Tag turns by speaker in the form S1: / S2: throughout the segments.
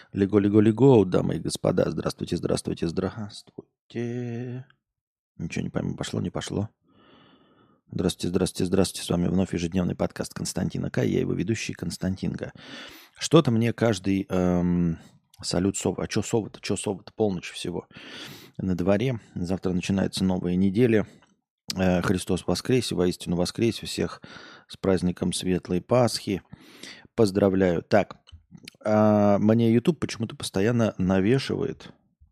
S1: Лего, дамы и господа. Здравствуйте, здравствуйте, здравствуйте. Ничего не пойму, пошло, не пошло. Здравствуйте, здравствуйте, здравствуйте. С вами вновь ежедневный подкаст Константина К. Я его ведущий Константин К. Что-то мне каждый салют сов. А что сова-то? Что сова-то? Полночь всего на дворе. Завтра начинается новая неделя. Христос воскресе, воистину воскресе. Всех с праздником Светлой Пасхи. Поздравляю. Так, мне YouTube почему-то постоянно навешивает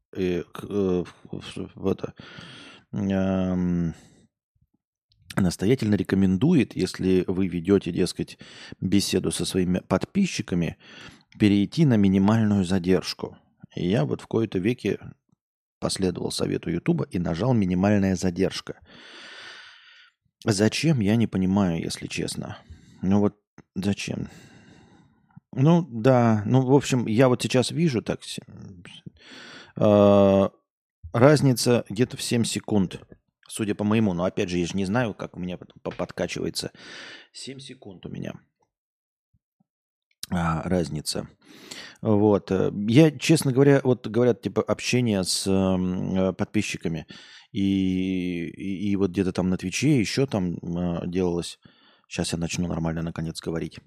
S1: настоятельно рекомендует, если вы ведете, дескать, беседу со своими подписчиками, перейти на минимальную задержку. И я вот в кои-то веки последовал совету Ютуба и нажал минимальная задержка. Зачем, я не понимаю, если честно. Ну вот зачем? Ну да, ну в общем, я вот сейчас вижу так, разница где-то в 7 секунд, судя по моему, но опять же, я же не знаю, как у меня потом подкачивается. 7 секунд у меня разница. Вот. Я, честно говоря, вот говорят, типа, общение с подписчиками, и вот где-то там на Твиче еще там делалось. Сейчас я начну нормально наконец говорить.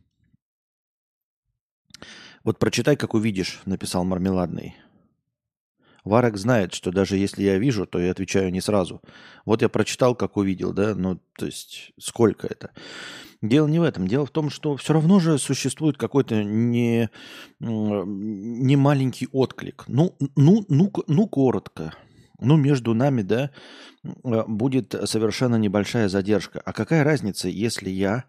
S1: Вот прочитай, как увидишь, написал Мармеладный. Варок знает, что даже если я вижу, то я отвечаю не сразу. Вот я прочитал, как увидел, да, ну, то есть сколько это. Дело не в этом. Дело в том, что все равно же существует какой-то не маленький отклик. Ну, коротко. Ну, между нами, да, будет совершенно небольшая задержка. А какая разница, если я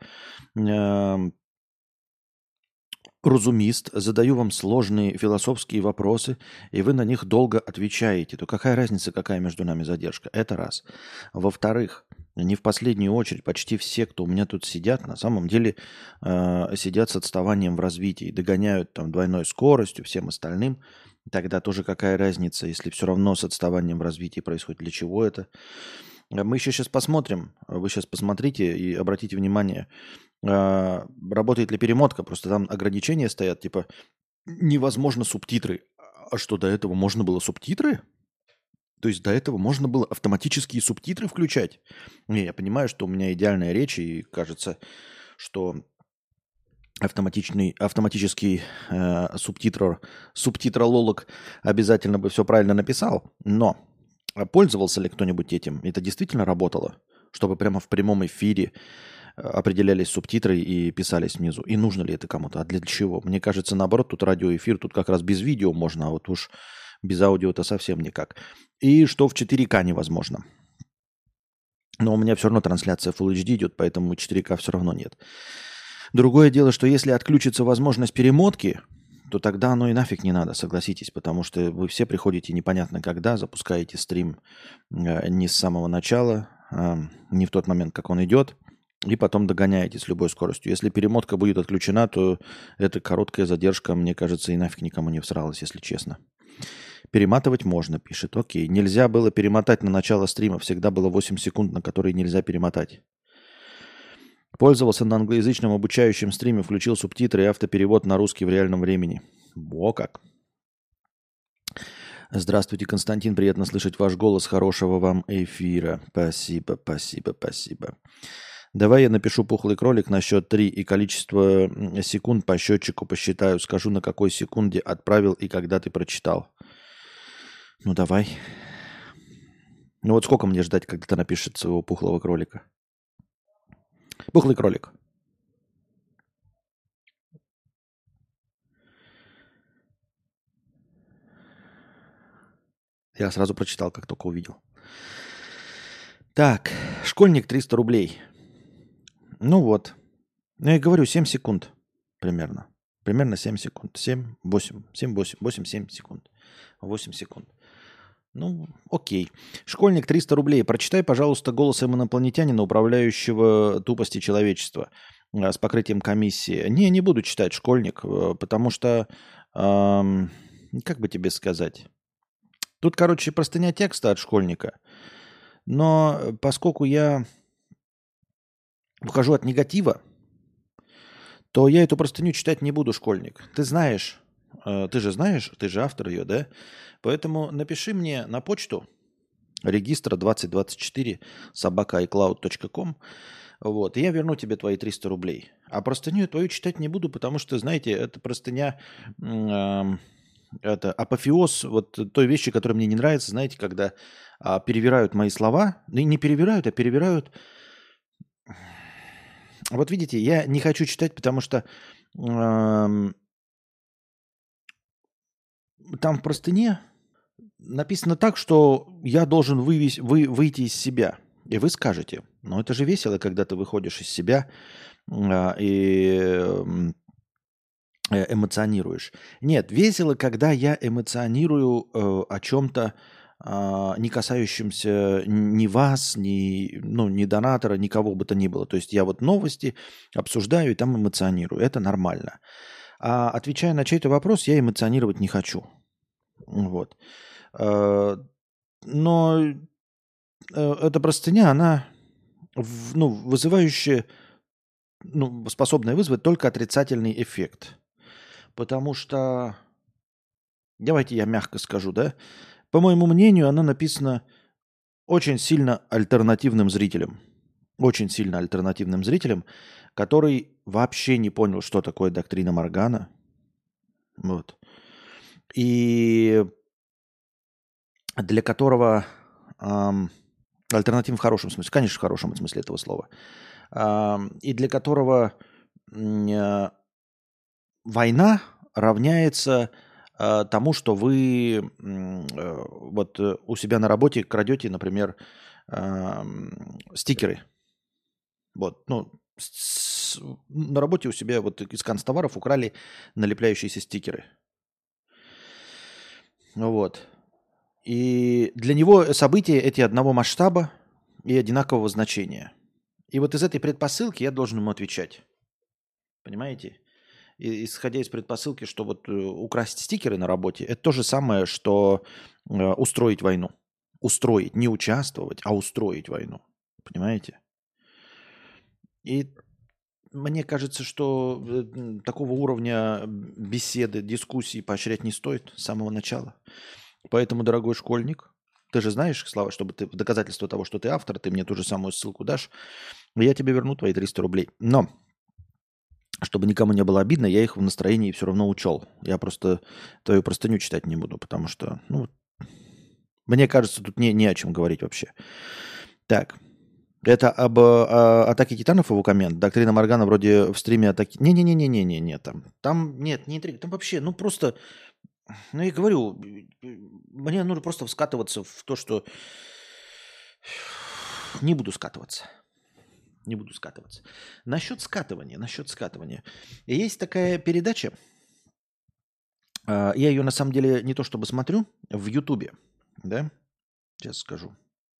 S1: разумист, задаю вам сложные философские вопросы, и вы на них долго отвечаете, то какая разница, какая между нами задержка? Это раз. Во-вторых, не в последнюю очередь, почти все, кто у меня тут сидят, на самом деле сидят с отставанием в развитии, догоняют там двойной скоростью, всем остальным. Тогда тоже какая разница, если все равно с отставанием в развитии происходит, для чего это? Мы еще сейчас посмотрим, вы сейчас посмотрите и обратите внимание, работает ли перемотка, просто там ограничения стоят, типа невозможно субтитры. А что, до этого можно было субтитры? То есть до этого можно было автоматические субтитры включать? Не, я понимаю, что у меня идеальная речь, и кажется, что автоматический субтитролог обязательно бы все правильно написал, но пользовался ли кто-нибудь этим? Это действительно работало? Чтобы прямо в прямом эфире определялись субтитры и писались внизу. И нужно ли это кому-то? А для чего? Мне кажется, наоборот, тут радиоэфир, тут как раз без видео можно, а вот уж без аудио-то совсем никак. И что в 4К невозможно. Но у меня все равно трансляция Full HD идет, поэтому 4К все равно нет. Другое дело, что если отключится возможность перемотки, то тогда оно и нафиг не надо, согласитесь, потому что вы все приходите непонятно когда, запускаете стрим не с самого начала, не в тот момент, как он идет, и потом догоняете с любой скоростью. Если перемотка будет отключена, то эта короткая задержка, мне кажется, и нафиг никому не всралась, если честно. Перематывать можно, пишет. Окей. Нельзя было перемотать на начало стрима. Всегда было 8 секунд, на которые нельзя перемотать. Пользовался на англоязычном обучающем стриме, включил субтитры и автоперевод на русский в реальном времени. Во как. Здравствуйте, Константин. Приятно слышать ваш голос. Хорошего вам эфира. Спасибо, спасибо, спасибо. Давай я напишу пухлый кролик на счет 3 и количество секунд по счетчику посчитаю. Скажу, на какой секунде отправил и когда ты прочитал. Ну, давай. Ну, вот сколько мне ждать, когда ты напишешь своего пухлого кролика? Пухлый кролик. Я сразу прочитал, как только увидел. Так, школьник 300 рублей. Ну вот. Ну, я говорю, 7 секунд примерно. Примерно 7 секунд. 7, 8, 7, 8, 8, 7 секунд. 8 секунд. Ну, окей. Школьник 300 рублей. Прочитай, пожалуйста, голосом инопланетянина, управляющего тупости человечества с покрытием комиссии. Не буду читать школьник, потому что, как бы тебе сказать, тут, короче, простыня текста от школьника. Но поскольку я ухожу от негатива, то я эту простыню читать не буду, школьник. Ты знаешь, Ты же знаешь, ты же автор ее, да? Поэтому напиши мне на почту регистра 2024 @icloud.com. Вот, и я верну тебе твои 300 рублей. А простыню твою читать не буду, потому что, знаете, это простыня, это апофеоз вот той вещи, которая мне не нравится, знаете, когда перевирают мои слова, и не перевирают, а перевирают. Вот видите, я не хочу читать, потому что ам, там в простыне написано так, что я должен выйти из себя. И вы скажете, ну это же весело, когда ты выходишь из себя и эмоционируешь. Нет, весело, когда я эмоционирую о чем-то, не касающемся ни вас, ни донатора, никого бы то ни было. То есть я вот новости обсуждаю и там эмоционирую. Это нормально. А отвечая на чей-то вопрос, я эмоционировать не хочу. Вот. Э, Но эта простыня, она вызывающая, способная вызвать только отрицательный эффект. Потому что, давайте я мягко скажу, да, по моему мнению, она написана очень сильно альтернативным зрителям. Очень сильно альтернативным зрителям, который вообще не понял, что такое доктрина Моргана. Вот. И для которого альтернативным в хорошем смысле, конечно, в хорошем смысле этого слова, и для которого война равняется тому, что вы у себя на работе крадете, например, стикеры. Вот, на работе у себя вот из канцтоваров украли налепляющиеся стикеры. Вот. И для него события эти одного масштаба и одинакового значения. И вот из этой предпосылки я должен ему отвечать. Понимаете? И, исходя из предпосылки, что вот украсть стикеры на работе, это то же самое, что устроить войну. Устроить, не участвовать, а устроить войну. Понимаете? И мне кажется, что такого уровня беседы, дискуссии поощрять не стоит с самого начала. Поэтому, дорогой школьник, ты же знаешь, Слава, чтобы ты в доказательство того, что ты автор, ты мне ту же самую ссылку дашь, и я тебе верну твои 300 рублей. Но, чтобы никому не было обидно, я их в настроении все равно учел. Я просто твою простыню читать не буду, потому что, мне кажется, тут не о чем говорить вообще. Так, это об атаке титанов его коммент. Доктрина Моргана вроде в стриме атаки... Не, там нет, не интрига. Там вообще, просто... я говорю, мне нужно просто скатываться в то, что... Не буду скатываться. Не буду скатываться. Насчет скатывания. И есть такая передача, я ее на самом деле не то чтобы смотрю, в Ютубе, да? Сейчас скажу.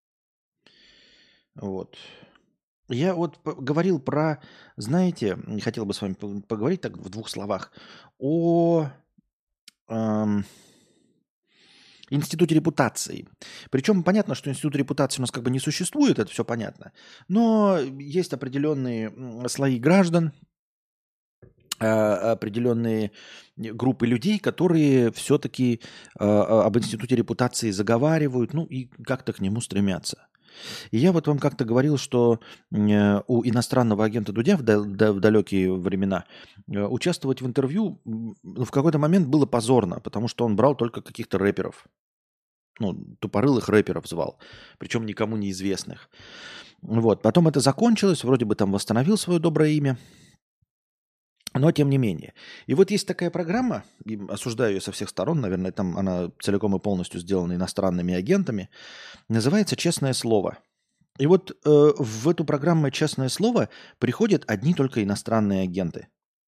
S1: Вот. Я вот говорил про, знаете, хотел бы с вами поговорить так в двух словах о институте репутации. Причем понятно, что институт репутации у нас как бы не существует, это все понятно. Но есть определенные слои граждан, определенные группы людей, которые все-таки об институте репутации заговаривают, и как-то к нему стремятся. И я вот вам как-то говорил, что у иностранного агента Дудя в далекие времена участвовать в интервью в какой-то момент было позорно, потому что он брал только каких-то рэперов. Тупорылых рэперов звал, причем никому неизвестных. Вот. Потом это закончилось, вроде бы там восстановил свое доброе имя, но тем не менее. И вот есть такая программа, и осуждаю ее со всех сторон, наверное, там она целиком и полностью сделана иностранными агентами, называется «Честное слово». И вот в эту программу «Честное слово» приходят одни только иностранные агенты.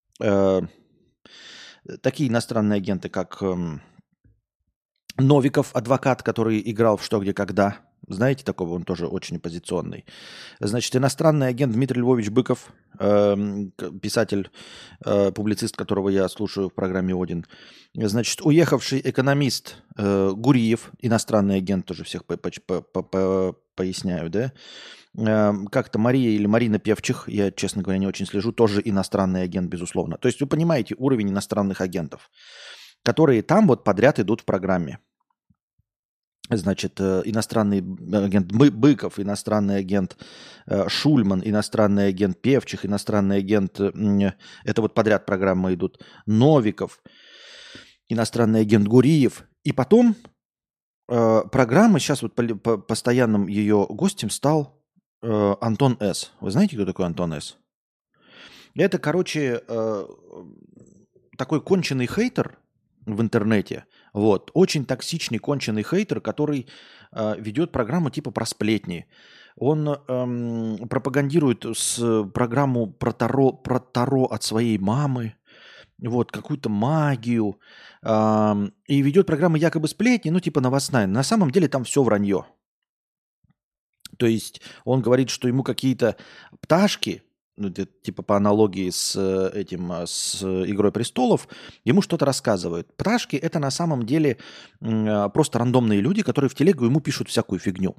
S1: Такие иностранные агенты, как Новиков, адвокат, который играл в «Что, где, когда». Знаете такого? Он тоже очень оппозиционный. Значит, иностранный агент Дмитрий Львович Быков, писатель, публицист, которого я слушаю в программе «Один». Значит, уехавший экономист Гуриев, иностранный агент, тоже всех поясняю, да? Как-то Мария или Марина Певчих, я, честно говоря, не очень слежу, тоже иностранный агент, безусловно. То есть вы понимаете уровень иностранных агентов. которые там вот подряд идут в программе. Значит, иностранный агент Быков, иностранный агент Шульман, иностранный агент Певчих, иностранный агент, это вот подряд программы идут, Новиков, иностранный агент Гуриев. И потом программа, сейчас вот постоянным ее гостем стал Антон С. Вы знаете, кто такой Антон С? Это, короче, такой конченый хейтер в интернете. Вот. Очень токсичный, конченый хейтер, который ведет программу типа про сплетни. Он пропагандирует программу про Таро от своей мамы, вот, какую-то магию. И ведет программу якобы сплетни, ну типа новостная. На самом деле там все вранье. То есть он говорит, что ему какие-то пташки, ну, типа по аналогии с с «Игрой престолов», ему что-то рассказывают. Пташки – это на самом деле просто рандомные люди, которые в телегу ему пишут всякую фигню.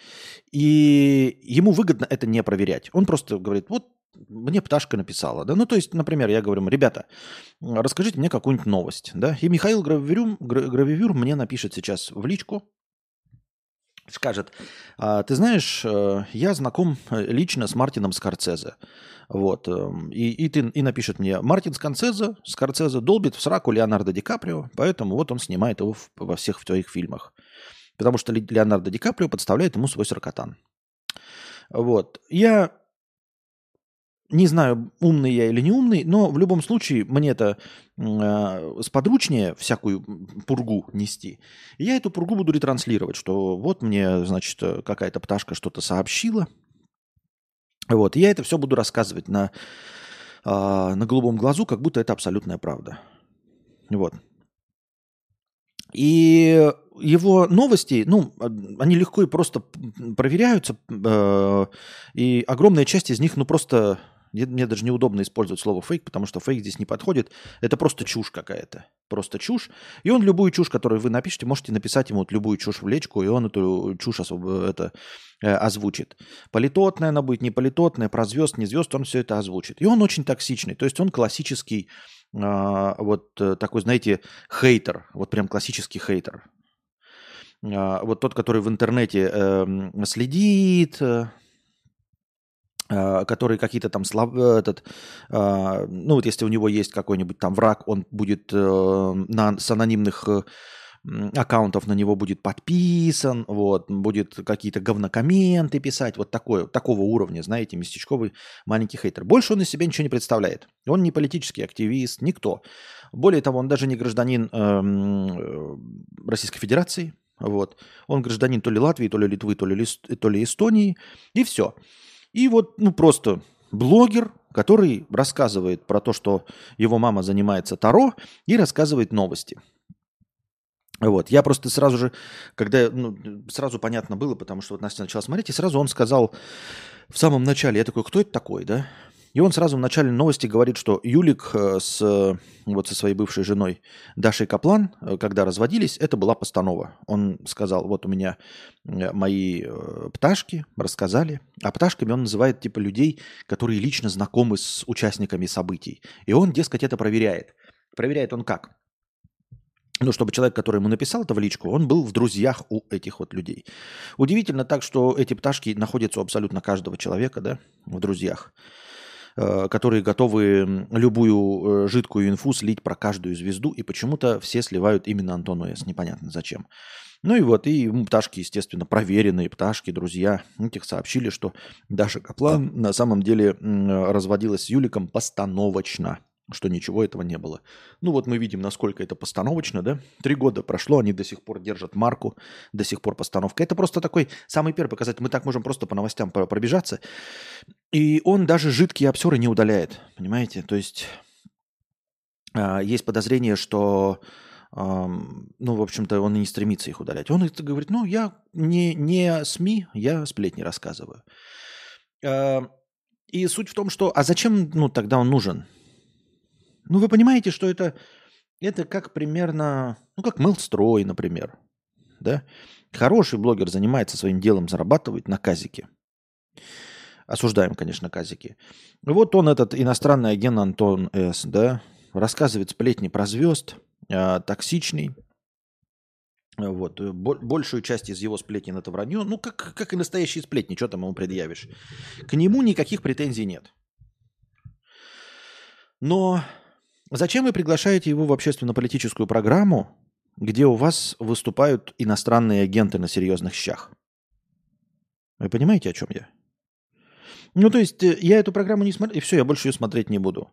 S1: И ему выгодно это не проверять. Он просто говорит, вот мне пташка написала. Да? Ну, то есть, например, я говорю, ребята, расскажите мне какую-нибудь новость. Да? И Михаил Гравивюр мне напишет сейчас в личку, скажет, ты знаешь, я знаком лично с Мартином Скорсезе. Вот. И напишет мне, Мартин Скорсезе долбит в сраку Леонардо Ди Каприо, поэтому вот он снимает его во всех твоих фильмах. Потому что Леонардо Ди Каприо подставляет ему свой саркотан. Вот. Я не знаю, умный я или не умный, но в любом случае мне это сподручнее всякую пургу нести. И я эту пургу буду ретранслировать, что вот мне, значит, какая-то пташка что-то сообщила. Вот. И я это все буду рассказывать на голубом глазу, как будто это абсолютная правда. Вот. И его новости, ну, они легко и просто проверяются, и огромная часть из них, ну, просто... Мне даже неудобно использовать слово фейк, потому что фейк здесь не подходит. Это просто чушь какая-то. Просто чушь. И он любую чушь, которую вы напишете, можете написать ему вот любую чушь в лечку, и он эту чушь озвучит. Политотная она будет, не политотная, про звезд, не звезд, он все это озвучит. И он очень токсичный. То есть он классический, вот такой, знаете, хейтер. Вот прям классический хейтер. Вот тот, который в интернете следит, который какие-то там слова, ну вот если у него есть какой-нибудь там враг, он будет с анонимных аккаунтов на него будет подписан, вот, будет какие-то говнокомменты писать, вот такого уровня, знаете, местечковый маленький хейтер. Больше он из себя ничего не представляет. Он не политический активист, никто. Более того, он даже не гражданин Российской Федерации, вот. Он гражданин то ли Латвии, то ли Литвы, то ли Эстонии, и все. И вот, ну, просто блогер, который рассказывает про то, что его мама занимается Таро, и рассказывает новости. Вот. Я просто сразу же, когда, сразу понятно было, потому что вот Настя начала смотреть, и сразу он сказал в самом начале, я такой, кто это такой, да? И он сразу в начале новости говорит, что Юлик со своей бывшей женой Дашей Каплан, когда разводились, это была постанова. Он сказал, вот у меня мои пташки рассказали, а пташками он называет типа людей, которые лично знакомы с участниками событий. И он, дескать, это проверяет. Проверяет он как? Ну, чтобы человек, который ему написал это в личку, он был в друзьях у этих вот людей. Удивительно так, что эти пташки находятся у абсолютно каждого человека, да, в друзьях, которые готовы любую жидкую инфу слить про каждую звезду, и почему-то все сливают именно Антону С. Непонятно зачем. Ну и вот, и пташки, естественно, проверенные пташки, друзья, этих сообщили, что Даша Каплан на самом деле разводилась с Юликом постановочно, что ничего этого не было. Ну вот мы видим, насколько это постановочно, да? 3 года прошло, они до сих пор держат марку, до сих пор постановка. Это просто такой самый первый показатель. Мы так можем просто по новостям пробежаться. И он даже жидкие обсеры не удаляет, понимаете? То есть есть подозрение, что, ну, в общем-то, он и не стремится их удалять. Он говорит, ну, я не СМИ, я сплетни рассказываю. И суть в том, что, а зачем, ну, тогда он нужен? Ну, вы понимаете, что это как примерно, ну, как Мелстрой, например, да? Хороший блогер занимается своим делом, зарабатывает на казике. Осуждаем, конечно, казики. Вот он, этот иностранный агент Антон С., да, рассказывает сплетни про звезд, токсичный. Вот. Большую часть из его сплетен это вранье. Ну, как и настоящие сплетни, что там ему предъявишь. К нему никаких претензий нет. Но зачем вы приглашаете его в общественно-политическую программу, где у вас выступают иностранные агенты на серьезных щах? Вы понимаете, о чем я? Ну, то есть, я эту программу не смотрю, и все, я больше ее смотреть не буду.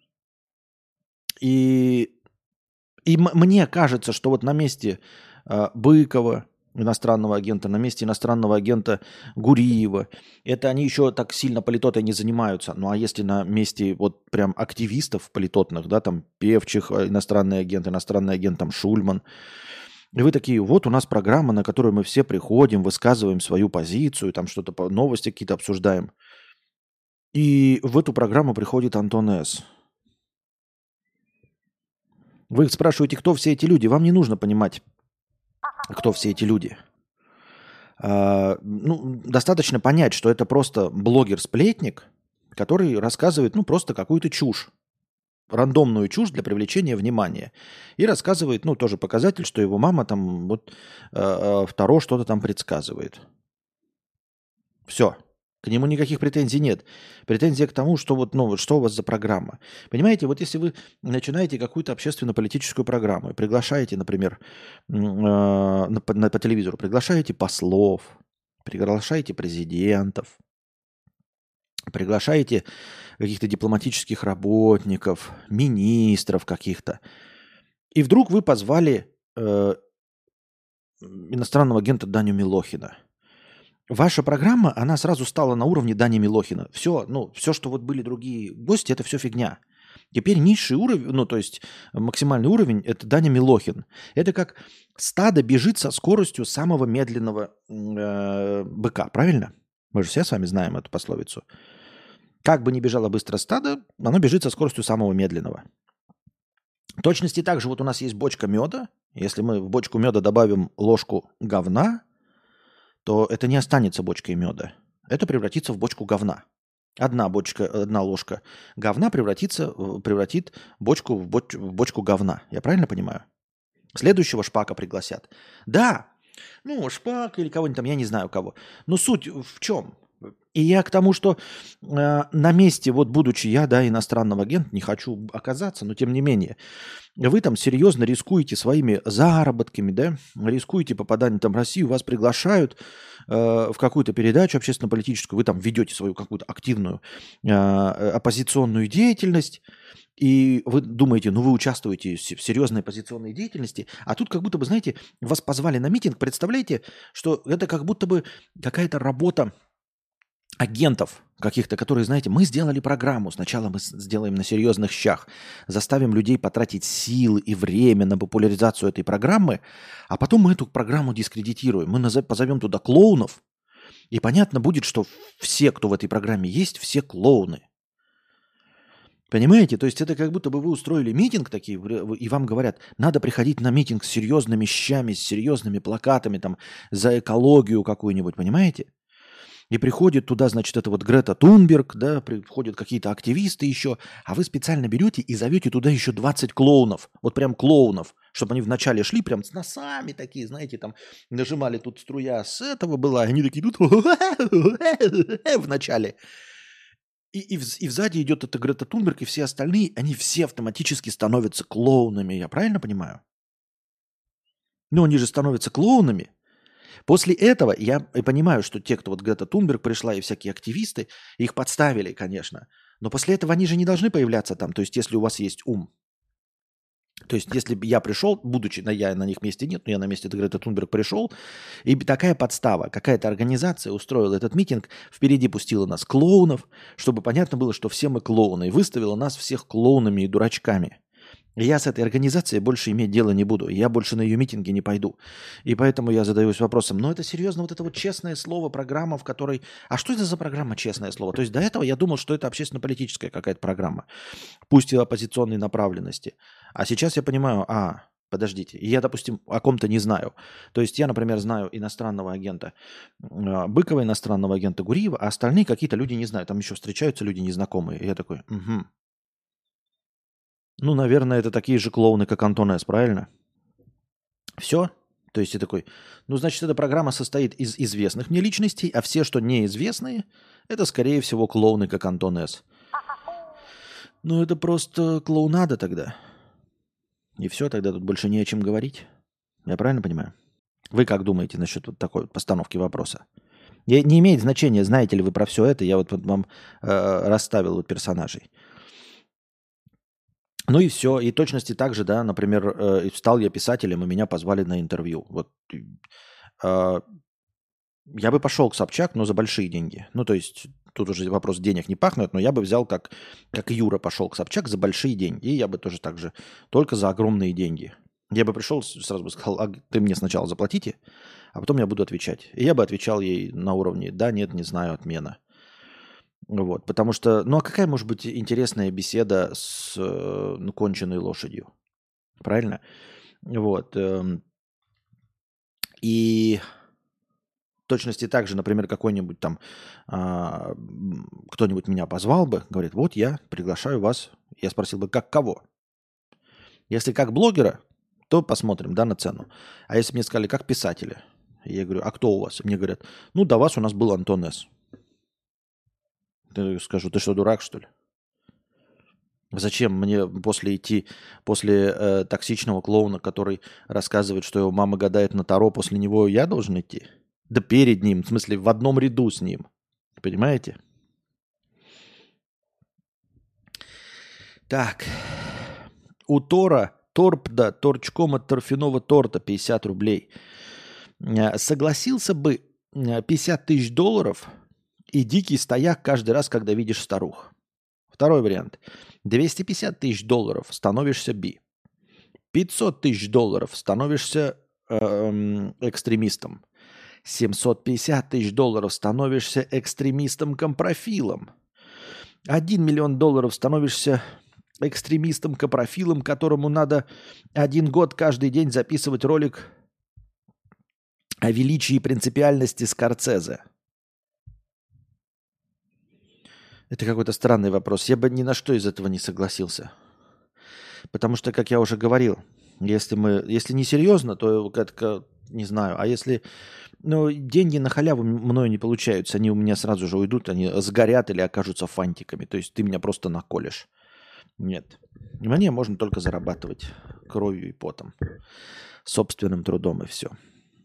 S1: И мне кажется, что вот на месте Быкова, иностранного агента, на месте иностранного агента Гуриева, это они еще так сильно политотой не занимаются. Ну а если на месте вот прям активистов политотных, да, там Певчих, иностранный агент там Шульман, и вы такие, вот у нас программа, на которую мы все приходим, высказываем свою позицию, там что-то, новости какие-то обсуждаем. И в эту программу приходит Антон С. Вы спрашиваете, кто все эти люди. Вам не нужно понимать, кто все эти люди. Достаточно понять, что это просто блогер-сплетник, который рассказывает, просто какую-то чушь. Рандомную чушь для привлечения внимания. И рассказывает, тоже показатель, что его мама там второе что-то там предсказывает. Все. К нему никаких претензий нет. Претензия к тому, что что у вас за программа. Понимаете, вот если вы начинаете какую-то общественно-политическую программу и приглашаете, например, по телевизору, приглашаете послов, приглашаете президентов, приглашаете каких-то дипломатических работников, министров каких-то, и вдруг вы позвали иностранного агента Даню Милохина. Ваша программа, она сразу стала на уровне Дани Милохина. Все, все, что вот были другие гости, это все фигня. Теперь низший уровень, то есть максимальный уровень, это Даня Милохин. Это как стадо бежит со скоростью самого медленного быка, правильно? Мы же все с вами знаем эту пословицу. Как бы ни бежало быстро стадо, оно бежит со скоростью самого медленного. В точности так же вот у нас есть бочка меда. Если мы в бочку меда добавим ложку говна, то это не останется бочкой меда. Это превратится в бочку говна. Одна ложка говна превратит бочку в бочку говна. Я правильно понимаю? Следующего шпака пригласят. Да, шпак или кого-нибудь там, я не знаю кого. Но суть в чем? И я к тому, что на месте, будучи я, иностранного агента, не хочу оказаться, но тем не менее, вы там серьезно рискуете своими заработками, рискуете попаданием там в Россию, вас приглашают в какую-то передачу общественно-политическую, вы там ведете свою какую-то активную оппозиционную деятельность, и вы думаете, вы участвуете в серьезной оппозиционной деятельности, а тут как будто бы, знаете, вас позвали на митинг, представляете, что это как будто бы какая-то работа агентов каких-то, которые, знаете, мы сделали программу, сначала мы сделаем на серьезных щах, заставим людей потратить силы и время на популяризацию этой программы, а потом мы эту программу дискредитируем. Мы позовем туда клоунов, и понятно будет, что все, кто в этой программе есть, все клоуны. Понимаете? То есть это как будто бы вы устроили митинг такие, и вам говорят, надо приходить на митинг с серьезными щами, с серьезными плакатами, там, за экологию какую-нибудь, понимаете? И приходит туда, значит, это Грета Тунберг, приходят какие-то активисты еще, а вы специально берете и зовете туда еще 20 клоунов, вот прям клоунов, чтобы они вначале шли прям с носами такие, знаете, там нажимали, тут струя с этого была, они такие тут в начале. И сзади идет эта Грета Тунберг, и все остальные, они все автоматически становятся клоунами, я правильно понимаю? Они же становятся клоунами. После этого я понимаю, что те, кто Грета Тунберг пришла и всякие активисты, их подставили, конечно. Но после этого они же не должны появляться там. То есть если у вас есть ум. То есть если бы я пришел, будучи, я на них месте нет, но я на месте Грета Тунберг пришел, и такая подстава, какая-то организация устроила этот митинг, впереди пустила нас клоунов, чтобы понятно было, что все мы клоуны, и выставила нас всех клоунами и дурачками. Я с этой организацией больше иметь дело не буду. Я больше на ее митинги не пойду. И поэтому я задаюсь вопросом, это серьезно, это честное слово, программа, в которой... А что это за программа «Честное слово»? То есть до этого я думал, что это общественно-политическая какая-то программа. Пусть и оппозиционной направленности. А сейчас я понимаю, подождите, я, допустим, о ком-то не знаю. То есть я, например, знаю иностранного агента Быкова, иностранного агента Гуриева, а остальные какие-то люди не знаю. Там еще встречаются люди незнакомые. И я такой, Ну, наверное, это такие же клоуны, как Антон С., правильно? Все? То есть ты такой, ну, значит, эта программа состоит из известных мне личностей, а все, что неизвестные, это, скорее всего, клоуны, как Антон С. Ну, это просто клоунада тогда. И все, тогда тут больше не о чем говорить. Я правильно понимаю? Вы как думаете насчет вот такой вот постановки вопроса? Не имеет значения, знаете ли вы про все это. Я вот вам расставил вот персонажей. Ну и все. И точности так же, да, например, стал я писателем, и меня позвали на интервью. Вот э, я бы пошел к Собчак, но за большие деньги. Ну, то есть тут уже вопрос денег не пахнет, но я бы взял, как Юра пошел к Собчак за большие деньги. И я бы тоже так же, только за огромные деньги. Я бы пришел, сразу бы сказал, а ты мне сначала заплатите, а потом я буду отвечать. И я бы отвечал ей на уровне «да, нет, не знаю, отмена». Вот, потому что, ну а какая может быть интересная беседа с ну, конченной лошадью? Правильно? Вот. И в точности так же, например, какой-нибудь там кто-нибудь меня позвал бы, говорит, вот я приглашаю вас. Я спросил бы, как кого? Если как блогера, то посмотрим, да, на цену. А если мне сказали, как писателя? Я говорю, а кто у вас? Мне говорят, ну, до вас у нас был Антон С. Я скажу, ты что, дурак, что ли? Зачем мне после токсичного клоуна, который рассказывает, что его мама гадает на Таро, после него я должен идти? Да перед ним, в смысле, в одном ряду с ним. Понимаете? Так. У Торпда, торчком от торфяного торта 50 рублей. Согласился бы 50 тысяч долларов и дикий стояк каждый раз, когда видишь старух. Второй вариант. 250 тысяч долларов становишься би. 500 тысяч долларов становишься экстремистом. 750 тысяч долларов становишься экстремистом-компрофилом. 1 миллион долларов становишься экстремистом-капрофилом, которому надо 1 год каждый день записывать ролик о величии и принципиальности Скорцезе. Это какой-то странный вопрос. Я бы ни на что из этого не согласился. Потому что, как я уже говорил, если не серьезно, то как не знаю. А если ну, деньги на халяву мною не получаются, они у меня сразу же уйдут, они сгорят или окажутся фантиками. То есть ты меня просто наколешь. Нет. Мне можно только зарабатывать кровью и потом. Собственным трудом и все.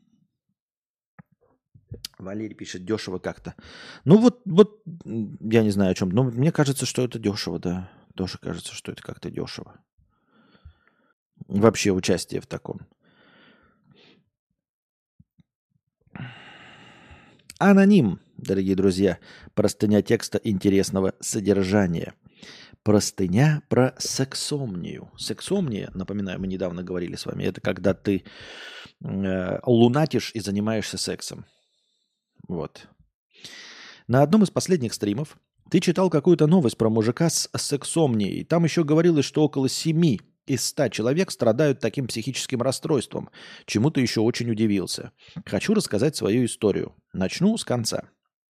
S1: Валерий пишет, дешево как-то. Ну вот, я не знаю о чем. Но мне кажется, что это дешево, да. Тоже кажется, что это как-то дешево. Вообще участие в таком. Аноним, дорогие друзья. Простыня текста интересного содержания. Простыня про сексомнию. Сексомния, напоминаю, мы недавно говорили с вами, это когда ты лунатишь и занимаешься сексом. Вот. На одном из последних стримов ты читал какую-то новость про мужика с сексомнией. Там еще говорилось, что около 7 из 100 человек страдают таким психическим расстройством. Чему ты еще очень удивился. Хочу рассказать свою историю. Начну с конца.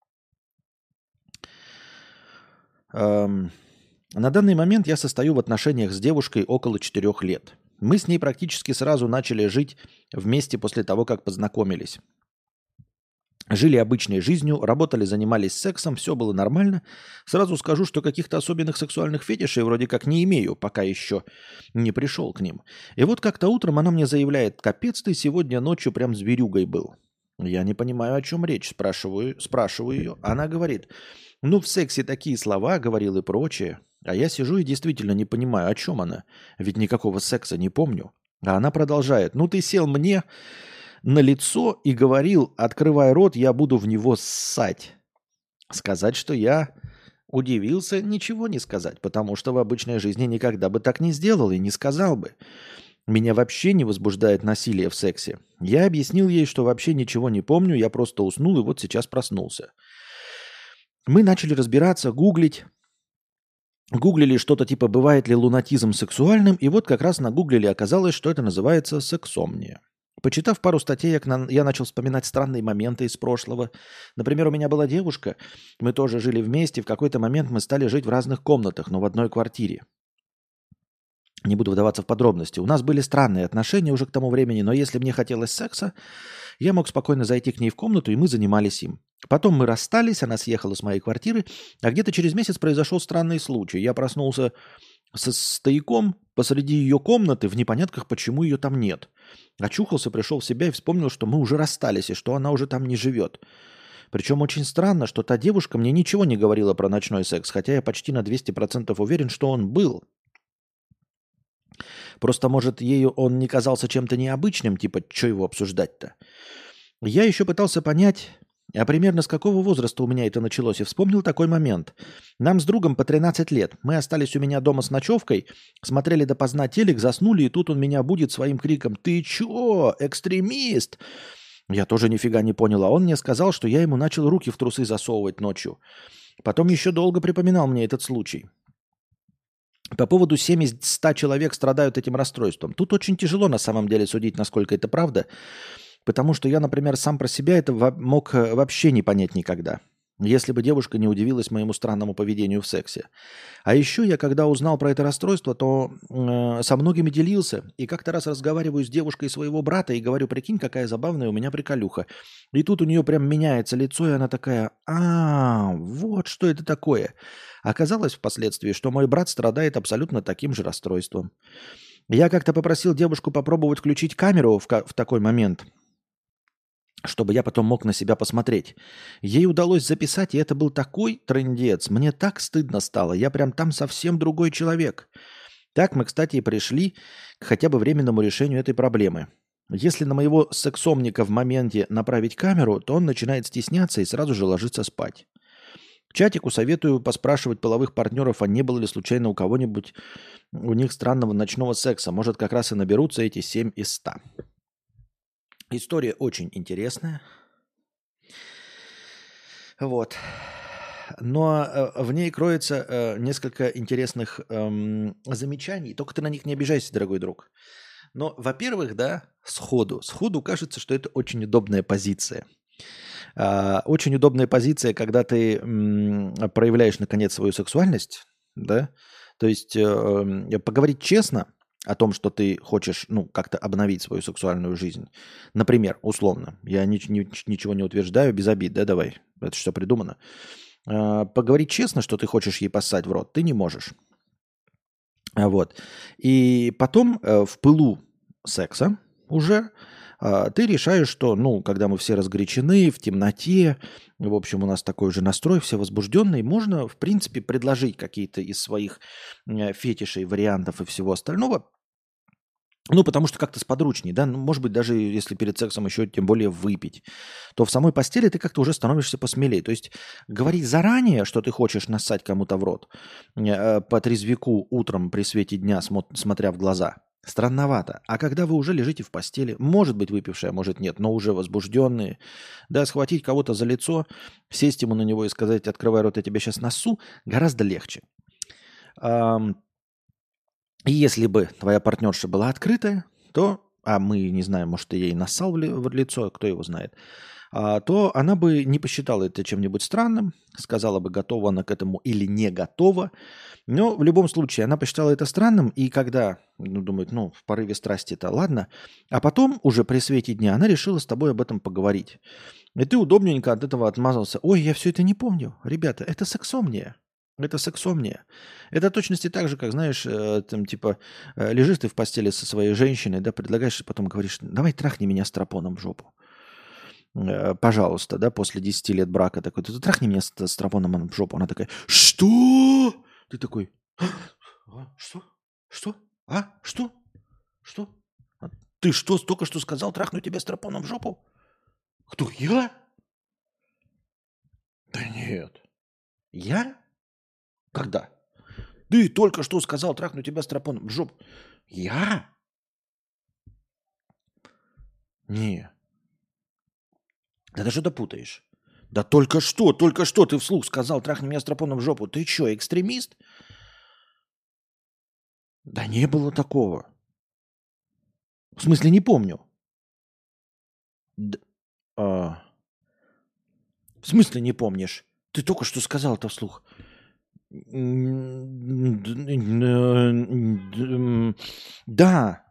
S1: На данный момент я состою в отношениях с девушкой около 4 лет. Мы с ней практически сразу начали жить вместе после того, как познакомились. Жили обычной жизнью, работали, занимались сексом, все было нормально. Сразу скажу, что каких-то особенных сексуальных фетишей вроде как не имею, пока еще не пришел к ним. И вот как-то утром она мне заявляет, капец ты сегодня ночью прям зверюгой был. Я не понимаю, о чем речь, спрашиваю ее. Она говорит, ну в сексе такие слова говорил и прочее. А я сижу и действительно не понимаю, о чем она. Ведь никакого секса не помню. А она продолжает, ну ты сел мне на лицо и говорил, открывая рот, я буду в него ссать. Сказать, что я удивился, ничего не сказать, потому что в обычной жизни никогда бы так не сделал и не сказал бы. Меня вообще не возбуждает насилие в сексе. Я объяснил ей, что вообще ничего не помню, я просто уснул и вот сейчас проснулся. Мы начали разбираться, гуглить. Гуглили что-то типа «бывает ли лунатизм сексуальным?» и вот как раз нагуглили, оказалось, что это называется сексомния. Почитав пару статей, я начал вспоминать странные моменты из прошлого. Например, у меня была девушка, мы тоже жили вместе, в какой-то момент мы стали жить в разных комнатах, но в одной квартире. Не буду вдаваться в подробности. У нас были странные отношения уже к тому времени, но если мне хотелось секса, я мог спокойно зайти к ней в комнату, и мы занимались им. Потом мы расстались, она съехала с моей квартиры, а где-то через месяц произошел странный случай. Я проснулся со стояком посреди ее комнаты в непонятках, почему ее там нет. Очухался, пришел в себя и вспомнил, что мы уже расстались, и что она уже там не живет. Причем очень странно, что та девушка мне ничего не говорила про ночной секс, хотя я почти на 200% уверен, что он был. Просто, может, ею он не казался чем-то необычным, типа, что его обсуждать-то? Я еще пытался понять, а примерно с какого возраста у меня это началось, и вспомнил такой момент. Нам с другом по 13 лет. Мы остались у меня дома с ночевкой, смотрели допоздна телек, заснули, и тут он меня будет своим криком: «Ты чё, экстремист?» Я тоже нифига не понял, а он мне сказал, что я ему начал руки в трусы засовывать ночью. Потом еще долго припоминал мне этот случай. По поводу 7 из 100 человек страдают этим расстройством. Тут очень тяжело на самом деле судить, насколько это правда, потому что я, например, сам про себя это мог вообще не понять никогда, если бы девушка не удивилась моему странному поведению в сексе. А еще я, когда узнал про это расстройство, то со многими делился. И как-то раз разговариваю с девушкой своего брата и говорю: прикинь, какая забавная у меня приколюха. И тут у нее прям меняется лицо, и она такая: вот что это такое. Оказалось впоследствии, что мой брат страдает абсолютно таким же расстройством. Я как-то попросил девушку попробовать включить камеру в такой момент, чтобы я потом мог на себя посмотреть. Ей удалось записать, и это был такой трындец. Мне так стыдно стало. Я прям там совсем другой человек. Так мы, кстати, и пришли к хотя бы временному решению этой проблемы. Если на моего сексомника в моменте направить камеру, то он начинает стесняться и сразу же ложится спать. Чатику советую поспрашивать половых партнеров, а не было ли случайно у кого-нибудь у них странного ночного секса. Может, как раз и наберутся эти 7 из 100. История очень интересная. Вот. Но в ней кроется несколько интересных замечаний. Только ты на них не обижайся, дорогой друг. Но, во-первых, да, сходу кажется, что это очень удобная позиция. Очень удобная позиция, когда ты проявляешь, наконец, свою сексуальность, да, то есть поговорить честно о том, что ты хочешь, ну, как-то обновить свою сексуальную жизнь. Например, условно, я ничего не утверждаю, без обид, да, давай, это что придумано. Поговорить честно, что ты хочешь ей поссать в рот, ты не можешь. Вот. И потом в пылу секса уже ты решаешь, что, ну, когда мы все разгорячены, в темноте, в общем, у нас такой же настрой, все возбужденные, можно, в принципе, предложить какие-то из своих фетишей, вариантов и всего остального. Ну, потому что как-то сподручней, да, ну, может быть, даже если перед сексом еще тем более выпить, то в самой постели ты как-то уже становишься посмелее. То есть говорить заранее, что ты хочешь нассать кому-то в рот, по трезвику утром при свете дня, смотря в глаза, странновато. А когда вы уже лежите в постели, может быть выпившая, может нет, но уже возбужденные, да, схватить кого-то за лицо, сесть ему на него и сказать: открывай рот, я тебя сейчас нассу, гораздо легче. И если бы твоя партнерша была открытая, то, а мы не знаем, может, ты ей нассал в лицо, кто его знает, то она бы не посчитала это чем-нибудь странным, сказала бы, готова она к этому или не готова. Но в любом случае она посчитала это странным, и когда, ну, думает, ну, в порыве страсти-то ладно, а потом уже при свете дня она решила с тобой об этом поговорить. И ты удобненько от этого отмазался. Ой, я все это не помню. Ребята, это сексомния. Это сексомния. Это точности так же, как, знаешь, там, типа, лежишь ты в постели со своей женщиной, да, предлагаешь, потом говоришь: давай трахни меня стропоном в жопу. Пожалуйста, да, после 10 лет брака такой: ты трахни меня стропоном в жопу. Она такая: что? Ты такой: что? Что? Что? Что? Ты что, только что сказал, трахну тебя стропоном в жопу? Кто, я? Да нет. Я? Когда? Ты только что сказал, трахну тебя стропоном в жопу. Я? Не. Да ты что-то путаешь. Да только что ты вслух сказал, трахни меня стропоном в жопу. Ты что, экстремист? Да не было такого. В смысле, не помню. В смысле не помнишь? Ты только что сказал это вслух. Да,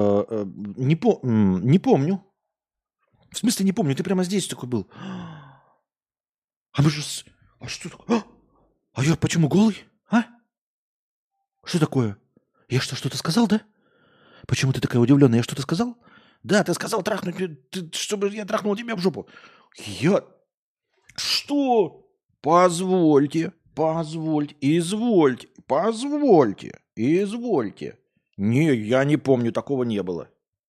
S1: не помню. В смысле не помню, ты прямо здесь такой был. А мы же... А что такое? А я почему голый? А? Что такое? Я что-то сказал, да? Почему ты такая удивленная? Я что-то сказал? Да, ты сказал трахнуть, чтобы я трахнул тебя в жопу. Я... Что? Позвольте, позвольте, извольте, позвольте, извольте. Не, я не помню, такого не было.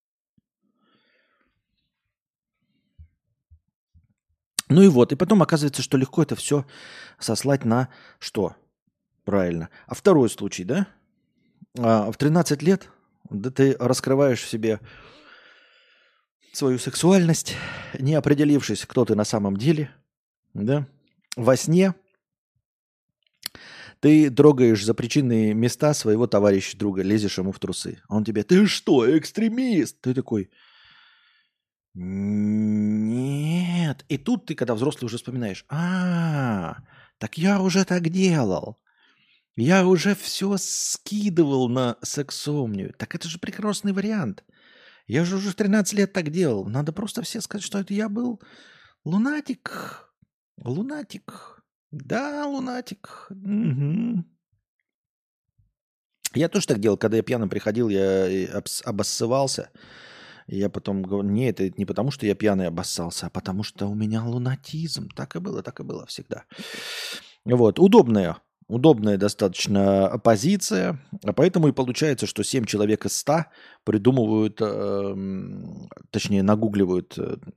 S1: Ну и вот, и потом оказывается, что легко это все сослать на что? Правильно. А второй случай, да? В 13 лет, да, ты раскрываешь в себе свою сексуальность, не определившись, кто ты на самом деле, да? Во сне ты трогаешь запричинные места своего товарища, друга, лезешь ему в трусы. А он тебе, ты что, экстремист? Ты такой, нет. И тут ты, когда взрослый, уже вспоминаешь, так я уже так делал. Я уже все скидывал на сексомнию. Так это же прекрасный вариант. Я же уже в 13 лет так делал. Надо просто все сказать, что это я был лунатик. Лунатик. Да, лунатик. Мгм. Я тоже так делал, когда я пьяным приходил, я обоссывался. И я потом говорю, не, это не потому, что я пьяный обоссался, а потому что у меня лунатизм. Так и было всегда. Вот, удобная достаточно позиция, а поэтому и получается, что 7 человек из 100 придумывают, точнее, нагугливают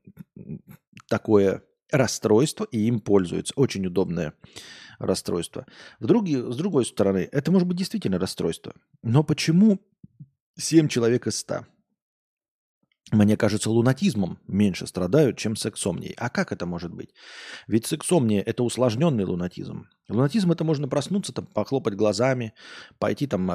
S1: такое расстройство и им пользуются. Очень удобное расстройство. С другой стороны, это может быть действительно расстройство. Но почему 7 человек из 100? Мне кажется, лунатизмом меньше страдают, чем сексомнией. А как это может быть? Ведь сексомния– это усложненный лунатизм. Лунатизм– это можно проснуться, там, похлопать глазами, пойти там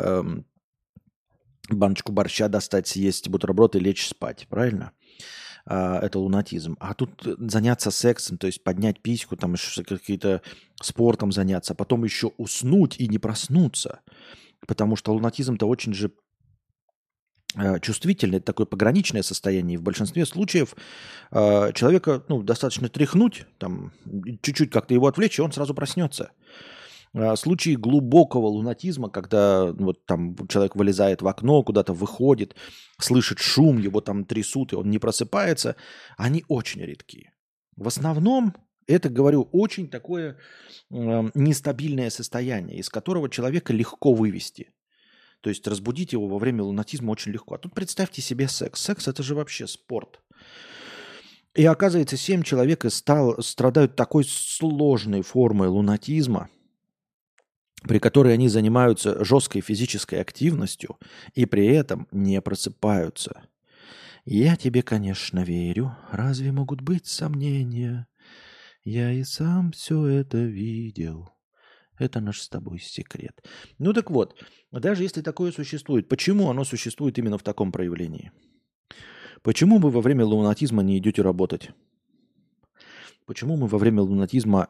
S1: баночку борща достать, съесть бутерброд и лечь спать. Правильно? Это лунатизм. А тут заняться сексом, то есть поднять письку, там какие-то спортом заняться, а потом еще уснуть и не проснуться. Потому что лунатизм-то очень же чувствительное, это такое пограничное состояние. И в большинстве случаев человека достаточно тряхнуть, там, чуть-чуть как-то его отвлечь, и он сразу проснется. Случаи глубокого лунатизма, когда вот там человек вылезает в окно, куда-то выходит, слышит шум, его там трясут, и он не просыпается, они очень редкие. В основном это, говорю, очень такое нестабильное состояние, из которого человека легко вывести. То есть разбудить его во время лунатизма очень легко. А тут представьте себе секс. Секс– это же вообще спорт. И оказывается, 7 человек из 100 страдают такой сложной формой лунатизма, при которой они занимаются жесткой физической активностью и при этом не просыпаются. Я тебе, конечно, верю. Разве могут быть сомнения? Я и сам все это видел. Это наш с тобой секрет. Ну так вот, даже если такое существует, почему оно существует именно в таком проявлении? Почему вы во время лунатизма не идете работать? Почему мы во время лунатизма,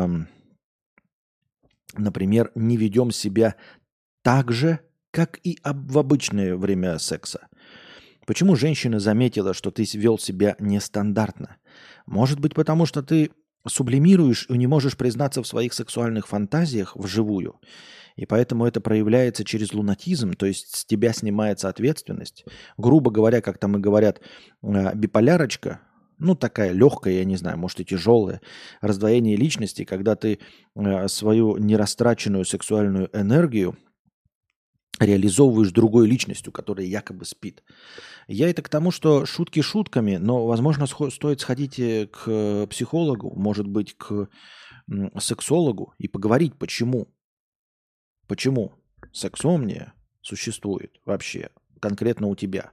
S1: например, не ведем себя так же, как и в обычное время секса? Почему женщина заметила, что ты вел себя нестандартно? Может быть, потому что ты сублимируешь и не можешь признаться в своих сексуальных фантазиях вживую. И поэтому это проявляется через лунатизм, то есть с тебя снимается ответственность. Грубо говоря, как там и говорят, биполярочка, такая легкая, я не знаю, может и тяжелая, раздвоение личности, когда ты свою нерастраченную сексуальную энергию реализовываешь другой личностью, которая якобы спит. Я это к тому, что шутки шутками, но, возможно, стоит сходить к психологу, может быть, к сексологу и поговорить, почему сексомния существует вообще конкретно у тебя.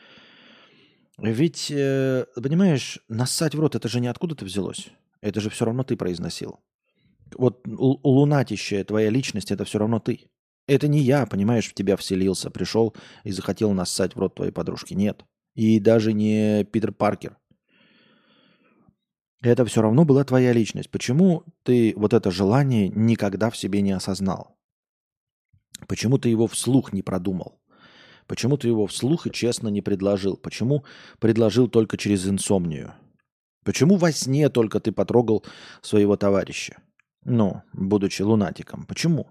S1: Ведь, понимаешь, нассать в рот, это же не откуда-то взялось. Это же все равно ты произносил. Вот лунатищая твоя личность, это все равно ты. Это не я, понимаешь, в тебя вселился, пришел и захотел нассать в рот твоей подружки. Нет. И даже не Питер Паркер. Это все равно была твоя личность. Почему ты вот это желание никогда в себе не осознал? Почему ты его вслух не продумал? Почему ты его вслух и честно не предложил? Почему предложил только через инсомнию? Почему во сне только ты потрогал своего товарища? Ну, будучи лунатиком. Почему?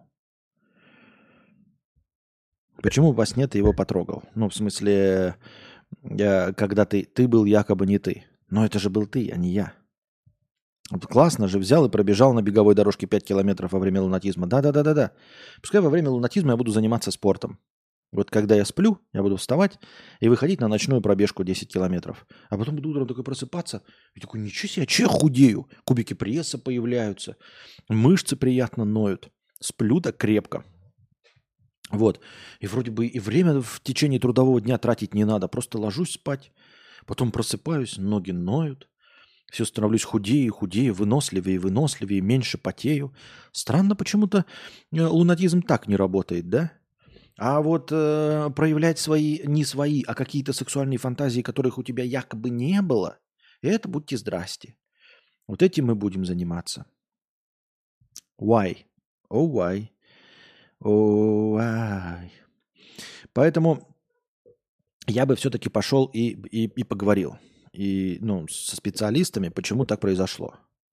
S1: Почему во сне ты его потрогал? Ну, в смысле, когда ты был якобы не ты. Но это же был ты, а не я. Вот классно же взял и пробежал на беговой дорожке 5 километров во время лунатизма. Да-да-да-да-да. Пускай во время лунатизма я буду заниматься спортом. Вот когда я сплю, я буду вставать и выходить на ночную пробежку 10 километров. А потом буду утром такой просыпаться. И такой, ничего себе, че я худею? Кубики пресса появляются. Мышцы приятно ноют. Сплю так крепко. Вот. И вроде бы и время в течение трудового дня тратить не надо. Просто ложусь спать. Потом просыпаюсь, ноги ноют. Все становлюсь худее, худее, выносливее, выносливее, меньше потею. Странно, почему-то лунатизм так не работает, да? А вот проявлять не свои, а какие-то сексуальные фантазии, которых у тебя якобы не было, это будьте здрасте. Вот этим мы будем заниматься. Why? Oh, why? Oh, why? Поэтому я бы все-таки пошел и поговорил. И, ну, со специалистами, почему так произошло.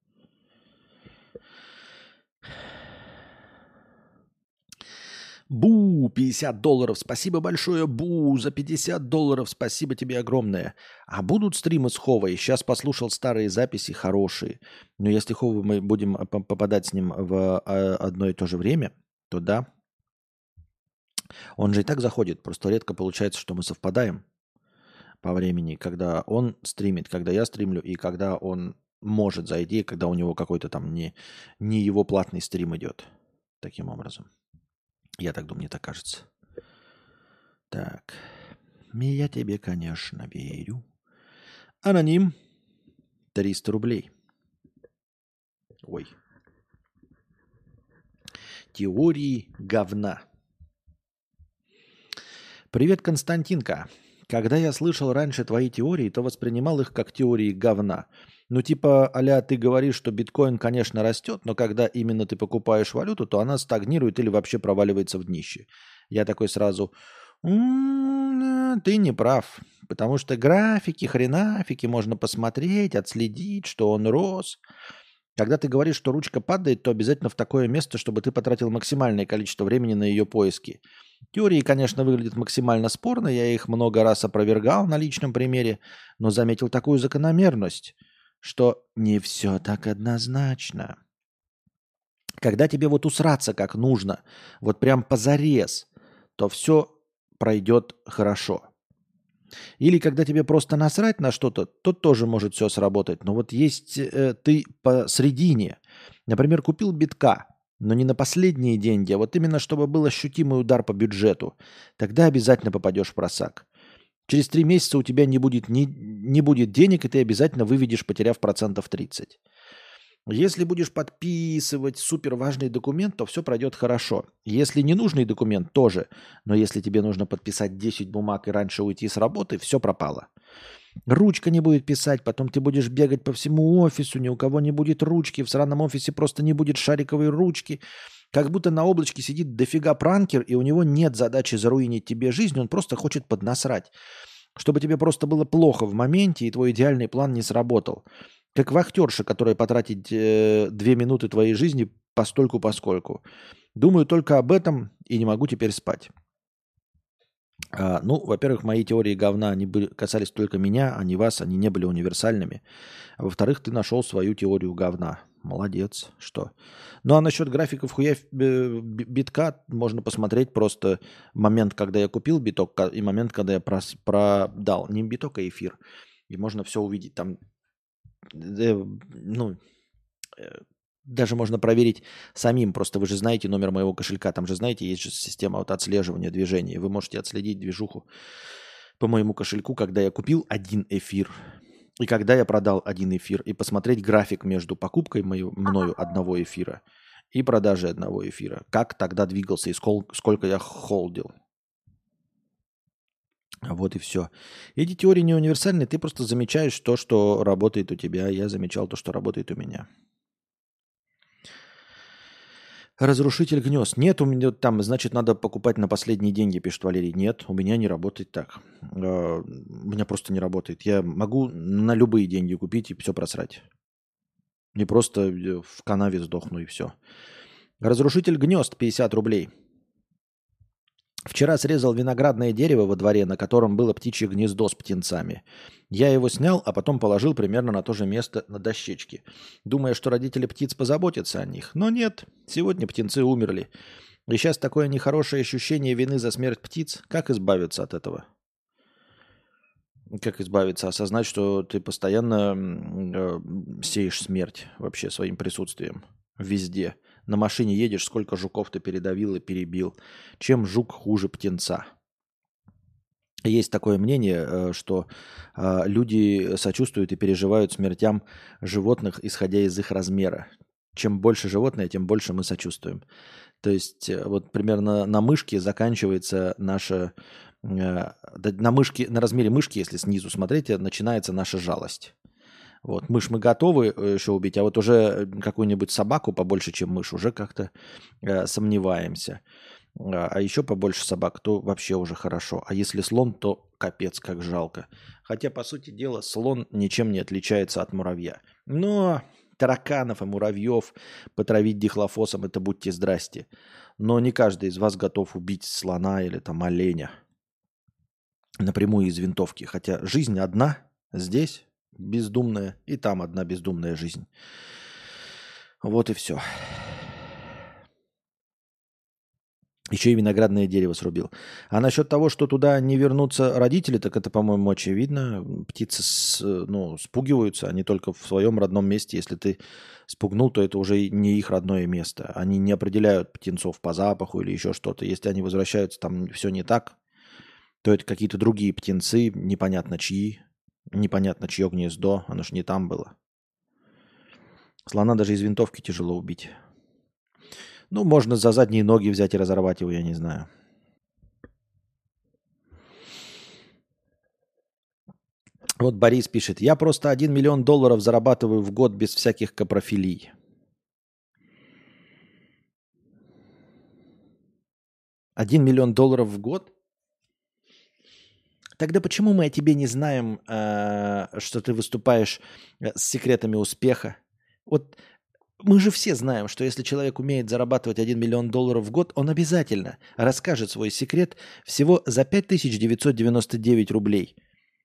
S1: Бу, $50. Спасибо большое, Бу, за $50. Спасибо тебе огромное. А будут стримы с Ховой? Сейчас послушал старые записи, хорошие. Но если Ховы мы будем попадать с ним в одно и то же время, то да. Он же и так заходит. Просто редко получается, что мы совпадаем по времени, когда он стримит, когда я стримлю, и когда он может зайти, когда у него какой-то там не его платный стрим идет. Таким образом. Я так думаю, мне так кажется. Так. Я тебе, конечно, верю. Аноним. 300 рублей. Ой. Теории говна. Привет, Константинка. Когда я слышал раньше твои теории, то воспринимал их как теории говна. Ну типа, а-ля ты говоришь, что биткоин, конечно, растет, но когда именно ты покупаешь валюту, то она стагнирует или вообще проваливается в днище. Я такой сразу, ты не прав, потому что графики, хренафики можно посмотреть, отследить, что он рос. Когда ты говоришь, что ручка падает, то обязательно в такое место, чтобы ты потратил максимальное количество времени на ее поиски. Теории, конечно, выглядят максимально спорно, я их много раз опровергал на личном примере, но заметил такую закономерность, что не все так однозначно. Когда тебе вот усраться как нужно, вот прям позарез, то все пройдет хорошо. Или когда тебе просто насрать на что-то, то тоже может все сработать. Но вот есть ты посредине. Например, купил битка, но не на последние деньги, а вот именно чтобы был ощутимый удар по бюджету. Тогда обязательно попадешь в просак. Через 3 месяца у тебя не будет денег, и ты обязательно выведешь, потеряв процентов 30. Если будешь подписывать супер важный документ, то все пройдет хорошо. Если ненужный документ, тоже. Но если тебе нужно подписать 10 бумаг и раньше уйти с работы, все пропало. Ручка не будет писать, потом ты будешь бегать по всему офису, ни у кого не будет ручки, в сраном офисе просто не будет шариковой ручки. Как будто на облачке сидит дофига пранкер, и у него нет задачи заруинить тебе жизнь, он просто хочет поднасрать. Чтобы тебе просто было плохо в моменте, и твой идеальный план не сработал. Как вахтерша, которая потратит 2 минуты твоей жизни постольку-поскольку. Думаю только об этом и не могу теперь спать. Ну, во-первых, мои теории говна, они касались только меня, а не вас, они не были универсальными. А во-вторых, ты нашел свою теорию говна. Молодец, что. Ну, а насчет графиков битка можно посмотреть просто момент, когда я купил биток, и момент, когда я продал. Не биток, а эфир. И можно все увидеть. Там, ну, даже можно проверить самим. Просто вы же знаете номер моего кошелька. Там же, знаете, есть же система вот отслеживания движения. Вы можете отследить движуху по моему кошельку, когда я купил один эфир и когда я продал один эфир. И посмотреть график между покупкой мною одного эфира и продажей одного эфира. Как тогда двигался и сколько я холдил. Вот и все. Эти теории не универсальны, ты просто замечаешь то, что работает у тебя. Я замечал то, что работает у меня. Разрушитель гнезд. Нет, у меня там, значит, надо покупать на последние деньги, пишет Валерий. Нет, у меня не работает так. У меня просто не работает. Я могу на любые деньги купить и все просрать. Не просто в канаве сдохну и все. Разрушитель гнезд 50 рублей. Вчера срезал виноградное дерево во дворе, на котором было птичье гнездо с птенцами. Я его снял, а потом положил примерно на то же место на дощечке, думая, что родители птиц позаботятся о них. Но нет, сегодня птенцы умерли. И сейчас такое нехорошее ощущение вины за смерть птиц. Как избавиться от этого? Как избавиться? Осознать, что ты постоянно сеешь смерть вообще своим присутствием везде. На машине едешь, сколько жуков ты передавил и перебил. Чем жук хуже птенца? Есть такое мнение, что люди сочувствуют и переживают смертям животных, исходя из их размера. Чем больше животное, тем больше мы сочувствуем. То есть вот примерно на мышке заканчивается наша... На мышке, на размере мышки, если снизу смотреть, начинается наша жалость. Вот, мышь мы готовы еще убить, а вот уже какую-нибудь собаку побольше, чем мышь, уже как-то сомневаемся. А еще побольше собак, то вообще уже хорошо. А если слон, то капец, как жалко. Хотя, по сути дела, слон ничем не отличается от муравья. Но тараканов и муравьев потравить дихлофосом, это будьте здрасте. Но не каждый из вас готов убить слона или там оленя напрямую из винтовки. Хотя жизнь одна здесь, бездумная, и там одна бездумная жизнь. Вот и все. Еще и виноградное дерево срубил. А насчет того, что туда не вернутся родители, так это, по-моему, очевидно. Птицы спугиваются, они только в своем родном месте. Если ты спугнул, то это уже не их родное место. Они не определяют птенцов по запаху или еще что-то. Если они возвращаются, там все не так, то это какие-то другие птенцы, непонятно чьи, непонятно чье гнездо. Оно ж не там было. Слона даже из винтовки тяжело убить. Ну, можно за задние ноги взять и разорвать его, я не знаю. Вот Борис пишет, я просто 1 миллион долларов зарабатываю в год без всяких капрофилий. 1 миллион долларов в год? Тогда почему мы о тебе не знаем, что ты выступаешь с секретами успеха? Вот мы же все знаем, что если человек умеет зарабатывать 1 миллион долларов в год, он обязательно расскажет свой секрет всего за 5999 рублей.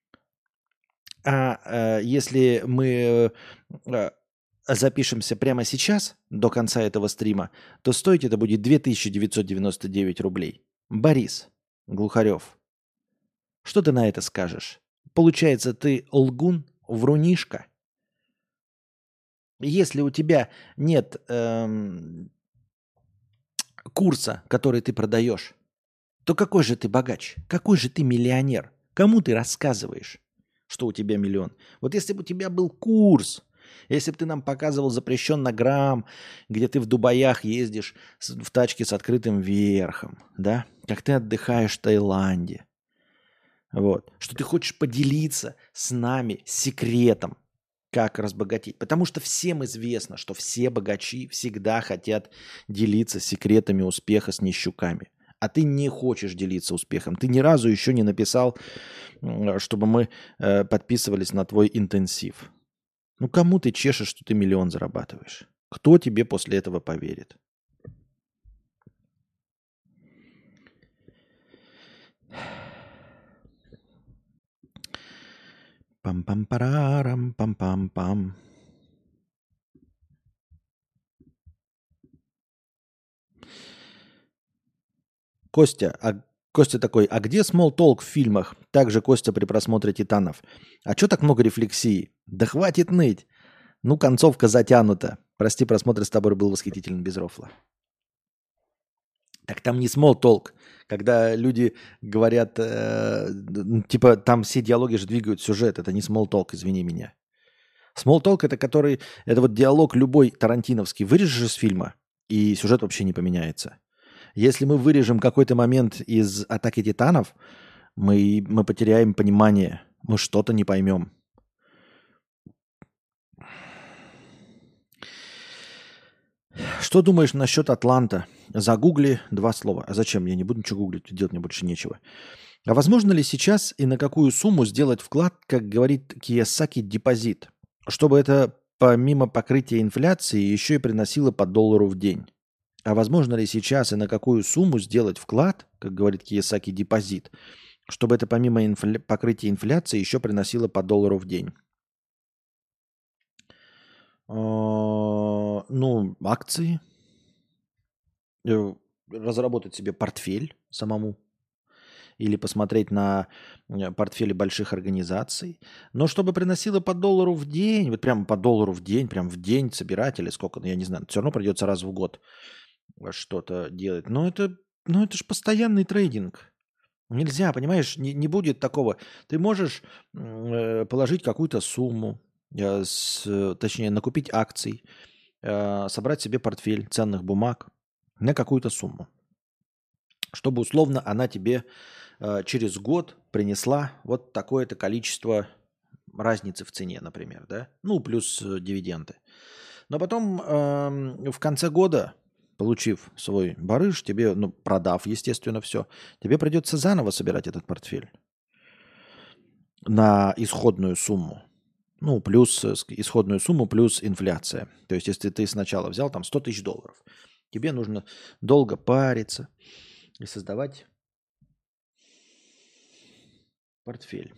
S1: А если мы запишемся прямо сейчас, до конца этого стрима, то стоить это будет 2999 рублей. Борис Глухарев, что ты на это скажешь? Получается, ты лгун, врунишка? Если у тебя нет курса, который ты продаешь, то какой же ты богач? Какой же ты миллионер? Кому ты рассказываешь, что у тебя миллион? Вот если бы у тебя был курс, если бы ты нам показывал запрещеннограмм, где ты в Дубаях ездишь в тачке с открытым верхом, да, как ты отдыхаешь в Таиланде, вот, что ты хочешь поделиться с нами секретом, как разбогатеть. Потому что всем известно, что все богачи всегда хотят делиться секретами успеха с нищуками. А ты не хочешь делиться успехом. Ты ни разу еще не написал, чтобы мы подписывались на твой интенсив. Ну кому ты чешешь, что ты миллион зарабатываешь? Кто тебе после этого поверит? Пам-пам-парарам, пам-пам-пам. Костя такой, а где small talk в фильмах? Также Костя при просмотре «Титанов». А чё так много рефлексии? Да хватит ныть. Ну, концовка затянута. Прости, просмотр с тобой был восхитителен без рофла. Так там не small talk, когда люди говорят, типа там все диалоги же двигают сюжет. Это не small talk, извини меня. Small talk это вот диалог любой тарантиновский. Вырежешь из фильма, и сюжет вообще не поменяется. Если мы вырежем какой-то момент из «Атаки Титанов», Мы потеряем понимание, мы что-то не поймем. Что думаешь насчет Атланта? Загугли 2 слова. А зачем? Я не буду ничего гуглить, делать мне больше нечего. А возможно ли сейчас и на какую сумму сделать вклад, как говорит Киясаки, депозит, чтобы это помимо покрытия инфляции еще и приносило по доллару в день? А возможно ли сейчас и на какую сумму сделать вклад, как говорит Киясаки, депозит, чтобы это помимо покрытия инфляции еще приносило по доллару в день? Ну, акции. Разработать себе портфель самому или посмотреть на портфели больших организаций. Но чтобы приносило по доллару в день, вот прямо по доллару в день, прям в день собирать или сколько, ну, я не знаю, все равно придется раз в год что-то делать. Но это же постоянный трейдинг. Нельзя, понимаешь, не будет такого. Ты можешь положить какую-то сумму, точнее, накупить акций, собрать себе портфель ценных бумаг на какую-то сумму, чтобы условно она тебе через год принесла вот такое-то количество разницы в цене, например, да, ну плюс дивиденды. Но потом в конце года, получив свой барыш, тебе, ну продав, естественно, все, тебе придется заново собирать этот портфель на исходную сумму. Ну, плюс исходную сумму, плюс инфляция. То есть, если ты сначала взял там 100 тысяч долларов, тебе нужно долго париться и создавать портфель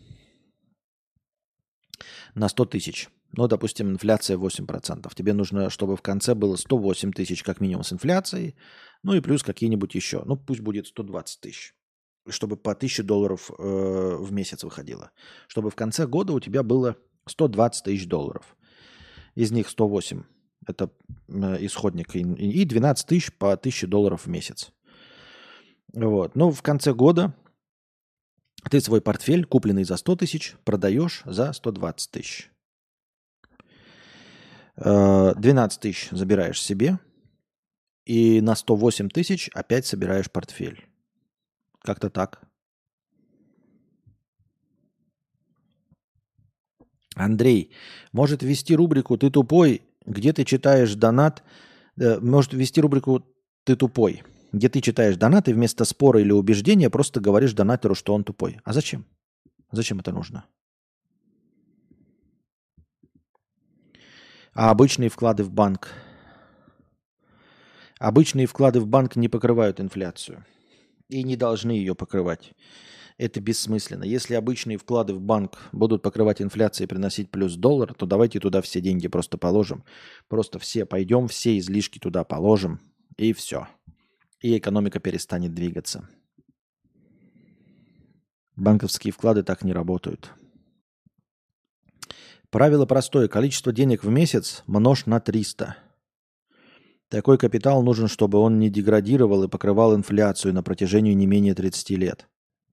S1: на 100 тысяч. Ну, допустим, инфляция 8%. Тебе нужно, чтобы в конце было 108 тысяч как минимум с инфляцией, ну и плюс какие-нибудь еще. Ну, пусть будет 120 тысяч, чтобы по 1000 долларов в месяц выходило. Чтобы в конце года у тебя было 120 тысяч долларов. Из них 108 – это исходник, и 12 тысяч по 1000 долларов в месяц. Вот. Ну, в конце года ты свой портфель, купленный за 100 тысяч, продаешь за 120 тысяч. 12 тысяч забираешь себе, и на 108 тысяч опять собираешь портфель. Как-то так. Андрей, может ввести рубрику «Ты тупой», где ты читаешь донат, может ввести рубрику «Ты тупой», где ты читаешь донат и вместо спора или убеждения просто говоришь донатеру, что он тупой. А зачем? Зачем это нужно? А обычные вклады в банк? Обычные вклады в банк не покрывают инфляцию и не должны ее покрывать. Это бессмысленно. Если обычные вклады в банк будут покрывать инфляцию и приносить плюс доллар, то давайте туда все деньги просто положим. Просто все пойдем, все излишки туда положим, и все. И экономика перестанет двигаться. Банковские вклады так не работают. Правило простое. Количество денег в месяц множь на 300. Такой капитал нужен, чтобы он не деградировал и покрывал инфляцию на протяжении не менее 30 лет.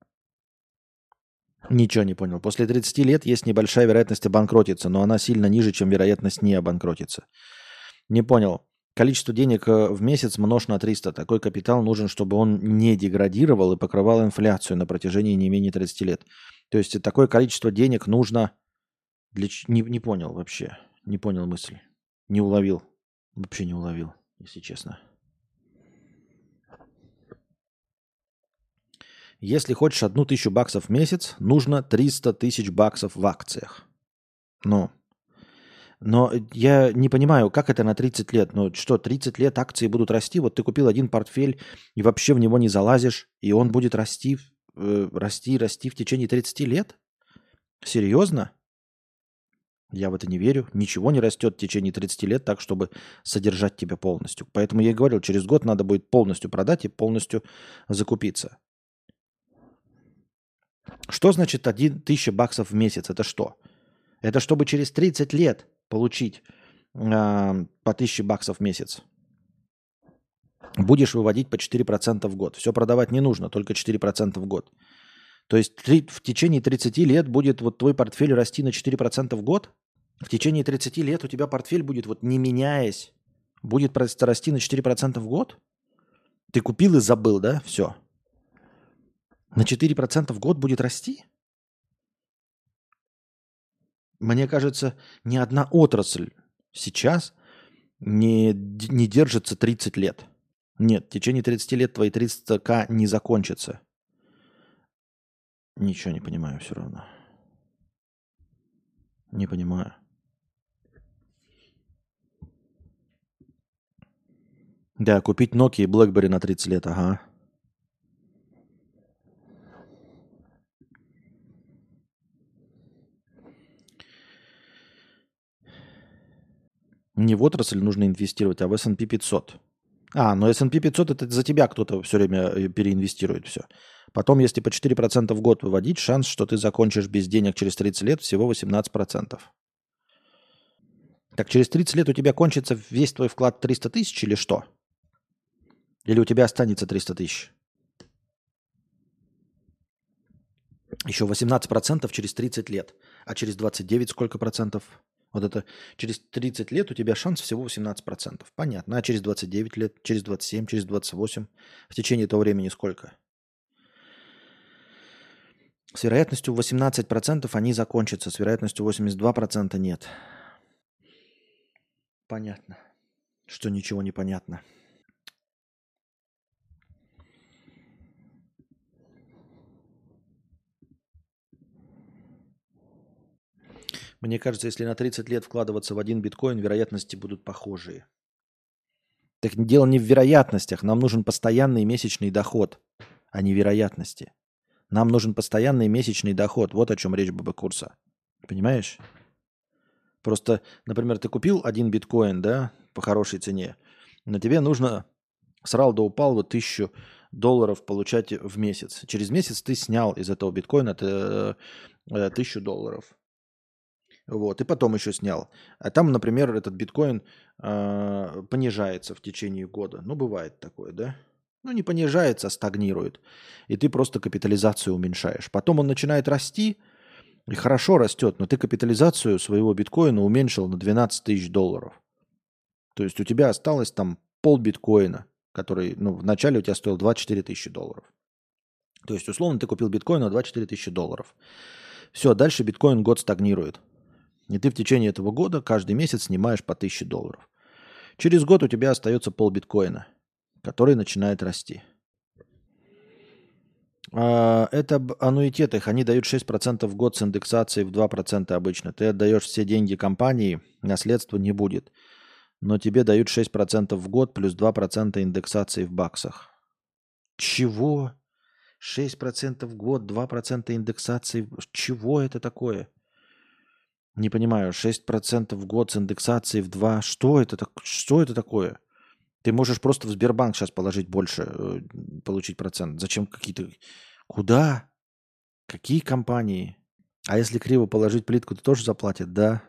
S1: Ничего не понял. После 30 лет есть небольшая вероятность обанкротиться, но она сильно ниже, чем вероятность не обанкротиться. Не понял. Количество денег в месяц множь на 300. Такой капитал нужен, чтобы он не деградировал и покрывал инфляцию на протяжении не менее 30 лет. То есть такое количество денег нужно... Не понял вообще. Не понял мысль. Не уловил. Вообще не уловил, если честно. Если хочешь 1000 баксов в месяц, нужно 300 тысяч баксов в акциях. Но я не понимаю, как это на 30 лет? Ну что, 30 лет акции будут расти? Вот ты купил один портфель и вообще в него не залазишь, и он будет расти в течение 30 лет? Серьезно? Я в это не верю. Ничего не растет в течение 30 лет так, чтобы содержать тебя полностью. Поэтому я и говорил, через год надо будет полностью продать и полностью закупиться. Что значит 1000 баксов в месяц? Это что? Это чтобы через 30 лет получить по 1000 баксов в месяц. Будешь выводить по 4% в год. Все продавать не нужно, только 4% в год. То есть в течение 30 лет будет вот твой портфель расти на 4% в год? В течение 30 лет у тебя портфель будет, вот не меняясь, будет просто расти на 4% в год? Ты купил и забыл, да? Все. На 4% в год будет расти? Мне кажется, ни одна отрасль сейчас не держится 30 лет. Нет, в течение 30 лет твои 300к не закончатся. Ничего не понимаю все равно. Не понимаю. Да, купить Nokia и BlackBerry на 30 лет, ага. Не в отрасль нужно инвестировать, а в S&P 500. Но S&P 500 это за тебя кто-то все время переинвестирует все. Потом, если по 4% в год выводить, шанс, что ты закончишь без денег через 30 лет, всего 18%. Так через 30 лет у тебя кончится весь твой вклад 300 тысяч или что? Или у тебя останется 300 тысяч? Еще 18% через 30 лет. А через 29 сколько процентов? Вот это через 30 лет у тебя шанс всего 18%. Понятно. А через 29 лет, через 27, через 28 в течение этого времени сколько? С вероятностью 18% они закончатся, с вероятностью 82% нет. Понятно, что ничего не понятно. Мне кажется, если на 30 лет вкладываться в один биткоин, вероятности будут похожие. Так дело не в вероятностях. Нам нужен постоянный месячный доход, а не вероятности. Нам нужен постоянный месячный доход. Вот о чем речь ББ-курса. Понимаешь? Просто, например, ты купил один биткоин, да, по хорошей цене, но тебе нужно срал да упал вот $1000 получать в месяц. Через месяц ты снял из этого биткоина $1000. Вот, и потом еще снял. А там, например, этот биткоин понижается в течение года. Ну, бывает такое, да? Ну, не понижается, а стагнирует. И ты просто капитализацию уменьшаешь. Потом он начинает расти, и хорошо растет, но ты капитализацию своего биткоина уменьшил на $12 000. То есть у тебя осталось там пол биткоина, который, вначале у тебя стоил $24 000. То есть, условно, ты купил биткоин на $24 000. Все, дальше биткоин год стагнирует. И ты в течение этого года каждый месяц снимаешь по $1000. Через год у тебя остается пол биткоина, который начинает расти. Это аннуитеты, их они дают 6% в год с индексацией в 2% обычно. Ты отдаешь все деньги компании, наследства не будет. Но тебе дают 6% в год плюс 2% индексации в баксах. Чего? 6% в год, 2% индексации. Чего это такое? Не понимаю, 6% в год с индексацией в 2. Что это такое? Ты можешь просто в Сбербанк сейчас положить больше, получить процент. Зачем какие-то... Куда? Какие компании? А если криво положить плитку, то тоже заплатят, да?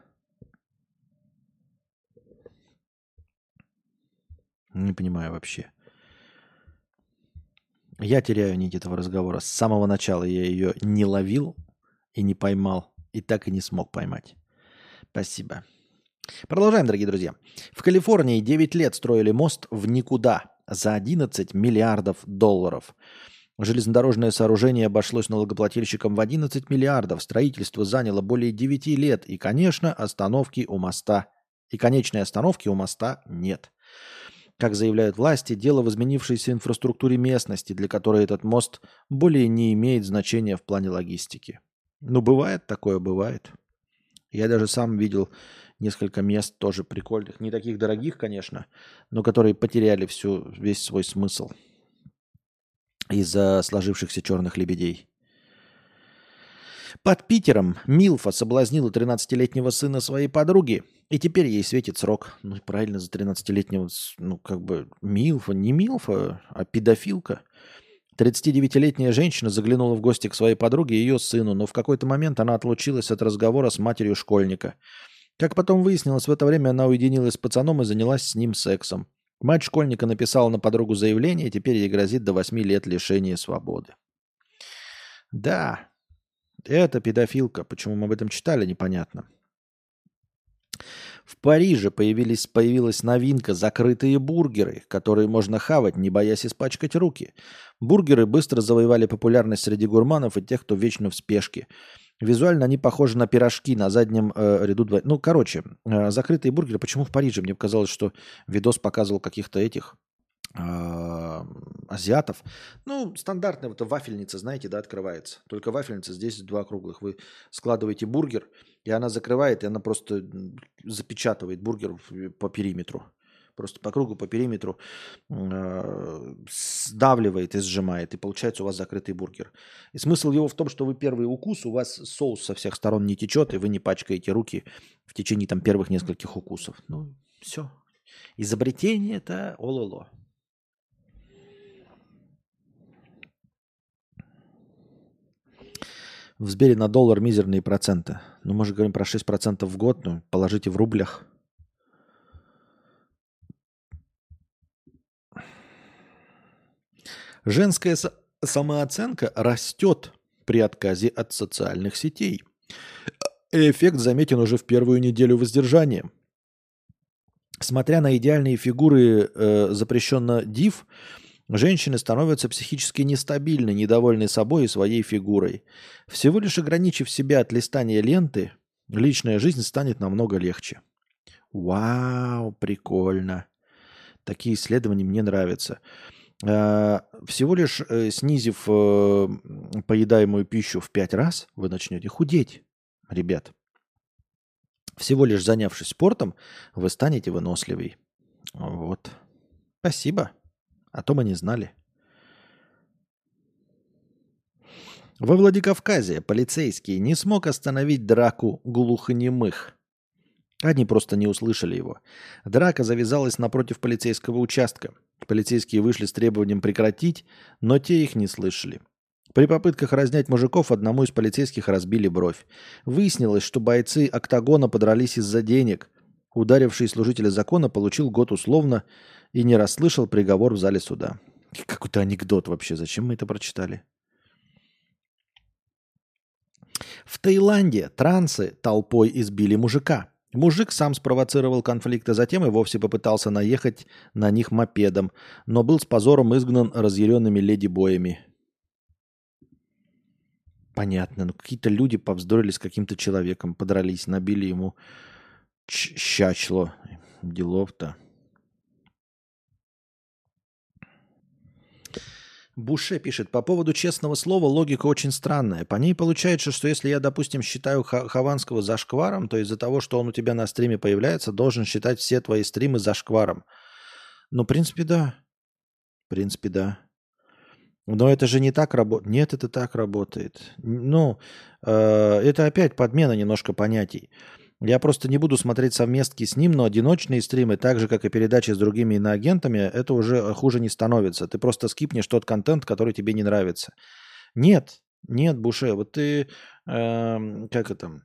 S1: Не понимаю вообще. Я теряю нить этого разговора. С самого начала я ее не ловил и не поймал. И так и не смог поймать. Спасибо. Продолжаем, дорогие друзья. В Калифорнии 9 лет строили мост в никуда за 11 миллиардов долларов. Железнодорожное сооружение обошлось налогоплательщикам в 11 миллиардов. Строительство заняло более 9 лет. И, конечно, конечной остановки у моста нет. Как заявляют власти, дело в изменившейся инфраструктуре местности, для которой этот мост более не имеет значения в плане логистики. Ну, бывает такое, бывает. Я даже сам видел несколько мест тоже прикольных. Не таких дорогих, конечно, но которые потеряли весь свой смысл из-за сложившихся черных лебедей. Под Питером Милфа соблазнила 13-летнего сына своей подруги, и теперь ей светит срок. Ну, правильно, за 13-летнего, Милфа, не Милфа, а педофилка. 39-летняя женщина заглянула в гости к своей подруге и ее сыну, но в какой-то момент она отлучилась от разговора с матерью школьника. Как потом выяснилось, в это время она уединилась с пацаном и занялась с ним сексом. Мать школьника написала на подругу заявление, и теперь ей грозит до 8 лет лишения свободы. Да, это педофилка. Почему мы об этом читали, непонятно. В Париже появилась новинка — закрытые бургеры, которые можно хавать, не боясь испачкать руки. Бургеры быстро завоевали популярность среди гурманов и тех, кто вечно в спешке. Визуально они похожи на пирожки на заднем ряду. Ну, короче, закрытые бургеры. Почему в Париже? Мне показалось, что видос показывал каких-то этих азиатов. Ну, стандартная вот вафельница, знаете, да, открывается. Только вафельница, здесь два круглых. Вы складываете бургер, и она закрывает, и она просто запечатывает бургер по периметру. Просто по кругу, по периметру сдавливает и сжимает. И получается у вас закрытый бургер. И смысл его в том, что вы первый укус, у вас соус со всех сторон не течет, и вы не пачкаете руки в течение там первых нескольких укусов. Ну, все. Изобретение это ололо. В Сбере на доллар мизерные проценты. Ну, мы же говорим про 6% в год, ну, положите в рублях. Женская самооценка растет при отказе от социальных сетей. Эффект заметен уже в первую неделю воздержания. Смотря на идеальные фигуры запрещенно див, женщины становятся психически нестабильны, недовольны собой и своей фигурой. Всего лишь ограничив себя от листания ленты, личная жизнь станет намного легче. Вау, прикольно. Такие исследования мне нравятся. Всего лишь снизив поедаемую пищу в 5 раз, вы начнете худеть, ребят. Всего лишь занявшись спортом, вы станете выносливей. Вот. Спасибо. А то мы не знали. Во Владикавказе полицейский не смог остановить драку глухонемых. Они просто не услышали его. Драка завязалась напротив полицейского участка. Полицейские вышли с требованием прекратить, но те их не слышали. При попытках разнять мужиков одному из полицейских разбили бровь. Выяснилось, что бойцы «Октагона» подрались из-за денег. Ударивший служителя закона получил год условно и не расслышал приговор в зале суда. Какой-то анекдот вообще. Зачем мы это прочитали? В Таиланде трансы толпой избили мужика. Мужик сам спровоцировал конфликт, а затем и вовсе попытался наехать на них мопедом, но был с позором изгнан разъяренными леди-боями. Понятно. Ну, какие-то люди повздорили с каким-то человеком, подрались, набили ему щачло. Делов-то. Буше пишет, по поводу честного слова логика очень странная. По ней получается, что если я, допустим, считаю Хованского зашкваром, то из-за того, что он у тебя на стриме появляется, должен считать все твои стримы зашкваром. Ну, в принципе, да. В принципе, да. Но это же не так работает. Нет, это так работает. Ну, это опять подмена немножко понятий. Я просто не буду смотреть совместки с ним, но одиночные стримы, так же, как и передачи с другими иноагентами, это уже хуже не становится. Ты просто скипнешь тот контент, который тебе не нравится. Нет, нет, Буше, вот ты, как это,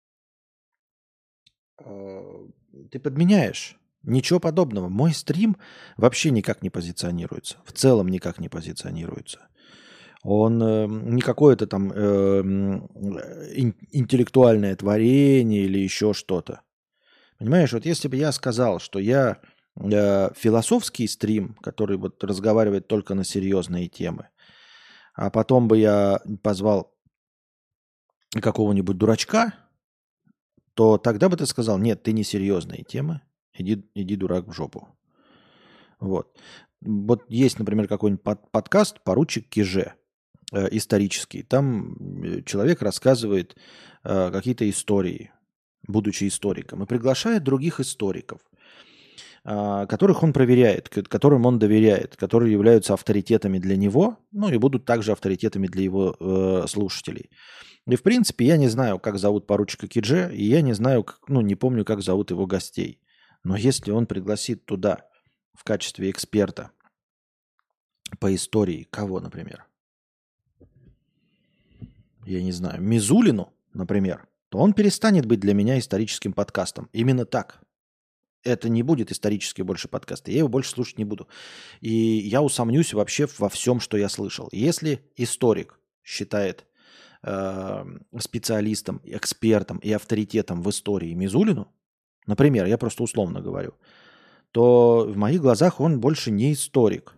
S1: ты подменяешь. Ничего подобного. Мой стрим вообще никак не позиционируется. В целом никак не позиционируется. Он не какое-то там интеллектуальное творение или еще что-то. Понимаешь, вот если бы я сказал, что я философский стрим, который вот разговаривает только на серьезные темы, а потом бы я позвал какого-нибудь дурачка, то тогда бы ты сказал, нет, ты не серьезные темы, иди дурак в жопу. Вот. Вот есть, например, какой-нибудь подкаст «Поручик Киже», исторический. Там человек рассказывает какие-то истории, будучи историком, и приглашает других историков, которых он проверяет, которым он доверяет, которые являются авторитетами для него, ну и будут также авторитетами для его слушателей. И, в принципе, я не знаю, как зовут поручика Кидже, и я не знаю, не помню, как зовут его гостей. Но если он пригласит туда в качестве эксперта по истории кого, например? Я не знаю, Мизулину, например, то он перестанет быть для меня историческим подкастом. Именно так. Это не будет исторический больше подкаст. Я его больше слушать не буду. И я усомнюсь вообще во всем, что я слышал. Если историк считает специалистом, экспертом и авторитетом в истории Мизулину, например, я просто условно говорю, то в моих глазах он больше не историк.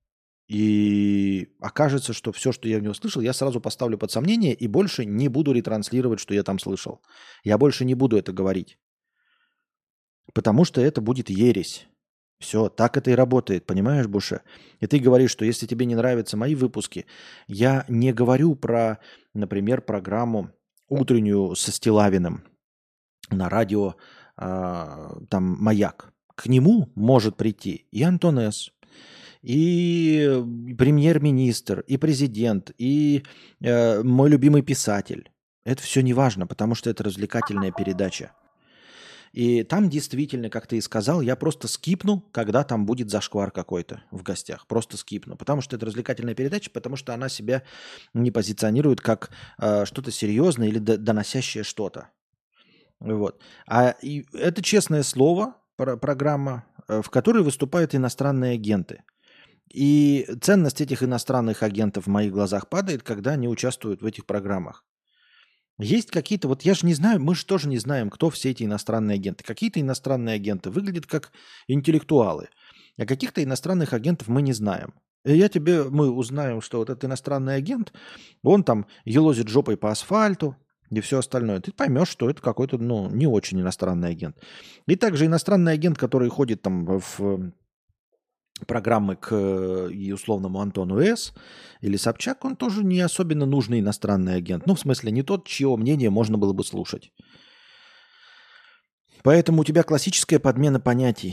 S1: И окажется, что все, что я в него слышал, я сразу поставлю под сомнение и больше не буду ретранслировать, что я там слышал. Я больше не буду это говорить. Потому что это будет ересь. Все, так это и работает, понимаешь, Буше? И ты говоришь, что если тебе не нравятся мои выпуски, я не говорю про, например, программу утреннюю со Стилавиным на радио там «Маяк». К нему может прийти и Антон С., и премьер-министр, и президент, и мой любимый писатель. Это все не важно, потому что это развлекательная передача. И там действительно, как ты и сказал, я просто скипну, когда там будет зашквар какой-то в гостях. Просто скипну. Потому что это развлекательная передача, потому что она себя не позиционирует как что-то серьезное или доносящее что-то. Вот. И это честное слово, программа, в которой выступают иностранные агенты. И ценность этих иностранных агентов в моих глазах падает, когда они участвуют в этих программах. Есть какие-то, вот я же не знаю, мы же тоже не знаем, кто все эти иностранные агенты. Какие-то иностранные агенты выглядят как интеллектуалы, а каких-то иностранных агентов мы не знаем. И мы узнаем, что вот этот иностранный агент, он там елозит жопой по асфальту и все остальное. Ты поймешь, что это какой-то, не очень иностранный агент. И также иностранный агент, который ходит там в программы к и условному Антону С. или Собчак, он тоже не особенно нужный иностранный агент. Ну, в смысле, не тот, чье мнение можно было бы слушать. Поэтому у тебя классическая подмена понятий.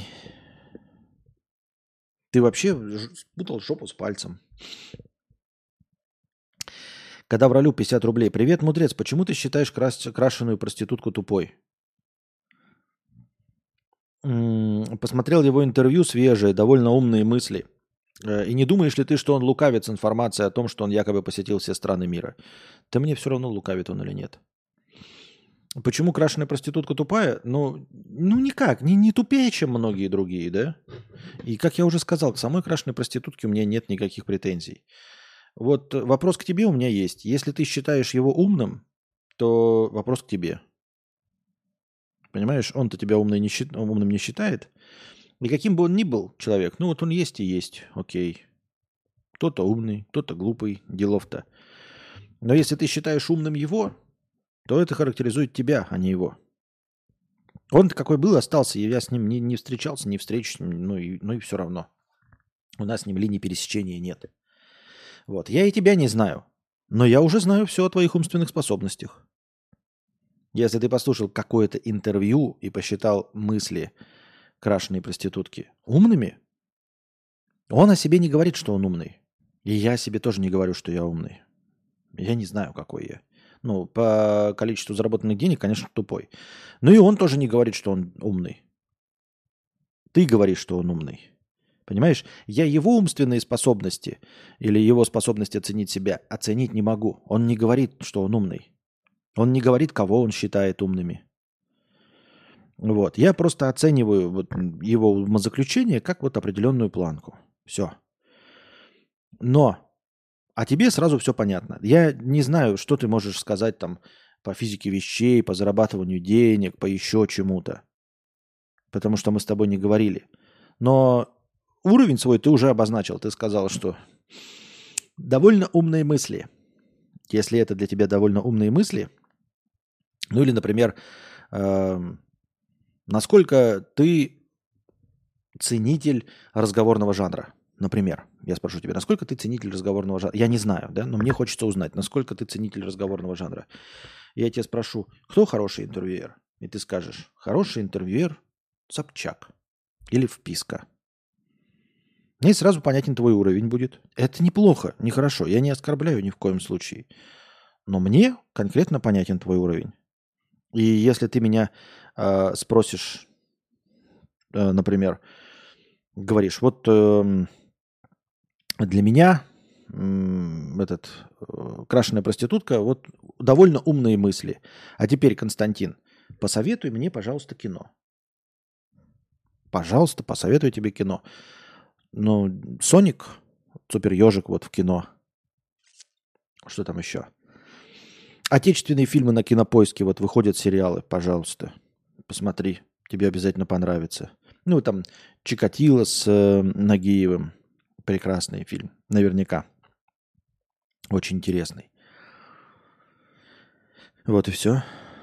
S1: Ты вообще спутал жопу с пальцем. Когда вралю 50 рублей. Привет, мудрец, почему ты считаешь крашеную проститутку тупой? Посмотрел его интервью свежее, довольно умные мысли. И не думаешь ли ты, что он лукавит с информацией о том, что он якобы посетил все страны мира? Да мне все равно, лукавит он или нет. Почему крашеная проститутка тупая? Ну никак, не тупее, чем многие другие, да? И как я уже сказал, к самой крашеной проститутке у меня нет никаких претензий. Вот вопрос к тебе у меня есть. Если ты считаешь его умным, то вопрос к тебе. Понимаешь, он-то тебя умным не считает. И каким бы он ни был человек, ну вот он есть и есть, окей. Кто-то умный, кто-то глупый, делов-то. Но если ты считаешь умным его, то это характеризует тебя, а не его. Он какой был, остался, и я с ним не встречался, не встречусь, ну и все равно. У нас с ним линии пересечения нет. Вот, я и тебя не знаю, но я уже знаю все о твоих умственных способностях. Если ты послушал какое-то интервью и посчитал мысли крашеной проститутки умными, он о себе не говорит, что он умный. И я о себе тоже не говорю, что я умный. Я не знаю, какой я. Ну, по количеству заработанных денег, конечно, тупой. Но и он тоже не говорит, что он умный. Ты говоришь, что он умный. Понимаешь? Я его умственные способности или его способность оценить себя оценить не могу. Он не говорит, что он умный. Он не говорит, кого он считает умными. Вот. Я просто оцениваю вот его умозаключение как вот определенную планку. Все. Но, а тебе сразу все понятно. Я не знаю, что ты можешь сказать там по физике вещей, по зарабатыванию денег, по еще чему-то. Потому что мы с тобой не говорили. Но уровень свой ты уже обозначил. Ты сказал, что довольно умные мысли. Если это для тебя довольно умные мысли, ну или, например, насколько ты ценитель разговорного жанра. Например, я спрошу тебя, насколько ты ценитель разговорного жанра? Я не знаю, да, но мне хочется узнать, насколько ты ценитель разговорного жанра. Я тебя спрошу, кто хороший интервьюер? И ты скажешь, хороший интервьюер Собчак или Вписка. Мне сразу понятен твой уровень будет. Это неплохо, нехорошо. Я не оскорбляю ни в коем случае. Но мне конкретно понятен твой уровень. И если ты меня спросишь, например, говоришь, вот для меня крашеная проститутка, вот довольно умные мысли. А теперь, Константин, посоветуй мне, пожалуйста, кино. Пожалуйста, посоветуй тебе кино. Ну, Соник, Супер Ежик вот в кино. Что там еще? Отечественные фильмы на Кинопоиске, вот выходят сериалы, пожалуйста, посмотри. Тебе обязательно понравится. Ну, там Чикатило с Нагиевым. Прекрасный фильм. Наверняка. Очень интересный. Вот и все.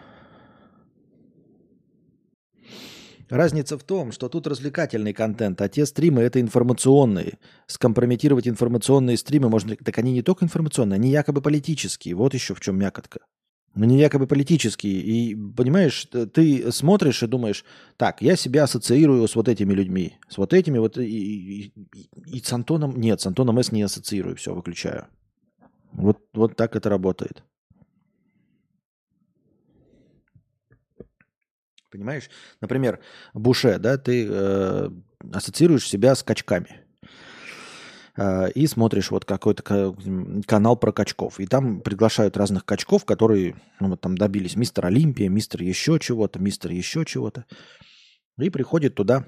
S1: Разница в том, что тут развлекательный контент, а те стримы это информационные. Скомпрометировать информационные стримы можно... Так они не только информационные, они якобы политические. Вот еще в чем мякотка. Они якобы политические. И, понимаешь, ты смотришь и думаешь, так, я себя ассоциирую с вот этими людьми. С вот этими вот... И с Антоном... Нет, с Антоном С не ассоциирую. Все, выключаю. Вот так это работает. Понимаешь? Например, Буше, да, ты ассоциируешь себя с качками. И смотришь вот какой-то канал про качков. И там приглашают разных качков, которые ну, вот там добились мистер Олимпия, мистер еще чего-то, мистер еще чего-то. И приходят туда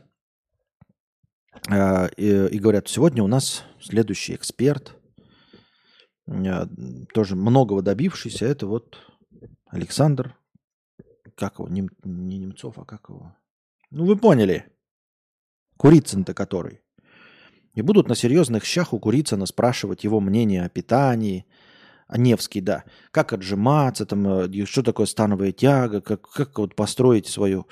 S1: и говорят, сегодня у нас следующий эксперт, тоже многого добившийся, это вот Александр, как его, не Немцов, а как его? Ну, вы поняли. Курицын-то который. И будут на серьезных щах у Курицына спрашивать его мнение о питании. А Невский, да. Как отжиматься, там, что такое становая тяга, как вот построить свою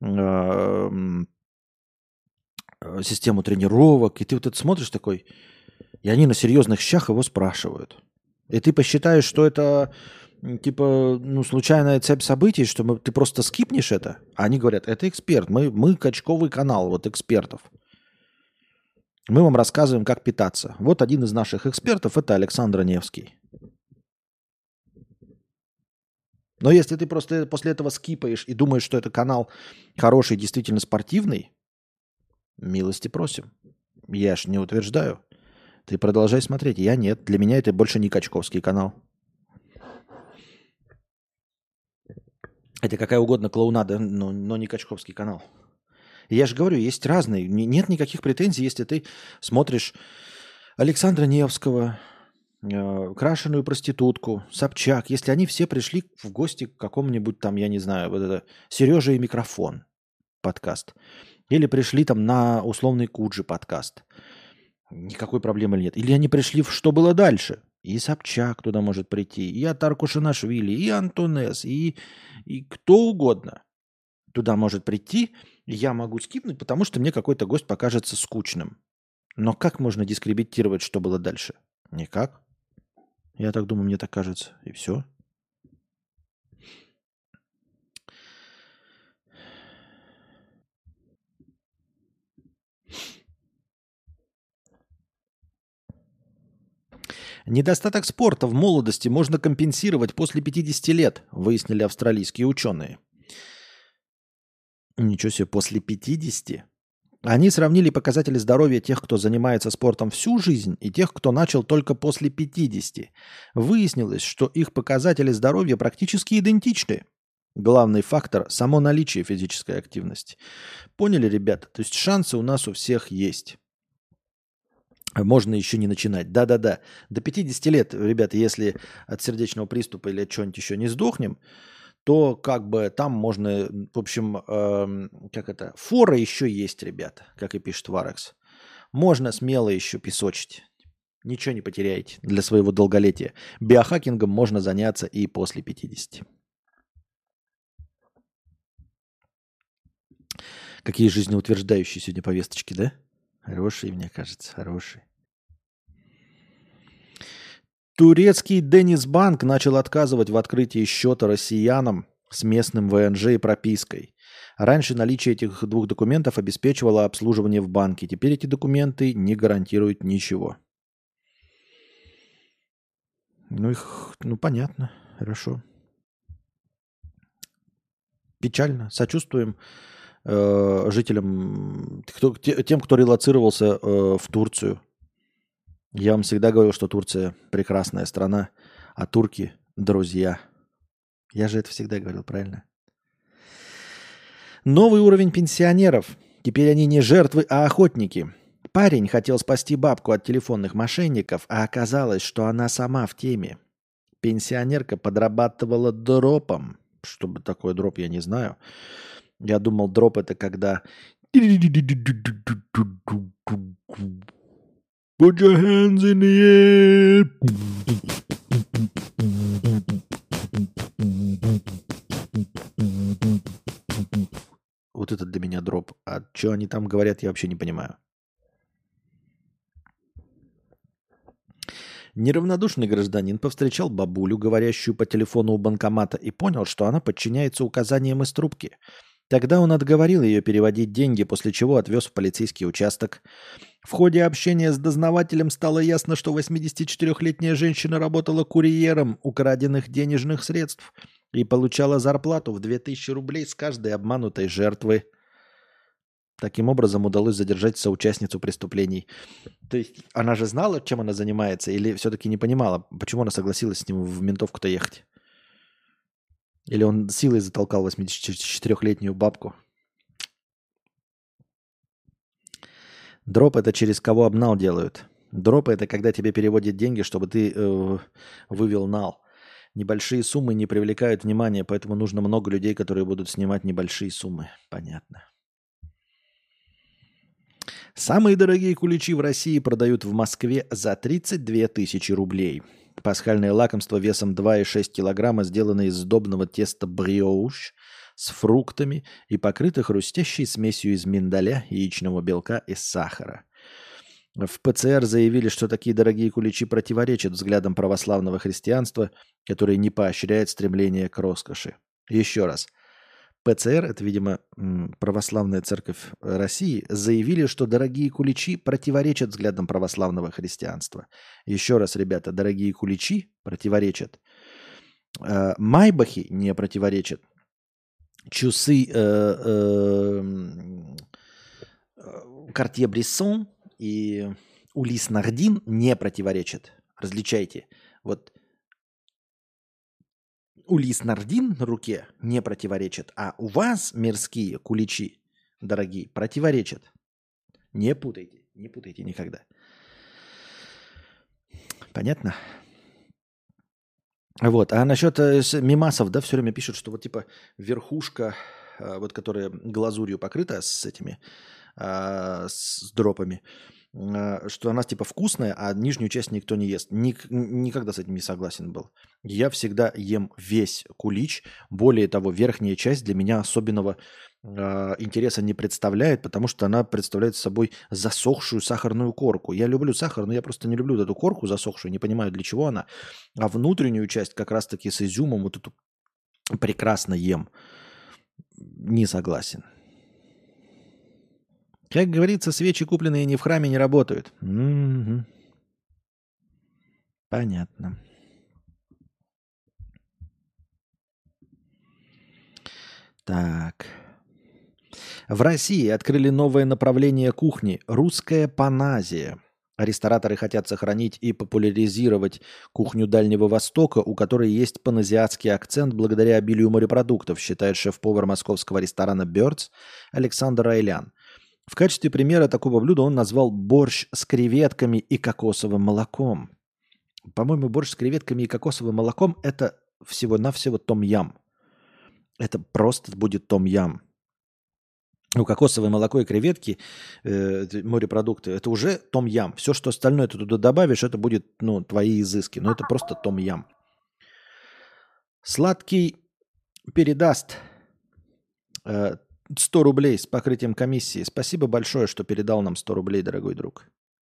S1: систему тренировок. И ты вот это смотришь такой, и они на серьезных щах его спрашивают. И ты посчитаешь, что это типа ну, случайная цепь событий, что ты просто скипнешь это. А они говорят, это эксперт, мы качковый канал вот экспертов. Мы вам рассказываем, как питаться. Вот один из наших экспертов – это Александр Невский. Но если ты просто после этого скипаешь и думаешь, что это канал хороший, действительно спортивный, милости просим. Я ж не утверждаю. Ты продолжай смотреть. Я нет. Для меня это больше не качковский канал. Это какая угодно клоунада, но не качковский канал. Я же говорю, есть разные. Нет никаких претензий, если ты смотришь Александра Невского, крашеную проститутку, Собчак. Если они все пришли в гости к какому-нибудь там, я не знаю, вот это Сережа и микрофон подкаст. Или пришли там на условный Куджи подкаст. Никакой проблемы нет. Или они пришли в «Что было дальше?» И Собчак туда может прийти, и Атар Кушанашвили, и Антонес, и кто угодно туда может прийти. Я могу скипнуть, потому что мне какой-то гость покажется скучным. Но как можно дискредитировать, что было дальше? Никак. Я так думаю, мне так кажется. И все. Недостаток спорта в молодости можно компенсировать после 50 лет, выяснили австралийские ученые. Ничего себе, после 50? Они сравнили показатели здоровья тех, кто занимается спортом всю жизнь, и тех, кто начал только после 50. Выяснилось, что их показатели здоровья практически идентичны. Главный фактор – само наличие физической активности. Поняли, ребята? То есть шансы у нас у всех есть. Можно еще не начинать. Да-да-да. До 50 лет, ребята, если от сердечного приступа или от чего-нибудь еще не сдохнем, то как бы там можно, в общем, как это, фора еще есть, ребята, как и пишет Варекс. Можно смело еще песочить. Ничего не потеряете для своего долголетия. Биохакингом можно заняться и после 50. Какие жизнеутверждающие сегодня повесточки, да? Хорошие, мне кажется, хорошие. Турецкий Денизбанк начал отказывать в открытии счета россиянам с местным ВНЖ и пропиской. Раньше наличие этих двух документов обеспечивало обслуживание в банке. Теперь эти документы не гарантируют ничего. Ну понятно, хорошо. Печально. Сочувствуем жителям, тем, кто релоцировался в Турцию. Я вам всегда говорил, что Турция прекрасная страна, а турки – друзья. Я же это всегда говорил, правильно? Новый уровень пенсионеров. Теперь они не жертвы, а охотники. Парень хотел спасти бабку от телефонных мошенников, а оказалось, что она сама в теме. Пенсионерка подрабатывала дропом. Что бы такое дроп, я не знаю. Я думал, дроп это когда... Put your hands in the air. Вот это для меня дроп. А что они там говорят, я вообще не понимаю. Неравнодушный гражданин повстречал бабулю, говорящую по телефону у банкомата, и понял, что она подчиняется указаниям из трубки. Тогда он отговорил ее переводить деньги, после чего отвез в полицейский участок. В ходе общения с дознавателем стало ясно, что 84-летняя женщина работала курьером украденных денежных средств и получала зарплату в 2000 рублей с каждой обманутой жертвы. Таким образом удалось задержать соучастницу преступлений. То есть она же знала, чем она занимается, или все-таки не понимала, почему она согласилась с ним в ментовку-то ехать? Или он силой затолкал 84-летнюю бабку? Дроп это через кого обнал делают. Дроп это когда тебе переводят деньги, чтобы ты вывел нал. Небольшие суммы не привлекают внимания, поэтому нужно много людей, которые будут снимать небольшие суммы. Понятно. Самые дорогие куличи в России продают в Москве за 32 тысячи рублей. Пасхальное лакомство весом 2,6 килограмма сделано из сдобного теста бриош с фруктами и покрыто хрустящей смесью из миндаля, яичного белка и сахара. В ПЦР заявили, что такие дорогие куличи противоречат взглядам православного христианства, которое не поощряет стремление к роскоши. Еще раз. ПЦР, это, видимо, православная церковь России, заявили, что дорогие куличи противоречат взглядам православного христианства. Еще раз, ребята, дорогие куличи противоречат. Майбахи не противоречат. Часы Картье-Брессон и Улис Нардин не противоречат. Различайте. Вот Улис Нардин на руке не противоречит, а у вас мирские куличи, дорогие, противоречат. Не путайте никогда. Понятно? Вот. А насчет мимасов, да, все время пишут, что вот типа верхушка, вот которая глазурью покрыта с этими, с дропами, что она типа вкусная, а нижнюю часть никто не ест. Никогда с этим не согласен был. Я всегда ем весь кулич. Более того, верхняя часть для меня особенного интереса не представляет, потому что она представляет собой засохшую сахарную корку. Я люблю сахар, но я просто не люблю вот эту корку засохшую, не понимаю, для чего она. А внутреннюю часть как раз-таки с изюмом вот эту прекрасно ем. Не согласен. Как говорится, свечи, купленные не в храме, не работают. Угу. Понятно. Так. В России открыли новое направление кухни – русская паназия. Рестораторы хотят сохранить и популяризировать кухню Дальнего Востока, у которой есть паназиатский акцент благодаря обилию морепродуктов, считает шеф-повар московского ресторана «Бёрдс» Александр Айлян. В качестве примера такого блюда он назвал борщ с креветками и кокосовым молоком. По-моему, борщ с креветками и кокосовым молоком – это всего-навсего том-ям. Это просто будет том-ям. Ну, кокосовое молоко и креветки, морепродукты – это уже том-ям. Все, что остальное ты туда добавишь, это будет, ну, твои изыски. Но это просто том-ям. Сладкий передаст 100 рублей с покрытием комиссии. Спасибо большое, что передал нам 100 рублей, дорогой друг.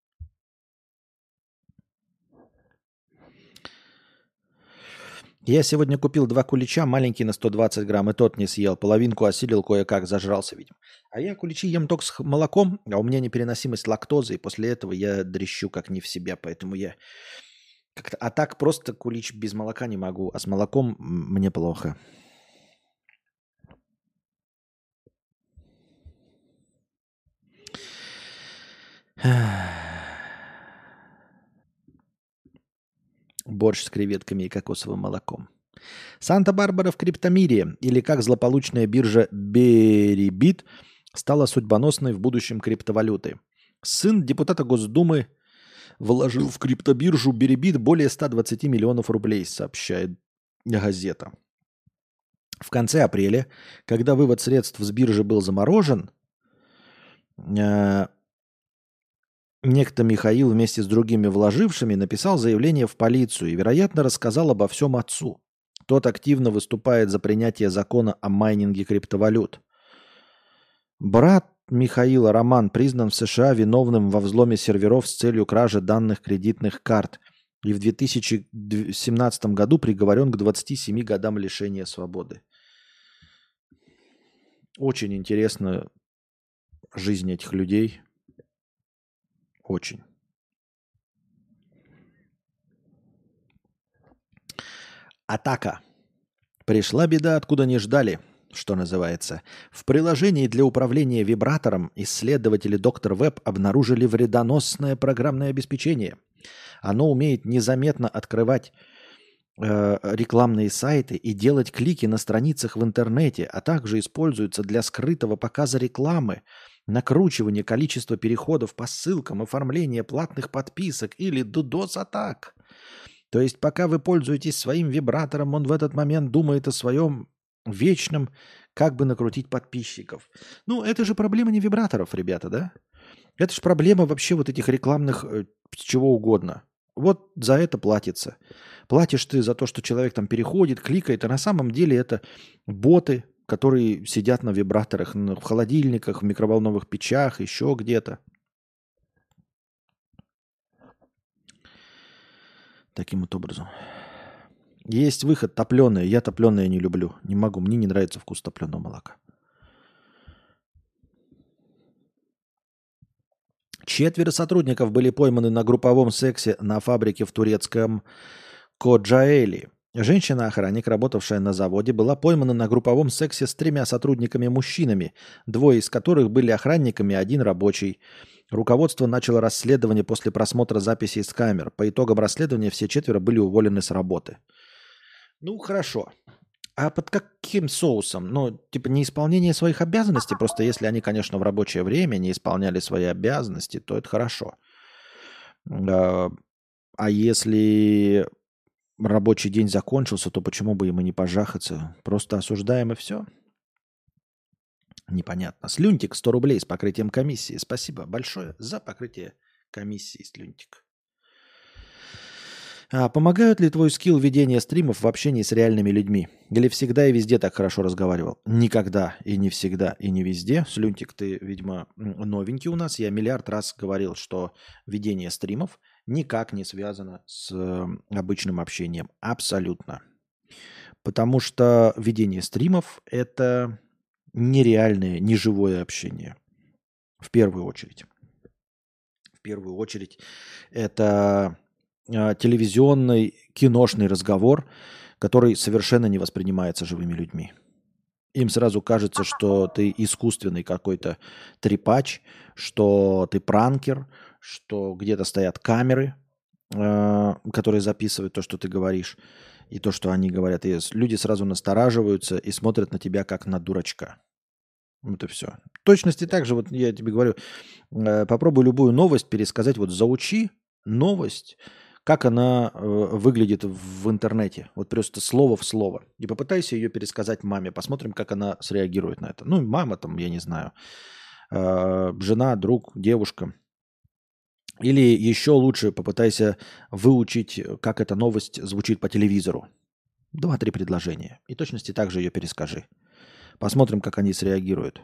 S1: Я сегодня купил 2 кулича, маленький на 120 грамм, и тот не съел. Половинку осилил, кое-как зажрался, видимо. А я куличи ем только с молоком, а у меня непереносимость лактозы, и после этого я дрищу как не в себя, поэтому я как-то... А так просто кулич без молока не могу, а с молоком мне плохо. Борщ с креветками и кокосовым молоком. Санта-Барбара в криптомире, или как злополучная биржа Берибит стала судьбоносной в будущем криптовалюты. Сын депутата Госдумы вложил в криптобиржу Берибит более 120 миллионов рублей, сообщает газета. В конце апреля, когда вывод средств с биржи был заморожен, э, некто Михаил вместе с другими вложившими написал заявление в полицию и, вероятно, рассказал обо всем отцу. Тот активно выступает за принятие закона о майнинге криптовалют. Брат Михаила Роман признан в США виновным во взломе серверов с целью кражи данных кредитных карт и в 2017 году приговорен к 27 годам лишения свободы. Очень интересна жизнь этих людей. Очень. Атака. Пришла беда, откуда не ждали, что называется. В приложении для управления вибратором исследователи Доктор Веб обнаружили вредоносное программное обеспечение. Оно умеет незаметно открывать рекламные сайты и делать клики на страницах в интернете, а также используется для скрытого показа рекламы, накручивания количества переходов по ссылкам, оформления платных подписок или DDoS-атак. То есть пока вы пользуетесь своим вибратором, он в этот момент думает о своем вечном, как бы накрутить подписчиков. Ну, это же проблема не вибраторов, ребята, да? Это же проблема вообще вот этих рекламных чего угодно. Вот за это платится. Платишь ты за то, что человек там переходит, кликает, а на самом деле это боты, которые сидят на вибраторах, в холодильниках, в микроволновых печах, еще где-то. Таким вот образом. Есть выход топленое. Я топленое не люблю. Не могу. Мне не нравится вкус топленого молока. 4 сотрудников были пойманы на групповом сексе на фабрике в турецком Коджаэли. Женщина-охранник, работавшая на заводе, была поймана на групповом сексе с 3 сотрудниками-мужчинами, 2 из которых были охранниками, 1 рабочий. Руководство начало расследование после просмотра записей с камер. По итогам расследования все 4 были уволены с работы. Ну, хорошо. А под каким соусом? Ну, типа неисполнение своих обязанностей? Просто если они, конечно, в рабочее время не исполняли свои обязанности, то это хорошо. А если рабочий день закончился, то почему бы им и не пожахаться? Просто осуждаем и все? Непонятно. Слюнтик 100 рублей с покрытием комиссии. Спасибо большое за покрытие комиссии, Слюнтик. Помогают ли твой скилл ведения стримов в общении с реальными людьми? Или всегда и везде так хорошо разговаривал? Никогда и не всегда и не везде. Слюнтик, ты, видимо, новенький у нас. Я миллиард раз говорил, что ведение стримов никак не связано с обычным общением. Абсолютно. Потому что ведение стримов – это нереальное, неживое общение. В первую очередь. В первую очередь это телевизионный, киношный разговор, который совершенно не воспринимается живыми людьми. Им сразу кажется, что ты искусственный какой-то трепач, что ты пранкер, что где-то стоят камеры, которые записывают то, что ты говоришь, и то, что они говорят. И люди сразу настораживаются и смотрят на тебя, как на дурачка. Вот и все. В точности так же, вот я тебе говорю, попробуй любую новость пересказать, вот заучи новость, как она выглядит в интернете. Вот просто слово в слово. И попытайся ее пересказать маме. Посмотрим, как она среагирует на это. Ну, мама там, я не знаю, жена, друг, девушка. Или еще лучше попытайся выучить, как эта новость звучит по телевизору. 2-3 предложения. И точности так же ее перескажи. Посмотрим, как они среагируют.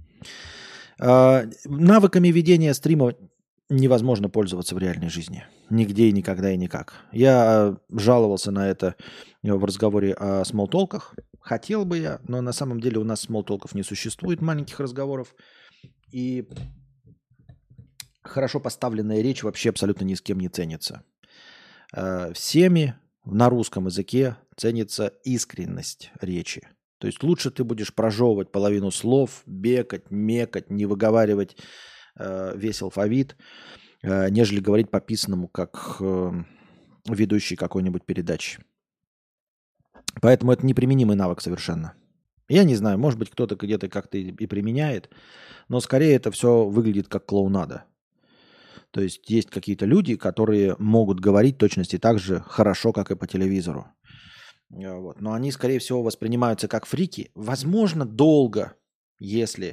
S1: Навыками ведения стрима невозможно пользоваться в реальной жизни. Нигде и никогда и никак. Я жаловался на это в разговоре о смолтолках. Хотел бы я, но на самом деле у нас смолтолков не существует, маленьких разговоров. И хорошо поставленная речь вообще абсолютно ни с кем не ценится. Всеми на русском языке ценится искренность речи. То есть лучше ты будешь прожевывать половину слов, бекать, мекать, не выговаривать весь алфавит, нежели говорить по писанному, как ведущий какой-нибудь передачи. Поэтому это неприменимый навык совершенно. Я не знаю, может быть, кто-то где-то как-то и применяет, но скорее это все выглядит как клоунада. То есть есть какие-то люди, которые могут говорить точности так же хорошо, как и по телевизору. Вот. Но они, скорее всего, воспринимаются как фрики. Возможно, долго, если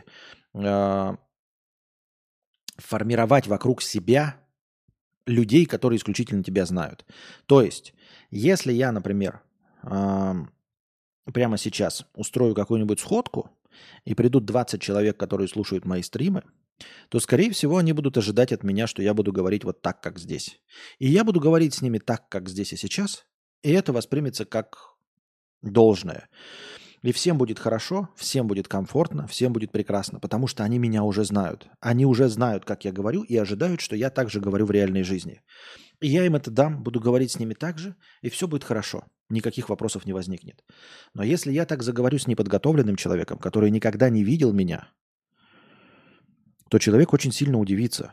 S1: формировать вокруг себя людей, которые исключительно тебя знают. То есть, если я, например, прямо сейчас устрою какую-нибудь сходку, и придут 20 человек, которые слушают мои стримы, то, скорее всего, они будут ожидать от меня, что я буду говорить вот так, как здесь. И я буду говорить с ними так, как здесь и сейчас, и это воспримется как должное. И всем будет хорошо, всем будет комфортно, всем будет прекрасно, потому что они меня уже знают. Они уже знают, как я говорю, и ожидают, что я также говорю в реальной жизни. И я им это дам, буду говорить с ними так же, и все будет хорошо. Никаких вопросов не возникнет. Но если я так заговорю с неподготовленным человеком, который никогда не видел меня, то человек очень сильно удивится.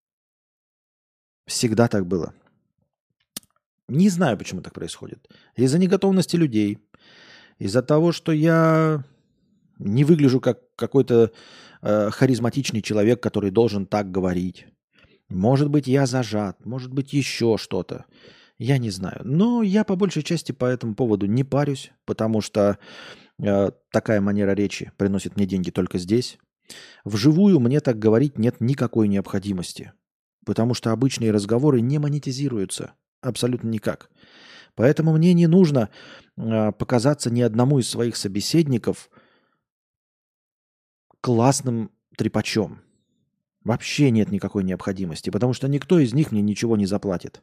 S1: Всегда так было. Не знаю, почему так происходит. Из-за неготовности людей, из-за того, что я не выгляжу как какой-то харизматичный человек, который должен так говорить. Может быть, я зажат, может быть, еще что-то. Я не знаю. Но я по большей части по этому поводу не парюсь, потому что такая манера речи приносит мне деньги только здесь. Вживую мне так говорить нет никакой необходимости, потому что обычные разговоры не монетизируются абсолютно никак. Поэтому мне не нужно показаться ни одному из своих собеседников классным трепачом. Вообще нет никакой необходимости, потому что никто из них мне ничего не заплатит.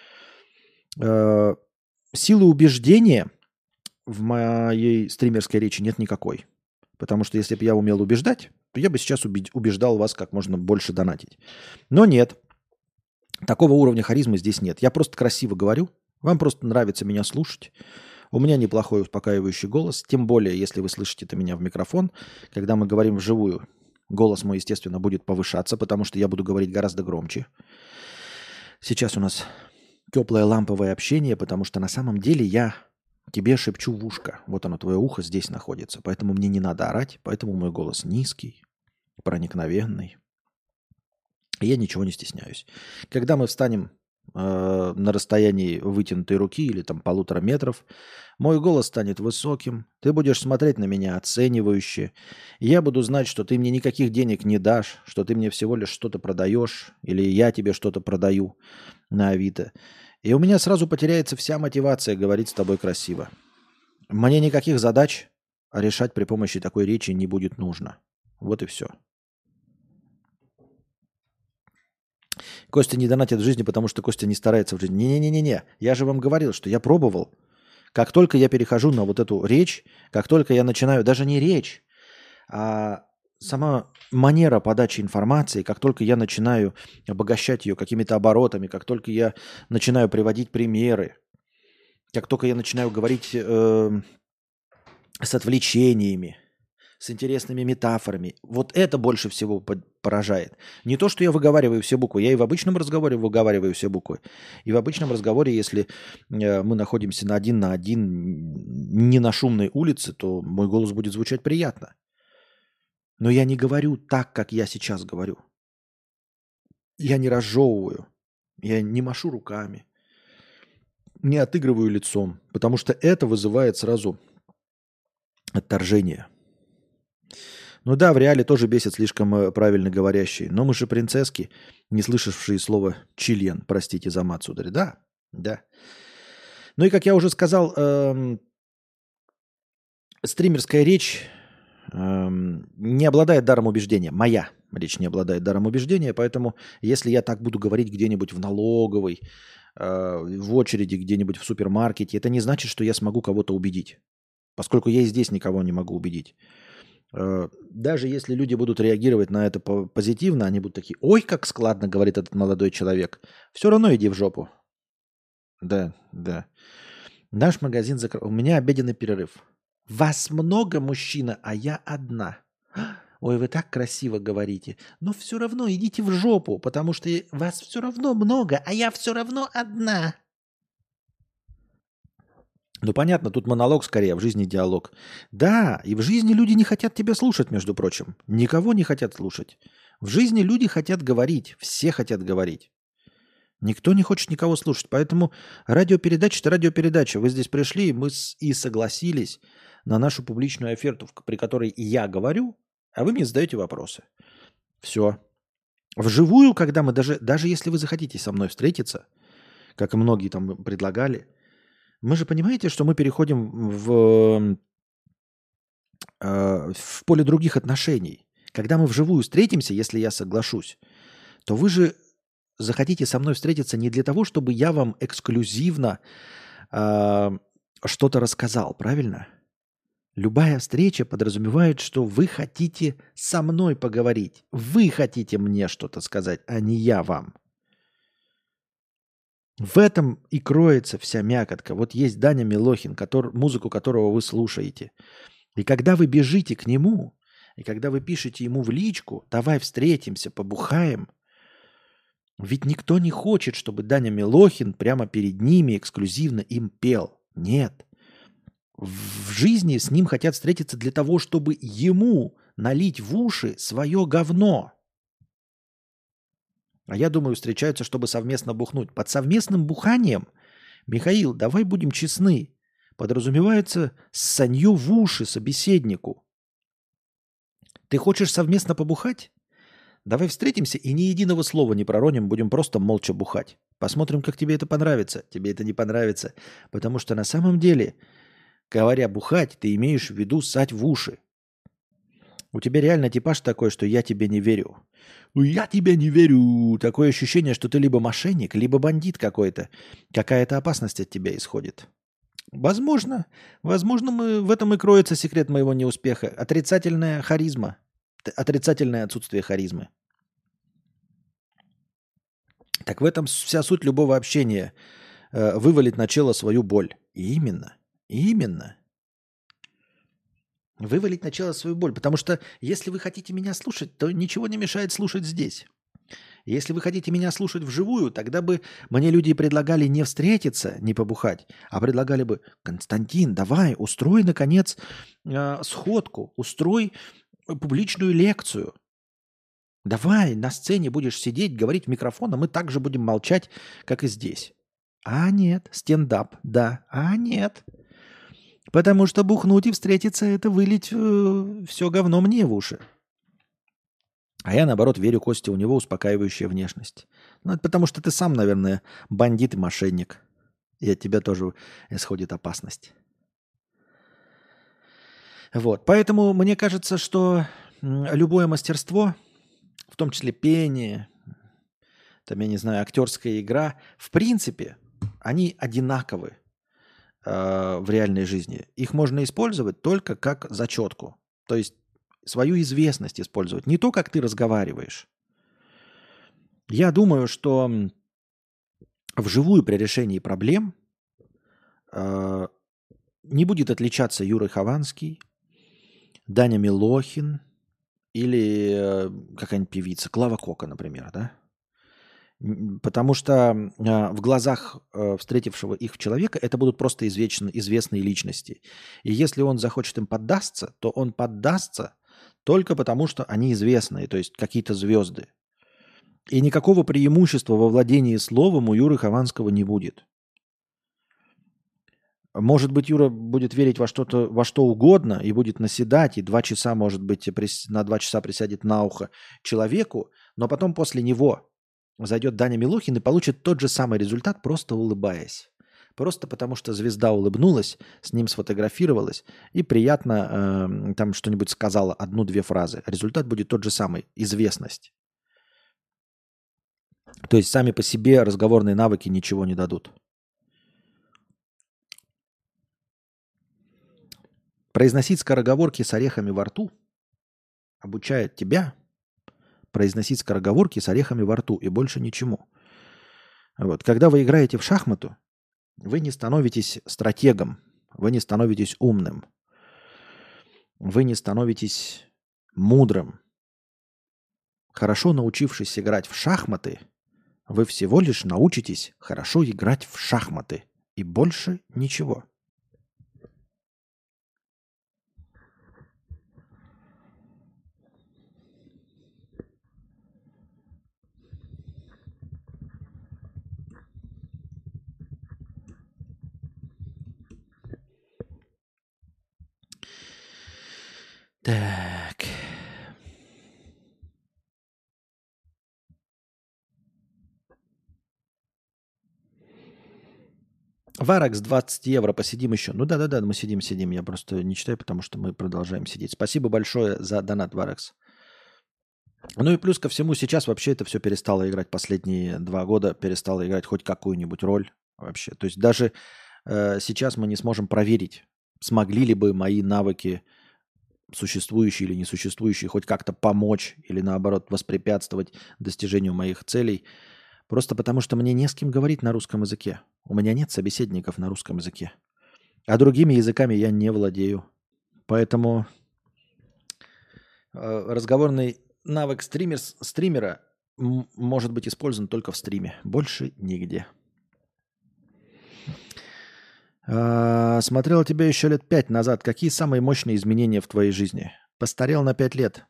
S1: Силы убеждения в моей стримерской речи нет никакой. Потому что если бы я умел убеждать, то я бы сейчас убеждал вас как можно больше донатить. Но нет. Такого уровня харизмы здесь нет. Я просто красиво говорю. Вам просто нравится меня слушать. У меня неплохой успокаивающий голос. Тем более, если вы слышите это меня в микрофон. Когда мы говорим вживую, голос мой, естественно, будет повышаться, потому что я буду говорить гораздо громче. Сейчас у нас теплое ламповое общение, потому что на самом деле я тебе шепчу в ушко. Вот оно, твое ухо здесь находится. Поэтому мне не надо орать, поэтому мой голос низкий, проникновенный. И я ничего не стесняюсь. Когда мы встанем на расстоянии вытянутой руки или там 1,5 метров, мой голос станет высоким, ты будешь смотреть на меня оценивающе, и я буду знать, что ты мне никаких денег не дашь, что ты мне всего лишь что-то продаешь, или я тебе что-то продаю на Авито. И у меня сразу потеряется вся мотивация говорить с тобой красиво. Мне никаких задач решать при помощи такой речи не будет нужно. Вот и все. Костя не донатит в жизни, потому что Костя не старается в жизни. Не-не-не-не. Я же вам говорил, что я пробовал. Как только я перехожу на вот эту речь, как только я начинаю, даже не речь, а сама манера подачи информации, как только я начинаю обогащать ее какими-то оборотами, как только я начинаю приводить примеры, как только я начинаю говорить с отвлечениями, с интересными метафорами, вот это больше всего поражает. Не то, что я выговариваю все буквы, я и в обычном разговоре выговариваю все буквы. И в обычном разговоре, если мы находимся на один, не на шумной улице, то мой голос будет звучать приятно. Но я не говорю так, как я сейчас говорю. Я не разжевываю, я не машу руками, не отыгрываю лицом, потому что это вызывает сразу отторжение. Ну да, в реале тоже бесит слишком правильно говорящие. Но мы же принцесски, не слышавшие слова «член», простите за мат, сударь. Да, да. Ну и, как я уже сказал, стримерская речь не обладает даром убеждения. Моя речь не обладает даром убеждения, поэтому если я так буду говорить где-нибудь в налоговой, в очереди где-нибудь в супермаркете, это не значит, что я смогу кого-то убедить, поскольку я и здесь никого не могу убедить. Даже если люди будут реагировать на это позитивно, они будут такие: ой, как складно говорит этот молодой человек. Все равно иди в жопу. Да, да. Наш магазин закрыл. У меня обеденный перерыв. Вас много, мужчина, а я одна. Ой, вы так красиво говорите. Но все равно идите в жопу, потому что вас все равно много, а я все равно одна. Ну, понятно, тут монолог скорее, а в жизни диалог. Да, и в жизни люди не хотят тебя слушать, между прочим. Никого не хотят слушать. В жизни люди хотят говорить, все хотят говорить. Никто не хочет никого слушать. Поэтому радиопередача – это радиопередача. Вы здесь пришли, и мы и согласились на нашу публичную оферту, при которой я говорю, а вы мне задаете вопросы. Все. Вживую, когда мы даже если вы захотите со мной встретиться, как и многие там предлагали, мы же понимаете, что мы переходим в поле других отношений. Когда мы вживую встретимся, если я соглашусь, то вы же захотите со мной встретиться не для того, чтобы я вам эксклюзивно что-то рассказал, правильно? Любая встреча подразумевает, что вы хотите со мной поговорить. Вы хотите мне что-то сказать, а не я вам. В этом и кроется вся мякотка. Вот есть Даня Милохин, музыку которого вы слушаете. И когда вы бежите к нему, и когда вы пишете ему в личку, давай встретимся, побухаем, ведь никто не хочет, чтобы Даня Милохин прямо перед ними эксклюзивно им пел. Нет. В жизни с ним хотят встретиться для того, чтобы ему налить в уши свое говно. А я думаю, встречаются, чтобы совместно бухнуть. Под совместным буханием, Михаил, давай будем честны, подразумевается ссанью в уши собеседнику. Ты хочешь совместно побухать? Давай встретимся и ни единого слова не пророним, будем просто молча бухать. Посмотрим, как тебе это понравится. Тебе это не понравится. Потому что на самом деле, говоря бухать, ты имеешь в виду ссать в уши. У тебя реально типаж такой, что я тебе не верю. Я тебе не верю. Такое ощущение, что ты либо мошенник, либо бандит какой-то. Какая-то опасность от тебя исходит. Возможно. Возможно, в этом и кроется секрет моего неуспеха. Отрицательная харизма. Отрицательное отсутствие харизмы. Так в этом вся суть любого общения. Вывалить на чело свою боль. Именно. Именно. Вывалить на чело свою боль. Потому что если вы хотите меня слушать, то ничего не мешает слушать здесь. Если вы хотите меня слушать вживую, тогда бы мне люди предлагали не встретиться, не побухать, а предлагали бы: Константин, давай, устрой, наконец, сходку, устрой публичную лекцию. Давай, на сцене будешь сидеть, говорить в микрофон, а мы также будем молчать, как и здесь. А нет, стендап, да, а нет. Потому что бухнуть и встретиться – это вылить все говно мне в уши. А я, наоборот, верю Косте, у него успокаивающая внешность. Ну, это потому что ты сам, наверное, бандит и мошенник. И от тебя тоже исходит опасность. Вот. Поэтому мне кажется, что любое мастерство, в том числе пение, там, я не знаю, актерская игра, в принципе, они одинаковы в реальной жизни. Их можно использовать только как зачетку. То есть свою известность использовать. Не то, как ты разговариваешь. Я думаю, что вживую при решении проблем не будет отличаться Юра Хованский, Даня Милохин или какая-нибудь певица, Клава Кока, например, да? Потому что в глазах встретившего их человека это будут просто известные личности. И если он захочет им поддастся, то он поддастся только потому, что они известные, то есть какие-то звезды. И никакого преимущества во владении словом у Юры Хованского не будет. Может быть, Юра будет верить во что угодно и будет наседать, и 2 часа, может быть, на 2 часа присядет на ухо человеку, но потом после него зайдет Даня Милохин и получит тот же самый результат, просто улыбаясь. Просто потому, что звезда улыбнулась, с ним сфотографировалась и приятно там что-нибудь сказала, 1-2 фразы. Результат будет тот же самый – известность. То есть сами по себе разговорные навыки ничего не дадут. Произносить скороговорки с орехами во рту обучает тебя произносить скороговорки с орехами во рту и больше ничему. Вот. Когда вы играете в шахматы, вы не становитесь стратегом, вы не становитесь умным, вы не становитесь мудрым. Хорошо научившись играть в шахматы, вы всего лишь научитесь хорошо играть в шахматы и больше ничего. Варакс 20 евро, посидим еще. Ну да, мы сидим. Я просто не читаю, потому что мы продолжаем сидеть. Спасибо большое за донат, Варакс. Ну и плюс ко всему, сейчас вообще это все перестало играть. Последние 2 года перестало играть хоть какую-нибудь роль вообще. То есть даже сейчас мы не сможем проверить, смогли ли бы мои навыки, существующие или несуществующие, хоть как-то помочь или наоборот воспрепятствовать достижению моих целей. Просто потому что мне не с кем говорить на русском языке. У меня нет собеседников на русском языке. А другими языками я не владею. Поэтому разговорный навык стримера может быть использован только в стриме. Больше нигде. Смотрел тебя еще лет 5 назад. Какие самые мощные изменения в твоей жизни? Постарел на 5 лет.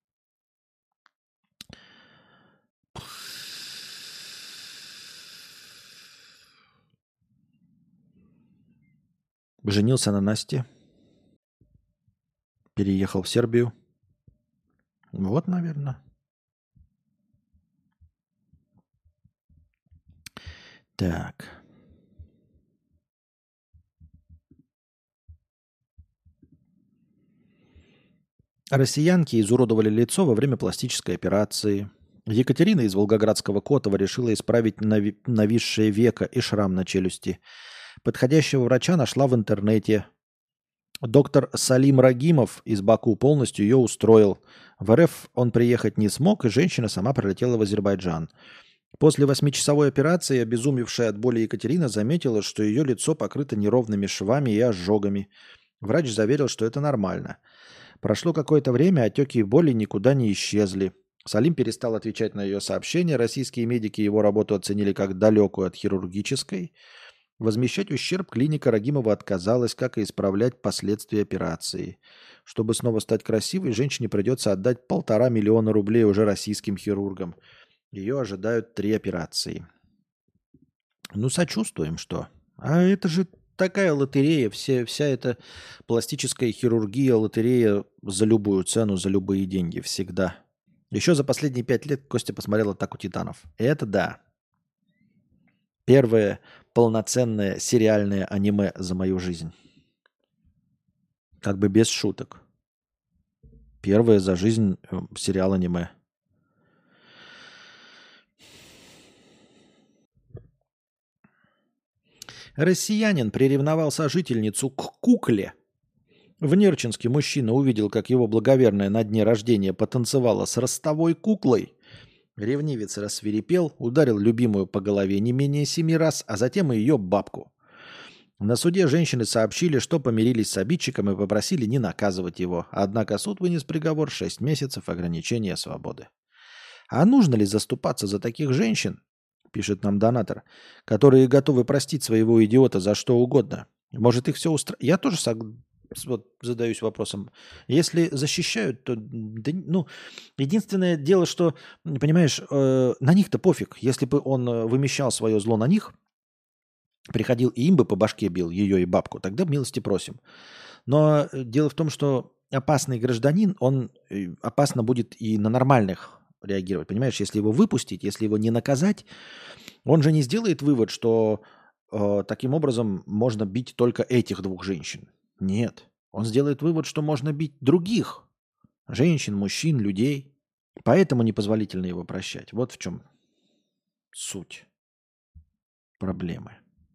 S1: Женился на Насте. Переехал в Сербию. Вот, наверное. Так. Россиянки изуродовали лицо во время пластической операции. Екатерина из Волгоградского Котова решила исправить нависшее веко и шрам на челюсти. Подходящего врача нашла в интернете. Доктор Салим Рагимов из Баку полностью ее устроил. В РФ он приехать не смог, и женщина сама прилетела в Азербайджан. После 8-часовой операции обезумевшая от боли Екатерина заметила, что ее лицо покрыто неровными швами и ожогами. Врач заверил, что это нормально. Прошло какое-то время, отеки и боли никуда не исчезли. Салим перестал отвечать на ее сообщения. Российские медики его работу оценили как далекую от хирургической. Возмещать ущерб клиника Рагимова отказалась, как и исправлять последствия операции. Чтобы снова стать красивой, женщине придется отдать 1,5 миллиона рублей уже российским хирургам. Ее ожидают 3 операции. Ну, сочувствуем, что? А это же такая лотерея. Вся эта пластическая хирургия, лотерея за любую цену, за любые деньги. Всегда. Еще за последние 5 лет Костя посмотрел «Атаку титанов». Это да. Первое полноценное сериальное аниме за мою жизнь. Как бы без шуток. Первое за жизнь сериал аниме. Россиянин приревновал сожительницу к кукле. В Нерчинске мужчина увидел, как его благоверная на дне рождения потанцевала с ростовой куклой. Ревнивец рассвирепел, ударил любимую по голове не менее 7 раз, а затем и ее бабку. На суде женщины сообщили, что помирились с обидчиком и попросили не наказывать его. Однако суд вынес приговор 6 месяцев ограничения свободы. А нужно ли заступаться за таких женщин, пишет нам донатор, которые готовы простить своего идиота за что угодно? Может, их все устраивает? Я тоже вот задаюсь вопросом. Если защищают, то ну, единственное дело, что, понимаешь, на них-то пофиг. Если бы он вымещал свое зло на них, приходил и им бы по башке бил, ее и бабку, тогда милости просим. Но дело в том, что опасный гражданин, он опасно будет и на нормальных реагировать. Понимаешь, если его выпустить, если его не наказать, он же не сделает вывод, что таким образом можно бить только этих 2 женщин. Нет. Он сделает вывод, что можно бить других женщин, мужчин, людей. Поэтому непозволительно его прощать. Вот в чем суть проблемы.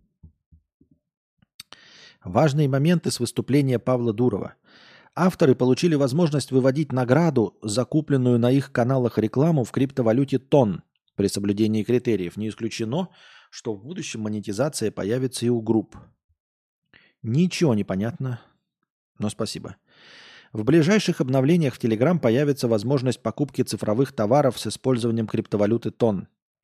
S1: Важные моменты с выступления Павла Дурова. Авторы получили возможность выводить награду, закупленную на их каналах рекламу в криптовалюте ТОН при соблюдении критериев. Не исключено, что в будущем монетизация появится и у групп. Ничего не понятно, но спасибо. В ближайших обновлениях в Telegram появится возможность покупки цифровых товаров с использованием криптовалюты ТОН.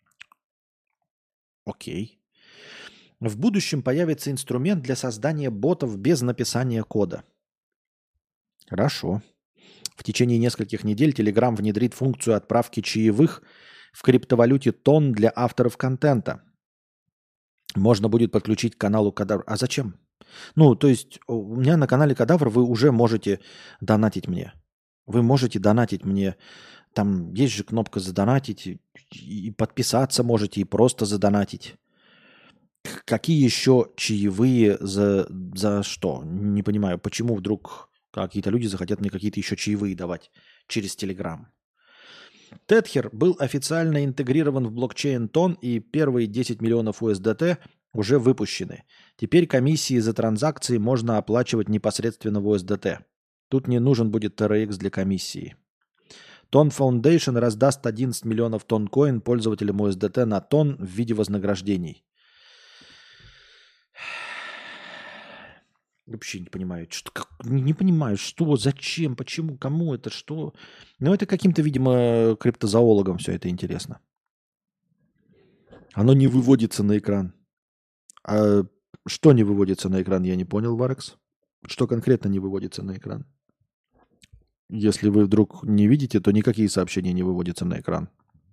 S1: Окей. В будущем появится инструмент для создания ботов без написания кода. Хорошо. В течение нескольких недель Telegram внедрит функцию отправки чаевых в криптовалюте ТОН для авторов контента. Можно будет подключить к каналу Кадавр. А зачем? Ну, то есть у меня на канале Кадавр вы уже можете донатить мне. Вы можете донатить мне. Там есть же кнопка задонатить. И подписаться можете, и просто задонатить. Какие еще чаевые за что? Не понимаю, почему вдруг какие-то люди захотят мне какие-то еще чаевые давать через Telegram. Тетхер был официально интегрирован в блокчейн Тон, и первые 10 миллионов USDT уже выпущены. Теперь комиссии за транзакции можно оплачивать непосредственно в USDT. Тут не нужен будет TRX для комиссии. Тон Foundation раздаст 11 миллионов тонкоин пользователям USDT на тон в виде вознаграждений. Вообще не понимаю, не понимаю, что, зачем, почему, кому это, что. Ну, это каким-то, видимо, криптозоологам все это интересно. Оно не выводится на экран. А что не выводится на экран, я не понял, Варекс. Что конкретно не выводится на экран? Если вы вдруг не видите, то никакие сообщения не выводятся на экран.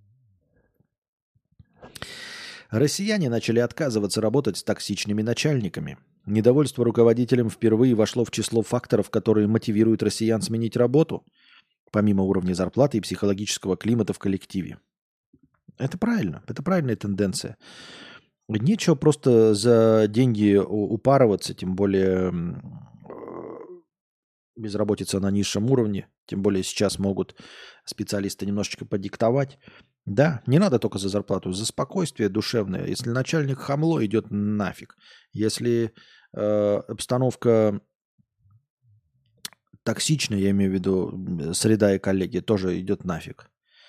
S1: Россияне начали отказываться работать с токсичными начальниками. Недовольство руководителем впервые вошло в число факторов, которые мотивируют россиян сменить работу, помимо уровня зарплаты и психологического климата в коллективе. Это правильно, это правильная тенденция. Нечего просто за деньги упарываться, тем более безработица на низшем уровне, тем более сейчас могут специалисты немножечко подиктовать. Да, не надо только за зарплату, за спокойствие душевное. Если начальник хамло, идет нафиг. Если обстановка токсичная, я имею в виду среда и коллеги, тоже идет нафиг.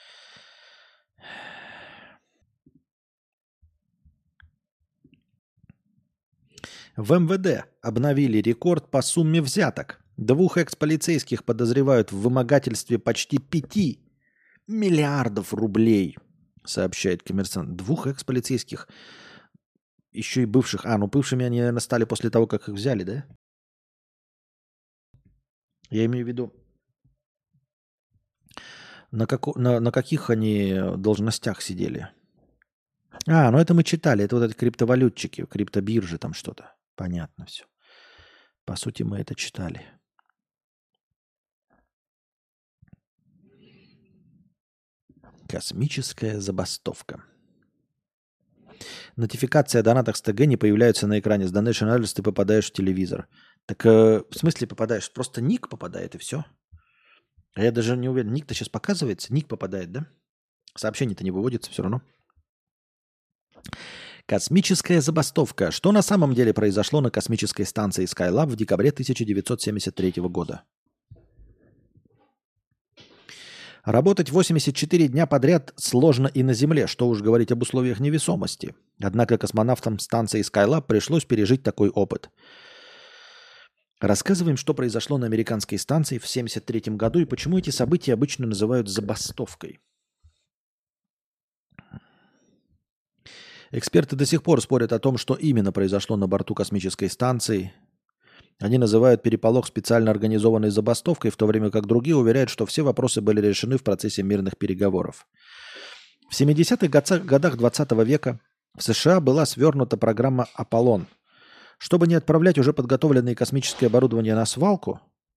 S1: В МВД обновили рекорд по сумме взяток. 2 экс-полицейских подозревают в вымогательстве почти 5 миллиардов рублей, сообщает Коммерсант. 2 экс-полицейских, еще и бывших. Ну бывшими они, наверное, стали после того, как их взяли, да? Я имею в виду, на каких они должностях сидели. Ну это мы читали. Это вот эти криптовалютчики, криптобиржи там что-то. Понятно все. По сути, мы это читали. Космическая забастовка. Нотификация о донатах с ТГ не появляются на экране. С Donation Address ты попадаешь в телевизор. Так в смысле попадаешь? Просто ник попадает и все. А я даже не уверен. Ник-то сейчас показывается? Ник попадает, да? Сообщение-то не выводится все равно. Космическая забастовка. Что на самом деле произошло на космической станции Skylab в декабре 1973 года? Работать 84 дня подряд сложно и на Земле, что уж говорить об условиях невесомости. Однако космонавтам станции Skylab пришлось пережить такой опыт. Рассказываем, что произошло на американской станции в 1973 году и почему эти события обычно называют забастовкой. Эксперты до сих пор спорят о том, что именно произошло на борту космической станции. Они называют переполох специально организованной забастовкой, в то время как другие уверяют, что все вопросы были решены в процессе мирных переговоров. В 70-х годах 20 века в США была свернута программа «Аполлон». Чтобы не отправлять уже подготовленное космическое оборудование на свалку,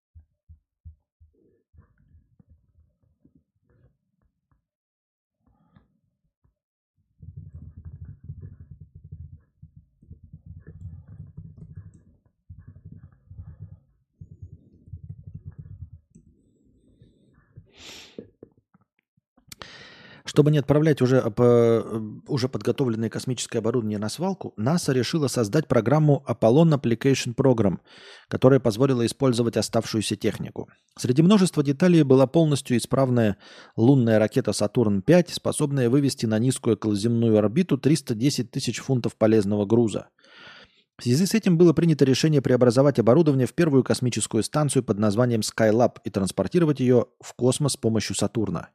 S1: уже подготовленное космическое оборудование на свалку, НАСА решила создать программу Apollon Application Program, которая позволила использовать оставшуюся технику. Среди множества деталей была полностью исправная лунная ракета Сатурн-5, способная вывести на низкую околоземную орбиту 310 тысяч фунтов полезного груза. В связи с этим было принято решение преобразовать оборудование в первую космическую станцию под названием Skylab и транспортировать ее в космос с помощью Сатурна.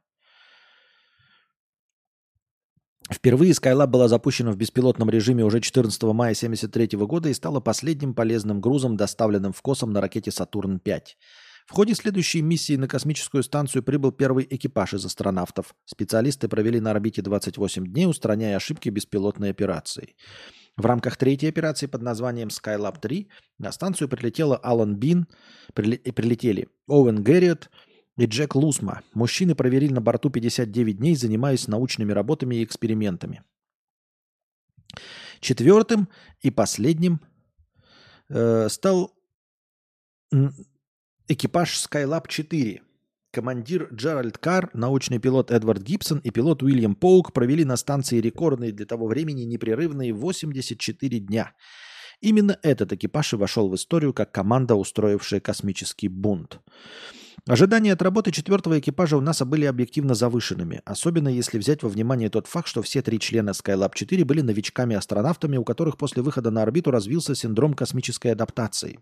S1: Впервые Skylab была запущена в беспилотном режиме уже 14 мая 1973 года и стала последним полезным грузом, доставленным в космос на ракете Сатурн-5. В ходе следующей миссии на космическую станцию прибыл первый экипаж из астронавтов. Специалисты провели на орбите 28 дней, устраняя ошибки беспилотной операции. В рамках третьей операции под названием Skylab-3 на станцию прилетела Алан Бин, прилетели Оуэн Гэрриот и Джек Лусма. Мужчины провели на борту 59 дней, занимаясь научными работами и экспериментами. Четвертым и последним стал экипаж Skylab 4. Командир Джеральд Карр, научный пилот Эдвард Гибсон и пилот Уильям Поук провели на станции рекордные для того времени непрерывные 84 дня. Именно этот экипаж и вошел в историю как команда, устроившая космический бунт. Ожидания от работы четвертого экипажа у НАСА были объективно завышенными, особенно если взять во внимание тот факт, что все 3 члена Skylab 4 были новичками-астронавтами, у которых после выхода на орбиту развился синдром космической адаптации.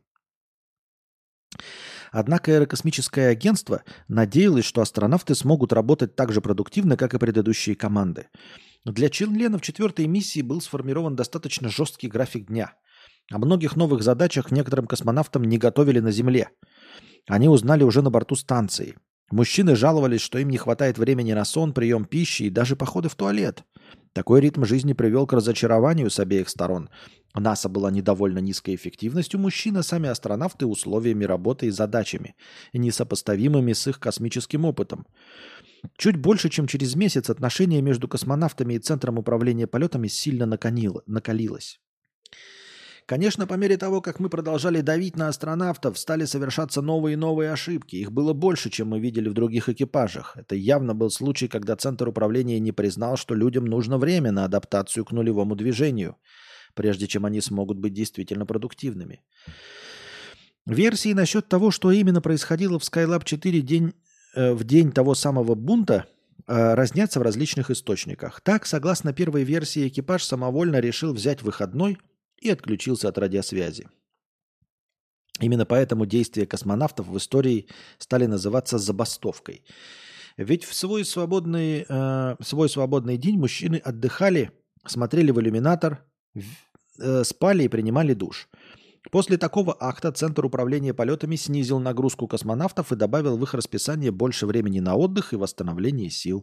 S1: Однако аэрокосмическое агентство надеялось, что астронавты смогут работать так же продуктивно, как и предыдущие команды. Для членов четвертой миссии был сформирован достаточно жесткий график дня. О многих новых задачах некоторым космонавтам не готовили на Земле. Они узнали уже на борту станции. Мужчины жаловались, что им не хватает времени на сон, прием пищи и даже походы в туалет. Такой ритм жизни привел к разочарованию с обеих сторон. НАСА была недовольна низкой эффективностью мужчин, а сами астронавты условиями работы и задачами, несопоставимыми с их космическим опытом. Чуть больше, чем через месяц, отношение между космонавтами и Центром управления полетами сильно накалилось. Конечно, по мере того, как мы продолжали давить на астронавтов, стали совершаться новые и новые ошибки. Их было больше, чем мы видели в других экипажах. Это явно был случай, когда Центр управления не признал, что людям нужно время на адаптацию к нулевому движению, прежде чем они смогут быть действительно продуктивными. Версии насчет того, что именно происходило в Skylab 4 в день того самого бунта, разнятся в различных источниках. Так, согласно первой версии, экипаж самовольно решил взять выходной и отключился от радиосвязи. Именно поэтому действия космонавтов в истории стали называться забастовкой. Ведь в свой свободный день мужчины отдыхали, смотрели в иллюминатор, спали и принимали душ. После такого акта Центр управления полетами снизил нагрузку космонавтов и добавил в их расписание больше времени на отдых и восстановление сил.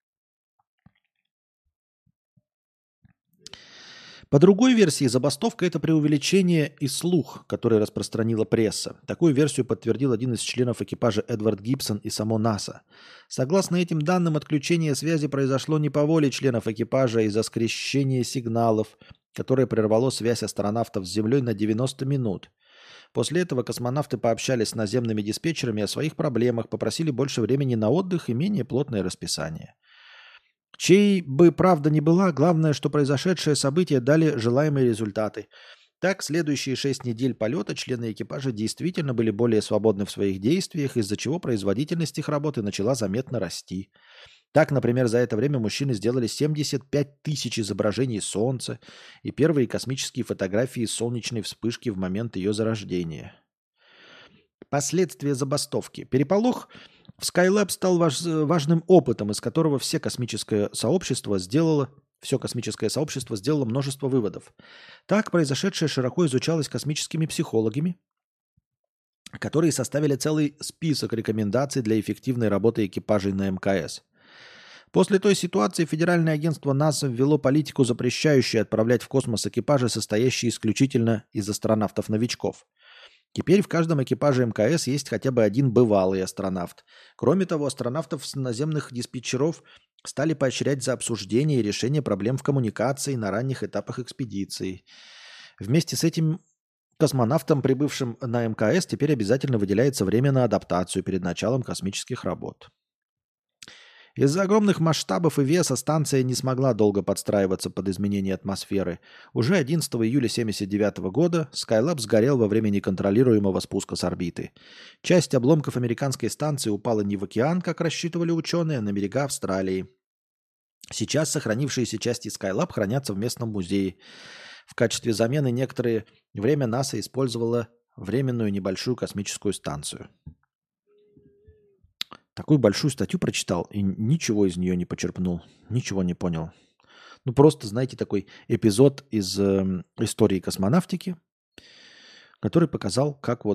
S1: По другой версии, забастовка – это преувеличение и слух, который распространила пресса. Такую версию подтвердил один из членов экипажа Эдвард Гибсон и само НАСА. Согласно этим данным, отключение связи произошло не по воле членов экипажа из-за скрещения сигналов, которое прервало связь астронавтов с Землей на 90 минут. После этого космонавты пообщались с наземными диспетчерами о своих проблемах, попросили больше времени на отдых и менее плотное расписание. Чей бы правда ни была, главное, что произошедшие события дали желаемые результаты. Так, следующие 6 недель полета члены экипажа действительно были более свободны в своих действиях, из-за чего производительность их работы начала заметно расти. Так, например, за это время мужчины сделали 75 тысяч изображений Солнца и первые космические фотографии солнечной вспышки в момент ее зарождения. Последствия забастовки. Переполох в Skylab стал важным опытом, из которого все космическое сообщество сделало множество выводов. Так, произошедшее широко изучалось космическими психологами, которые составили целый список рекомендаций для эффективной работы экипажей на МКС. После той ситуации Федеральное агентство НАСА ввело политику, запрещающую отправлять в космос экипажи, состоящие исключительно из астронавтов-новичков. Теперь в каждом экипаже МКС есть хотя бы один бывалый астронавт. Кроме того, астронавтов с наземных диспетчеров стали поощрять за обсуждение и решение проблем в коммуникации на ранних этапах экспедиции. Вместе с этим космонавтам, прибывшим на МКС, теперь обязательно выделяется время на адаптацию перед началом космических работ. Из-за огромных масштабов и веса станция не смогла долго подстраиваться под изменение атмосферы. Уже 11 июля 1979 года Skylab сгорел во время неконтролируемого спуска с орбиты. Часть обломков американской станции упала не в океан, как рассчитывали ученые, а на берега Австралии. Сейчас сохранившиеся части Skylab хранятся в местном музее. В качестве замены некоторое время НАСА использовала временную небольшую космическую станцию. Такую большую статью прочитал и ничего из нее не почерпнул, ничего не понял. Ну, просто, знаете, такой эпизод из истории космонавтики, который показал,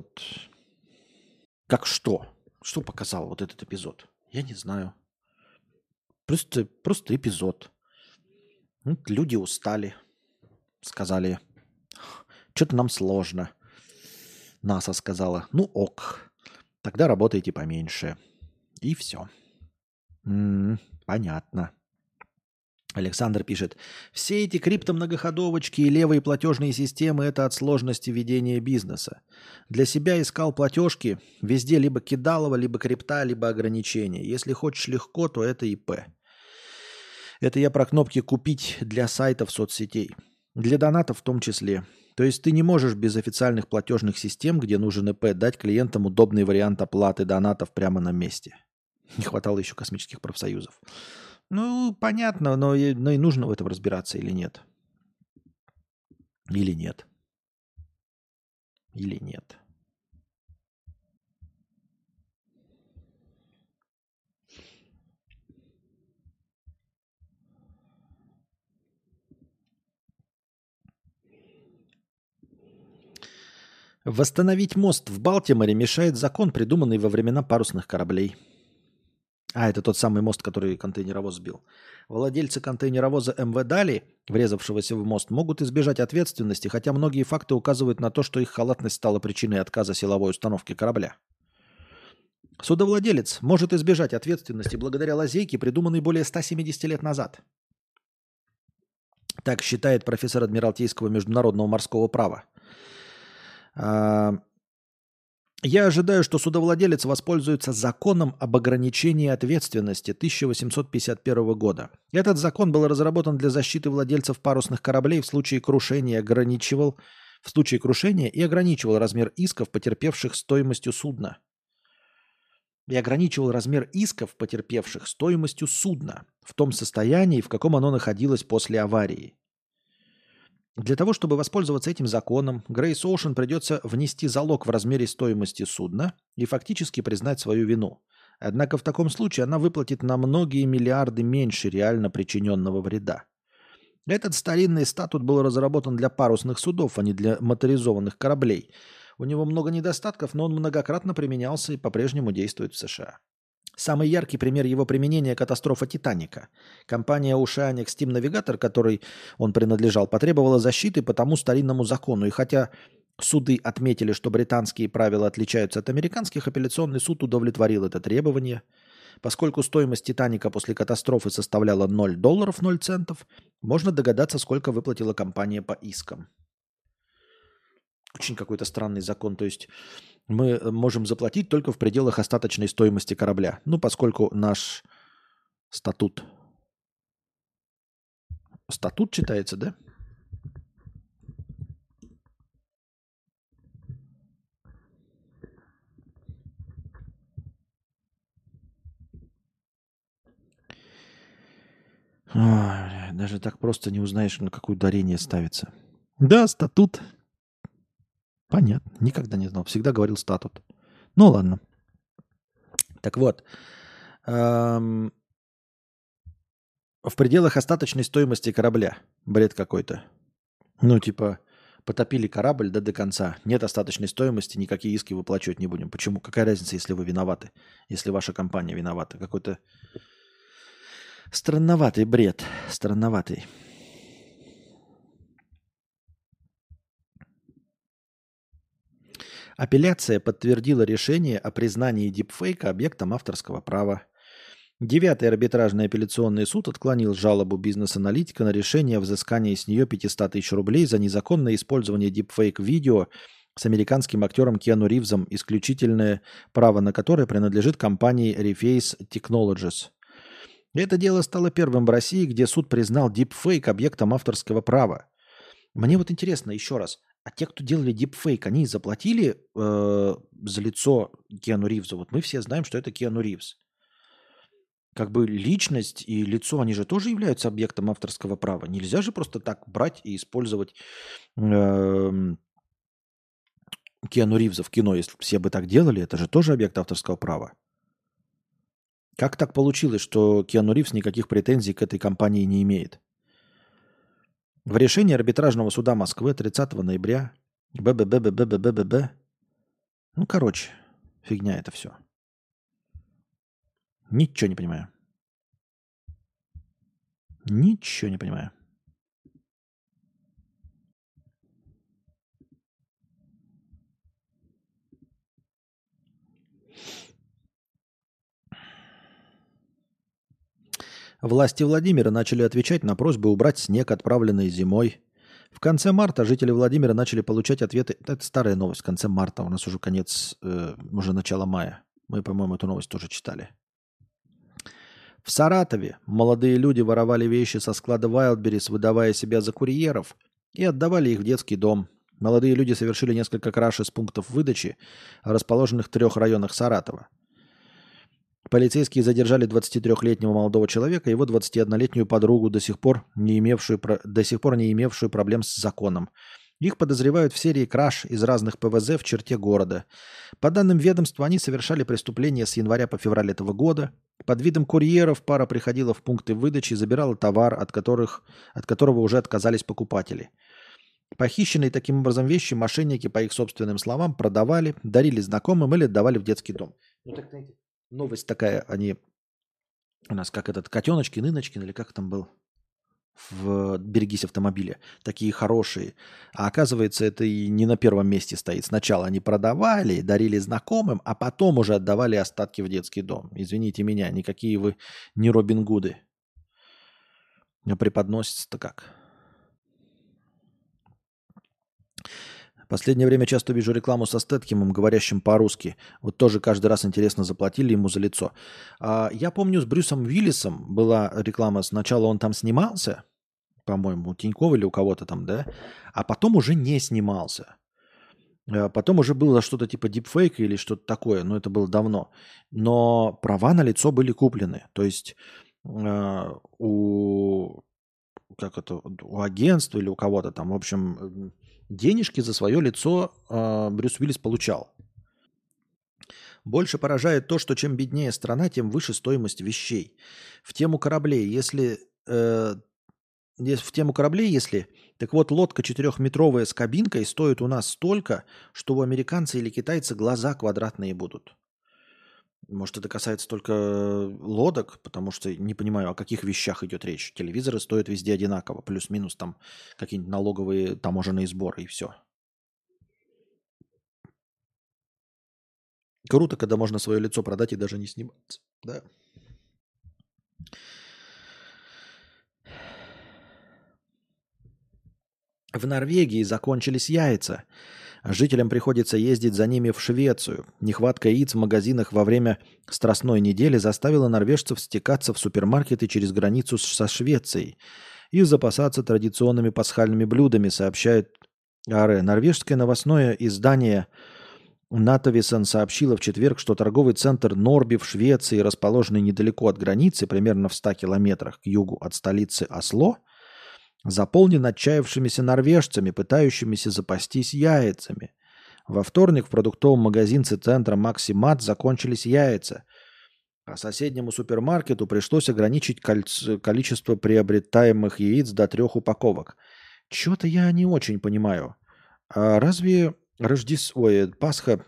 S1: как что? Что показал вот этот эпизод? Я не знаю. Просто эпизод. Вот люди устали, сказали, что-то нам сложно. НАСА сказала, ну ок, тогда работайте поменьше. И все. Понятно. Александр пишет, все эти криптомногоходовочки и левые платежные системы – это от сложности ведения бизнеса. Для себя искал платежки, везде либо кидалово, либо крипта, либо ограничения. Если хочешь легко, то это ИП. Это я про кнопки «Купить» для сайтов соцсетей. Для донатов в том числе. То есть ты не можешь без официальных платежных систем, где нужен ИП, дать клиентам удобный вариант оплаты донатов прямо на месте. Не хватало еще космических профсоюзов. Ну, понятно, но и нужно в этом разбираться или нет? Или нет? Или нет? Восстановить мост в Балтиморе мешает закон, придуманный во времена парусных кораблей. Это тот самый мост, который контейнеровоз сбил. Владельцы контейнеровоза МВ Дали, врезавшегося в мост, могут избежать ответственности, хотя многие факты указывают на то, что их халатность стала причиной отказа силовой установки корабля. Судовладелец может избежать ответственности благодаря лазейке, придуманной более 170 лет назад. Так считает профессор Адмиралтейского международного морского права. Я ожидаю, что судовладелец воспользуется законом об ограничении ответственности 1851 года. Этот закон был разработан для защиты владельцев парусных кораблей в случае крушения и ограничивал размер исков, потерпевших стоимостью судна. В том состоянии, в каком оно находилось после аварии. Для того, чтобы воспользоваться этим законом, Grace Ocean придется внести залог в размере стоимости судна и фактически признать свою вину. Однако в таком случае она выплатит на многие миллиарды меньше реально причиненного вреда. Этот старинный статут был разработан для парусных судов, а не для моторизованных кораблей. У него много недостатков, но он многократно применялся и по-прежнему действует в США. Самый яркий пример его применения – катастрофа «Титаника». Компания Oceanic Steam Navigator, которой он принадлежал, потребовала защиты по тому старинному закону. И хотя суды отметили, что британские правила отличаются от американских, апелляционный суд удовлетворил это требование. Поскольку стоимость «Титаника» после катастрофы составляла $0, 0 центов, можно догадаться, сколько выплатила компания по искам. Очень какой-то странный закон. То есть мы можем заплатить только в пределах остаточной стоимости корабля. Ну, поскольку наш статут... Статут читается, да? Ой, даже так просто не узнаешь, на какое ударение ставится. Да, статут. Понятно. Никогда не знал. Всегда говорил статут. Ну, ладно. Так вот. В пределах остаточной стоимости корабля. Бред какой-то. Ну, типа, потопили корабль, да, до конца. Нет остаточной стоимости, никакие иски выплачивать не будем. Почему? Какая разница, если вы виноваты? Если ваша компания виновата? Какой-то странноватый бред. Странноватый. Апелляция подтвердила решение о признании дипфейка объектом авторского права. 9-й арбитражный апелляционный суд отклонил жалобу бизнес-аналитика на решение о взыскании с нее 500 тысяч рублей за незаконное использование дипфейк-видео с американским актером Киану Ривзом, исключительное право на которое принадлежит компании Reface Technologies. Это дело стало первым в России, где суд признал дипфейк объектом авторского права. Мне вот интересно еще раз, а те, кто делали дипфейк, они заплатили за лицо Киану Ривзу? Вот мы все знаем, что это Киану Ривз. Как бы личность и лицо, они же тоже являются объектом авторского права. Нельзя же просто так брать и использовать Киану Ривза в кино. Если все бы так делали, это же тоже объект авторского права. Как так получилось, что Киану Ривз никаких претензий к этой компании не имеет? В решении арбитражного суда Москвы 30 ноября Ну, короче, фигня это все. Ничего не понимаю. Ничего не понимаю. Власти Владимира начали отвечать на просьбы убрать снег, отправленный зимой. В конце марта жители Владимира начали получать ответы. Это старая новость. В конце марта. У нас уже конец, уже начало мая. Мы, по-моему, эту новость тоже читали. В Саратове молодые люди воровали вещи со склада Wildberries, выдавая себя за курьеров, и отдавали их в детский дом. Молодые люди совершили несколько краж из пунктов выдачи, расположенных в 3 районах Саратова. Полицейские задержали 23-летнего молодого человека и его 21-летнюю подругу, до сих пор не имевшую проблем с законом. Их подозревают в серии краж из разных ПВЗ в черте города. По данным ведомства, они совершали преступления с января по февраль этого года. Под видом курьеров пара приходила в пункты выдачи и забирала товар, от которого уже отказались покупатели. Похищенные таким образом вещи мошенники, по их собственным словам, продавали, дарили знакомым или отдавали в детский дом. Ну так, знаете, новость такая, они у нас как этот Котеночкин, Иночкин, или как там был в «Берегись автомобиля», такие хорошие. А оказывается, это и не на первом месте стоит. Сначала они продавали, дарили знакомым, а потом уже отдавали остатки в детский дом. Извините меня, никакие вы не Робин Гуды. А преподносится-то как? Последнее время часто вижу рекламу со Стэткимом, говорящим по-русски. Вот тоже каждый раз интересно, заплатили ему за лицо. Я помню, с Брюсом Уиллисом была реклама. Сначала он там снимался, по-моему, у Тинькова или у кого-то там, да? А потом уже не снимался. Потом уже было что-то типа дипфейка или что-то такое, но это было давно. Но права на лицо были куплены. То есть у агентства или у кого-то там, в общем, денежки за свое лицо Брюс Уиллис получал. Больше поражает то, что чем беднее страна, тем выше стоимость вещей. В тему кораблей, если... Так вот, лодка 4-метровая с кабинкой стоит у нас столько, что у американца или китайца глаза квадратные будут. Может, это касается только лодок, потому что не понимаю, о каких вещах идет речь. Телевизоры стоят везде одинаково, плюс-минус там какие-нибудь налоговые таможенные сборы и все. Круто, когда можно свое лицо продать и даже не сниматься. Да. В Норвегии закончились яйца. Жителям приходится ездить за ними в Швецию. Нехватка яиц в магазинах во время Страстной недели заставила норвежцев стекаться в супермаркеты через границу со Швецией и запасаться традиционными пасхальными блюдами, сообщает АРЭ. Норвежское новостное издание Натовисон сообщило в четверг, что торговый центр Норби в Швеции, расположенный недалеко от границы, примерно в 100 километрах к югу от столицы Осло, заполнен отчаявшимися норвежцами, пытающимися запастись яйцами. Во вторник в продуктовом магазинце центра Максимат закончились яйца, а соседнему супермаркету пришлось ограничить количество приобретаемых яиц до 3 упаковок. Чего-то я не очень понимаю. А разве Пасха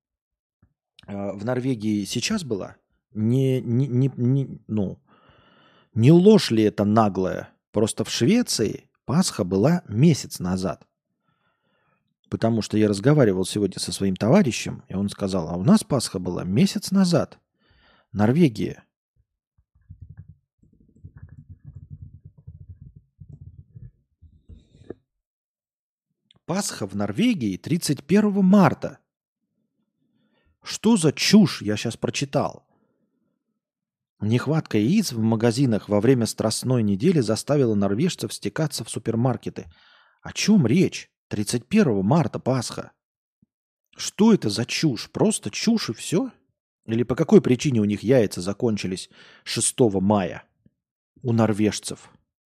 S1: в Норвегии сейчас была? Не ложь ли это наглая? Просто в Швеции Пасха была месяц назад. Потому что я разговаривал сегодня со своим товарищем, и он сказал, а у нас Пасха была месяц назад. Норвегия. Пасха в Норвегии 31 марта. Что за чушь я сейчас прочитал? Нехватка яиц в магазинах во время Страстной недели заставила норвежцев стекаться в супермаркеты. О чем речь? 31 марта Пасха. Что это за чушь? Просто чушь и все? Или по какой причине у них яйца закончились 6 мая у норвежцев?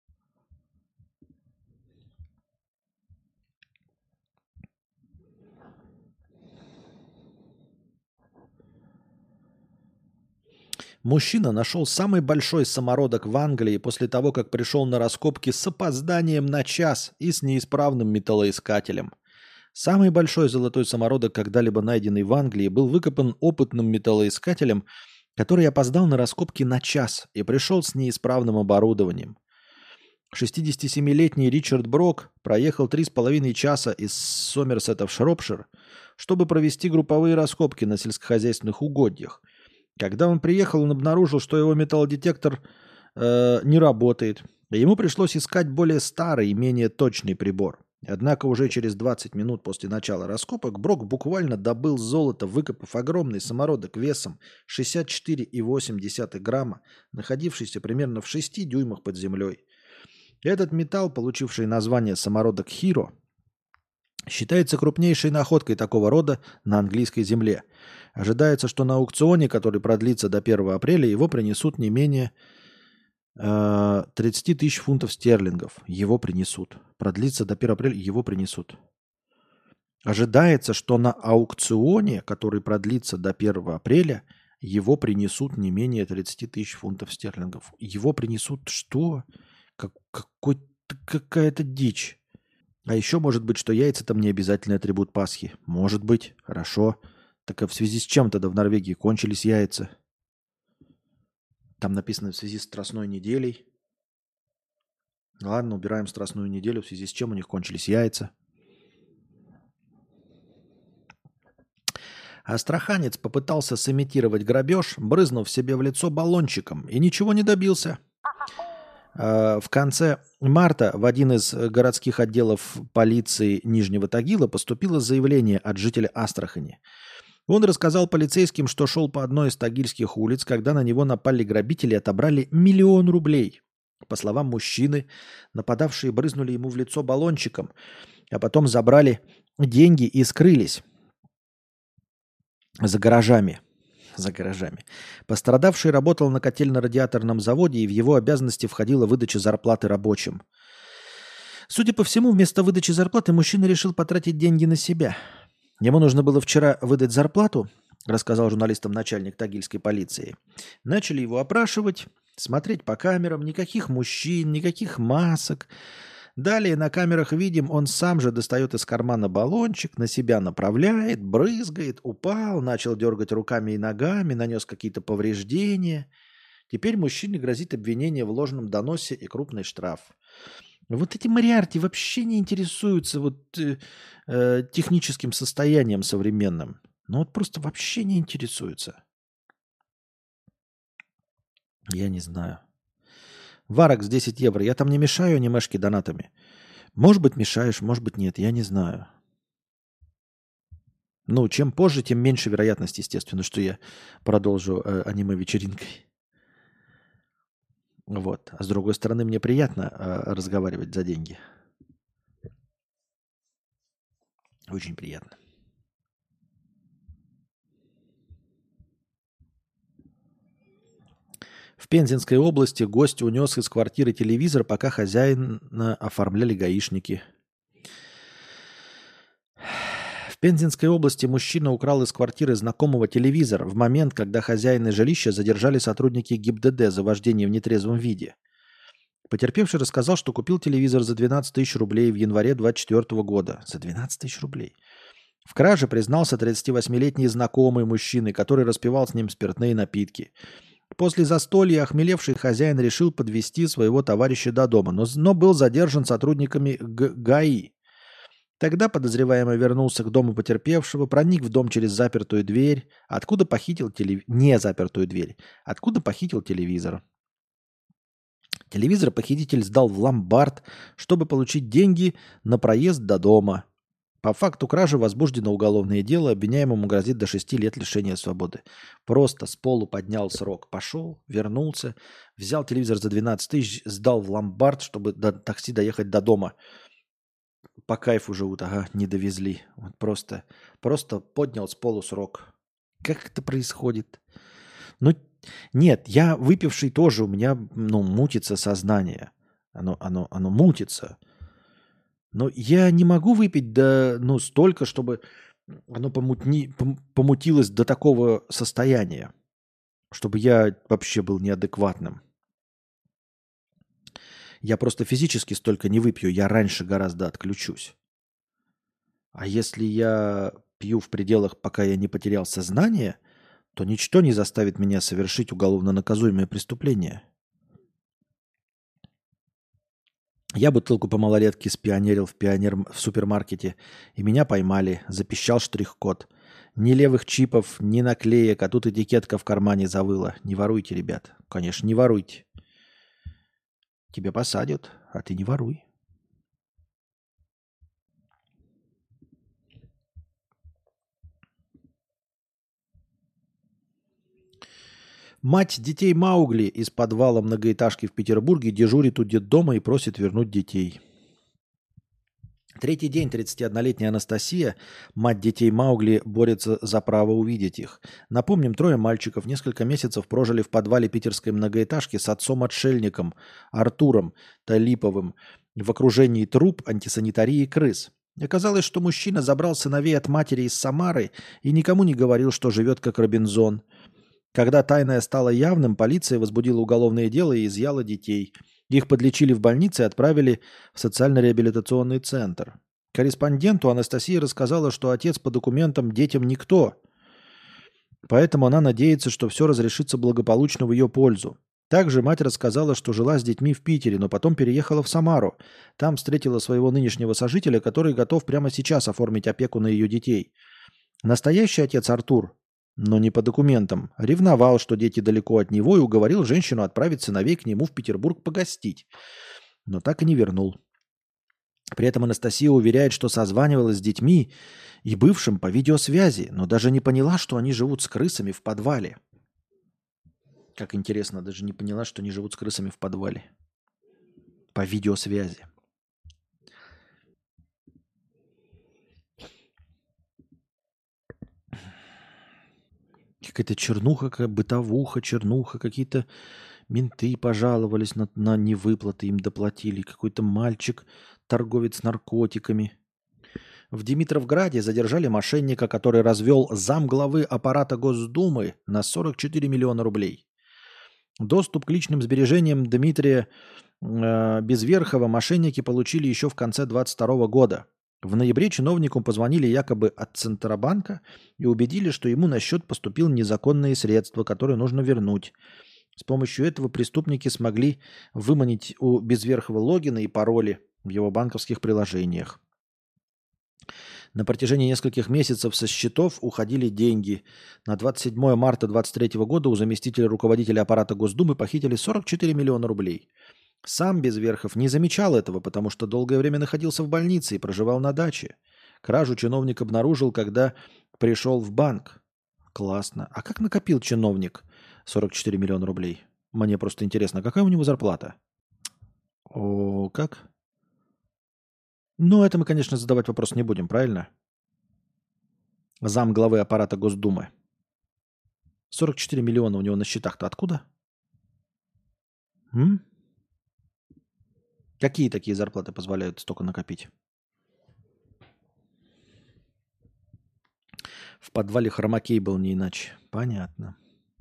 S1: Мужчина нашел самый большой самородок в Англии после того, как пришел на раскопки с опозданием на час и с неисправным металлоискателем. Самый большой золотой самородок, когда-либо найденный в Англии, был выкопан опытным металлоискателем, который опоздал на раскопки на час и пришел с неисправным оборудованием. 67-летний Ричард Брок проехал 3,5 часа из Сомерсета в Шропшир, чтобы провести групповые раскопки на сельскохозяйственных угодьях. Когда он приехал, он обнаружил, что его металлодетектор не работает. Ему пришлось искать более старый и менее точный прибор. Однако уже через 20 минут после начала раскопок Брок буквально добыл золото, выкопав огромный самородок весом 64,8 грамма, находившийся примерно в 6 дюймах под землей. Этот металл, получивший название самородок Хиро, считается крупнейшей находкой такого рода на английской земле. Ожидается, что на аукционе, который продлится до 1 апреля, его принесут не менее 30 тысяч фунтов стерлингов. Его принесут. Продлится до 1 апреля, его принесут. Ожидается, что на аукционе, который продлится до 1 апреля, его принесут не менее 30 тысяч фунтов стерлингов. Его принесут что? Какая-то дичь. А еще может быть, что яйца там не обязательный атрибут Пасхи. Может быть. Хорошо. Так а в связи с чем тогда в Норвегии кончились яйца? Там написано в связи с Страстной неделей. Ладно, убираем Страстную неделю, в связи с чем у них кончились яйца. Астраханец попытался сымитировать грабеж, брызнув себе в лицо баллончиком, и ничего не добился. В конце марта в один из городских отделов полиции Нижнего Тагила поступило заявление от жителя Астрахани. Он рассказал полицейским, что шел по одной из тагильских улиц, когда на него напали грабители и отобрали 1 000 000 рублей. По словам мужчины, нападавшие брызнули ему в лицо баллончиком, а потом забрали деньги и скрылись за гаражами. Пострадавший работал на котельно-радиаторном заводе, и в его обязанности входила выдача зарплаты рабочим. Судя по всему, вместо выдачи зарплаты мужчина решил потратить деньги на себя. Ему нужно было вчера выдать зарплату, рассказал журналистам начальник тагильской полиции. Начали его опрашивать, смотреть по камерам, никаких мужчин, никаких масок. Далее на камерах видим, он сам же достает из кармана баллончик, на себя направляет, брызгает, упал, начал дергать руками и ногами, нанес какие-то повреждения. Теперь мужчине грозит обвинение в ложном доносе и крупный штраф. Вот эти Мориарти вообще не интересуются техническим состоянием современным. Ну вот просто вообще не интересуются. Я не знаю. Варакс 10 евро. Я там не мешаю анимешки донатами. Может быть, мешаешь, может быть, нет. Я не знаю. Ну, чем позже, тем меньше вероятность, естественно, что я продолжу аниме-вечеринкой. Вот. А с другой стороны, мне приятно разговаривать за деньги. Очень приятно. В Пензенской области гость унес из квартиры телевизор, пока хозяина оформляли гаишники. В Пензенской области мужчина украл из квартиры знакомого телевизор в момент, когда хозяина жилища задержали сотрудники ГИБДД за вождение в нетрезвом виде. Потерпевший рассказал, что купил телевизор за 12 тысяч рублей в январе 2024 года. За 12 тысяч рублей. В краже признался 38-летний знакомый мужчины, который распивал с ним спиртные напитки. После застолья охмелевший хозяин решил подвезти своего товарища до дома, но был задержан сотрудниками ГАИ. Тогда подозреваемый вернулся к дому потерпевшего, проник в дом через запертую дверь, откуда похитил незапертую дверь, откуда похитил телевизор. Телевизор похититель сдал в ломбард, чтобы получить деньги на проезд до дома. По факту кражи возбуждено уголовное дело, обвиняемому грозит до 6 лет лишения свободы. Просто с полу поднял срок, пошел, вернулся, взял телевизор за 12 тысяч, сдал в ломбард, чтобы до такси доехать до дома. По кайфу живут, не довезли. Вот просто поднял с полу срок. Как это происходит? Ну, нет, я выпивший тоже, у меня, мутится сознание. Оно мутится. Но я не могу выпить столько, чтобы оно помутилось до такого состояния, чтобы я вообще был неадекватным. Я просто физически столько не выпью, я раньше гораздо отключусь. А если я пью в пределах, пока я не потерял сознание, то ничто не заставит меня совершить уголовно наказуемое преступление. Я бутылку по малолетке спионерил в супермаркете, и меня поймали, запищал штрих-код. Ни левых чипов, ни наклеек, а тут этикетка в кармане завыла. Не воруйте, ребят. Конечно, не воруйте. Тебя посадят, а ты не воруй. Мать детей Маугли из подвала многоэтажки в Петербурге дежурит у детдома и просит вернуть детей. Третий день 31-летняя Анастасия, мать детей Маугли, борется за право увидеть их. Напомним, трое мальчиков несколько месяцев прожили в подвале питерской многоэтажки с отцом-отшельником Артуром Талиповым в окружении труб, антисанитарии и крыс. Оказалось, что мужчина забрал сыновей от матери из Самары и никому не говорил, что живет как Робинзон. Когда тайное стало явным, полиция возбудила уголовное дело и изъяла детей. Их подлечили в больнице и отправили в социально-реабилитационный центр. Корреспонденту Анастасия рассказала, что отец по документам детям никто. Поэтому она надеется, что все разрешится благополучно в ее пользу. Также мать рассказала, что жила с детьми в Питере, но потом переехала в Самару. Там встретила своего нынешнего сожителя, который готов прямо сейчас оформить опеку на ее детей. Настоящий отец Артур, но не по документам, ревновал, что дети далеко от него, и уговорил женщину отправить сыновей к нему в Петербург погостить. Но так и не вернул. При этом Анастасия уверяет, что созванивалась с детьми и бывшим по видеосвязи, но даже не поняла, что они живут с крысами в подвале. Как интересно, даже не поняла, что они живут с крысами в подвале. По видеосвязи. Какая-то чернуха, какая бытовуха, чернуха, какие-то менты пожаловались на невыплаты, им доплатили. Какой-то мальчик, торговец наркотиками. В Димитровграде задержали мошенника, который развел замглавы аппарата Госдумы на 44 миллиона рублей. Доступ к личным сбережениям Дмитрия Безверхова мошенники получили еще в конце 2022 года. В ноябре чиновнику позвонили якобы от Центробанка и убедили, что ему на счет поступило незаконные средства, которые нужно вернуть. С помощью этого преступники смогли выманить у Безверхова логины и пароли в его банковских приложениях. На протяжении нескольких месяцев со счетов уходили деньги. На 27 марта 2023 года у заместителя руководителя аппарата Госдумы похитили 44 миллиона рублей. Сам Безверхов не замечал этого, потому что долгое время находился в больнице и проживал на даче. Кражу чиновник обнаружил, когда пришел в банк. Классно. А как накопил чиновник 44 миллиона рублей? Мне просто интересно, какая у него зарплата? О, как? Ну, это мы, конечно, задавать вопрос не будем, правильно? Зам главы аппарата Госдумы. 44 миллиона у него на счетах-то откуда? Какие такие зарплаты позволяют столько накопить? В подвале хромакей был не иначе. Понятно.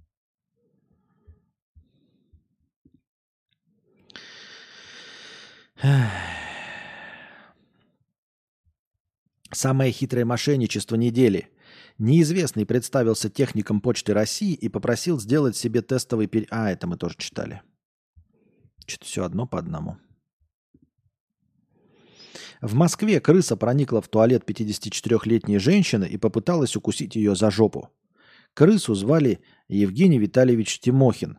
S1: Самое хитрое мошенничество недели. Неизвестный представился техником Почты России и попросил сделать себе тестовый это мы тоже читали. Что-то все одно по одному. В Москве крыса проникла в туалет 54-летней женщины и попыталась укусить ее за жопу. Крысу звали Евгений Витальевич Тимохин,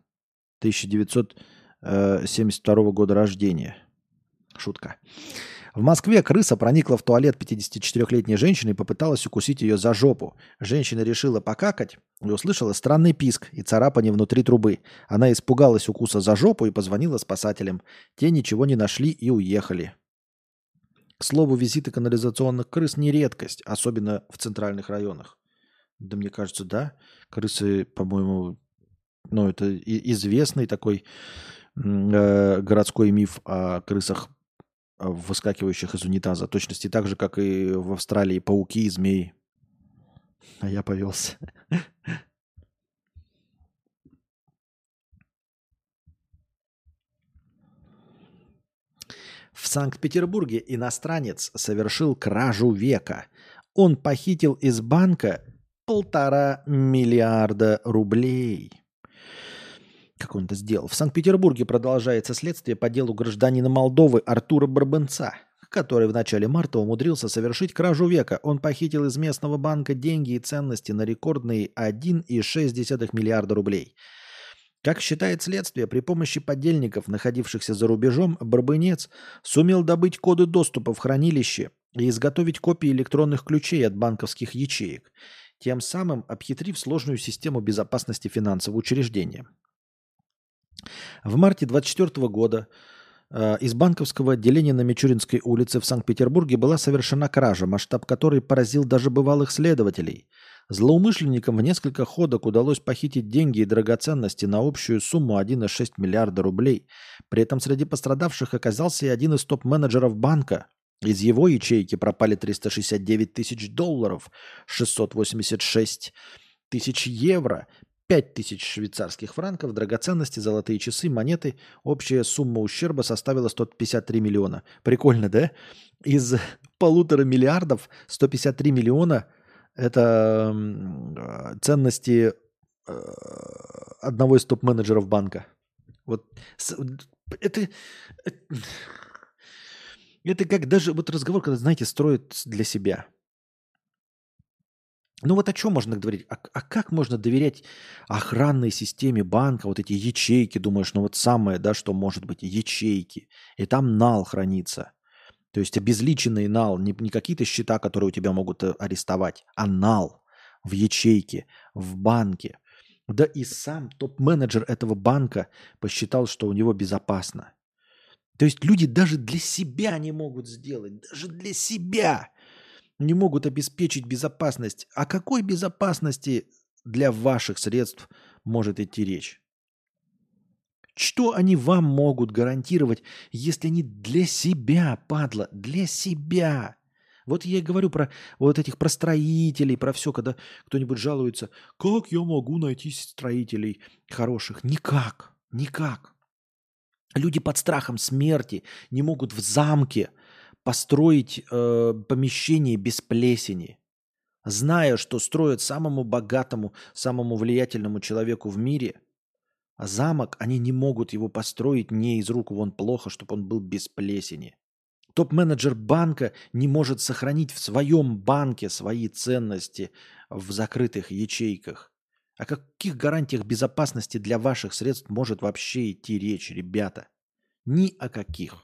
S1: 1972 года рождения. Шутка. В Москве крыса проникла в туалет 54-летней женщины и попыталась укусить ее за жопу. Женщина решила покакать и услышала странный писк и царапание внутри трубы. Она испугалась укуса за жопу и позвонила спасателям. Те ничего не нашли и уехали. К слову, визиты канализационных крыс не редкость, особенно в центральных районах. Да мне кажется, да. Крысы, по-моему, это известный такой городской миф о крысах, выскакивающих из унитаза. Точности так же, как и в Австралии пауки и змеи. А я повелся. В Санкт-Петербурге иностранец совершил кражу века. Он похитил из банка 1,5 миллиарда рублей. Как он это сделал? В Санкт-Петербурге продолжается следствие по делу гражданина Молдовы Артура Барбенца, который в начале марта умудрился совершить кражу века. Он похитил из местного банка деньги и ценности на рекордные 1,6 миллиарда рублей. Как считает следствие, при помощи подельников, находившихся за рубежом, Барбынец сумел добыть коды доступа в хранилище и изготовить копии электронных ключей от банковских ячеек, тем самым обхитрив сложную систему безопасности финансового учреждения. В марте 2024 года из банковского отделения на Мичуринской улице в Санкт-Петербурге была совершена кража, масштаб которой поразил даже бывалых следователей. Злоумышленникам в несколько ходок удалось похитить деньги и драгоценности на общую сумму 1,6 миллиарда рублей. При этом среди пострадавших оказался и один из топ-менеджеров банка. Из его ячейки пропали 369 тысяч долларов, 686 тысяч евро, 5000 швейцарских франков, драгоценности, золотые часы, монеты. Общая сумма ущерба составила 153 миллиона. Прикольно, да? Из 1,5 миллиарда 153 миллиона – это ценности одного из топ-менеджеров банка. Вот это, это как даже вот разговор, когда, знаете, строят для себя. Ну вот о чем можно говорить? А как можно доверять охранной системе банка, вот эти ячейки, думаешь, ну вот самое, да, что может быть, ячейки, и там нал хранится. То есть обезличенный нал, не какие-то счета, которые у тебя могут арестовать, а нал в ячейке, в банке. Да и сам топ-менеджер этого банка посчитал, что у него безопасно. То есть люди даже для себя не могут сделать, даже для себя не могут обеспечить безопасность. О какой безопасности для ваших средств может идти речь? Что они вам могут гарантировать, если они для себя, падла, для себя? Вот я и говорю про вот этих про строителей, про все, когда кто-нибудь жалуется, как я могу найти строителей хороших? Никак, никак. Люди под страхом смерти не могут в замке построить помещение без плесени, зная, что строят самому богатому, самому влиятельному человеку в мире, а замок, они не могут его построить не из рук вон плохо, чтобы он был без плесени. Топ-менеджер банка не может сохранить в своем банке свои ценности в закрытых ячейках. О каких гарантиях безопасности для ваших средств может вообще идти речь, ребята? Ни о каких.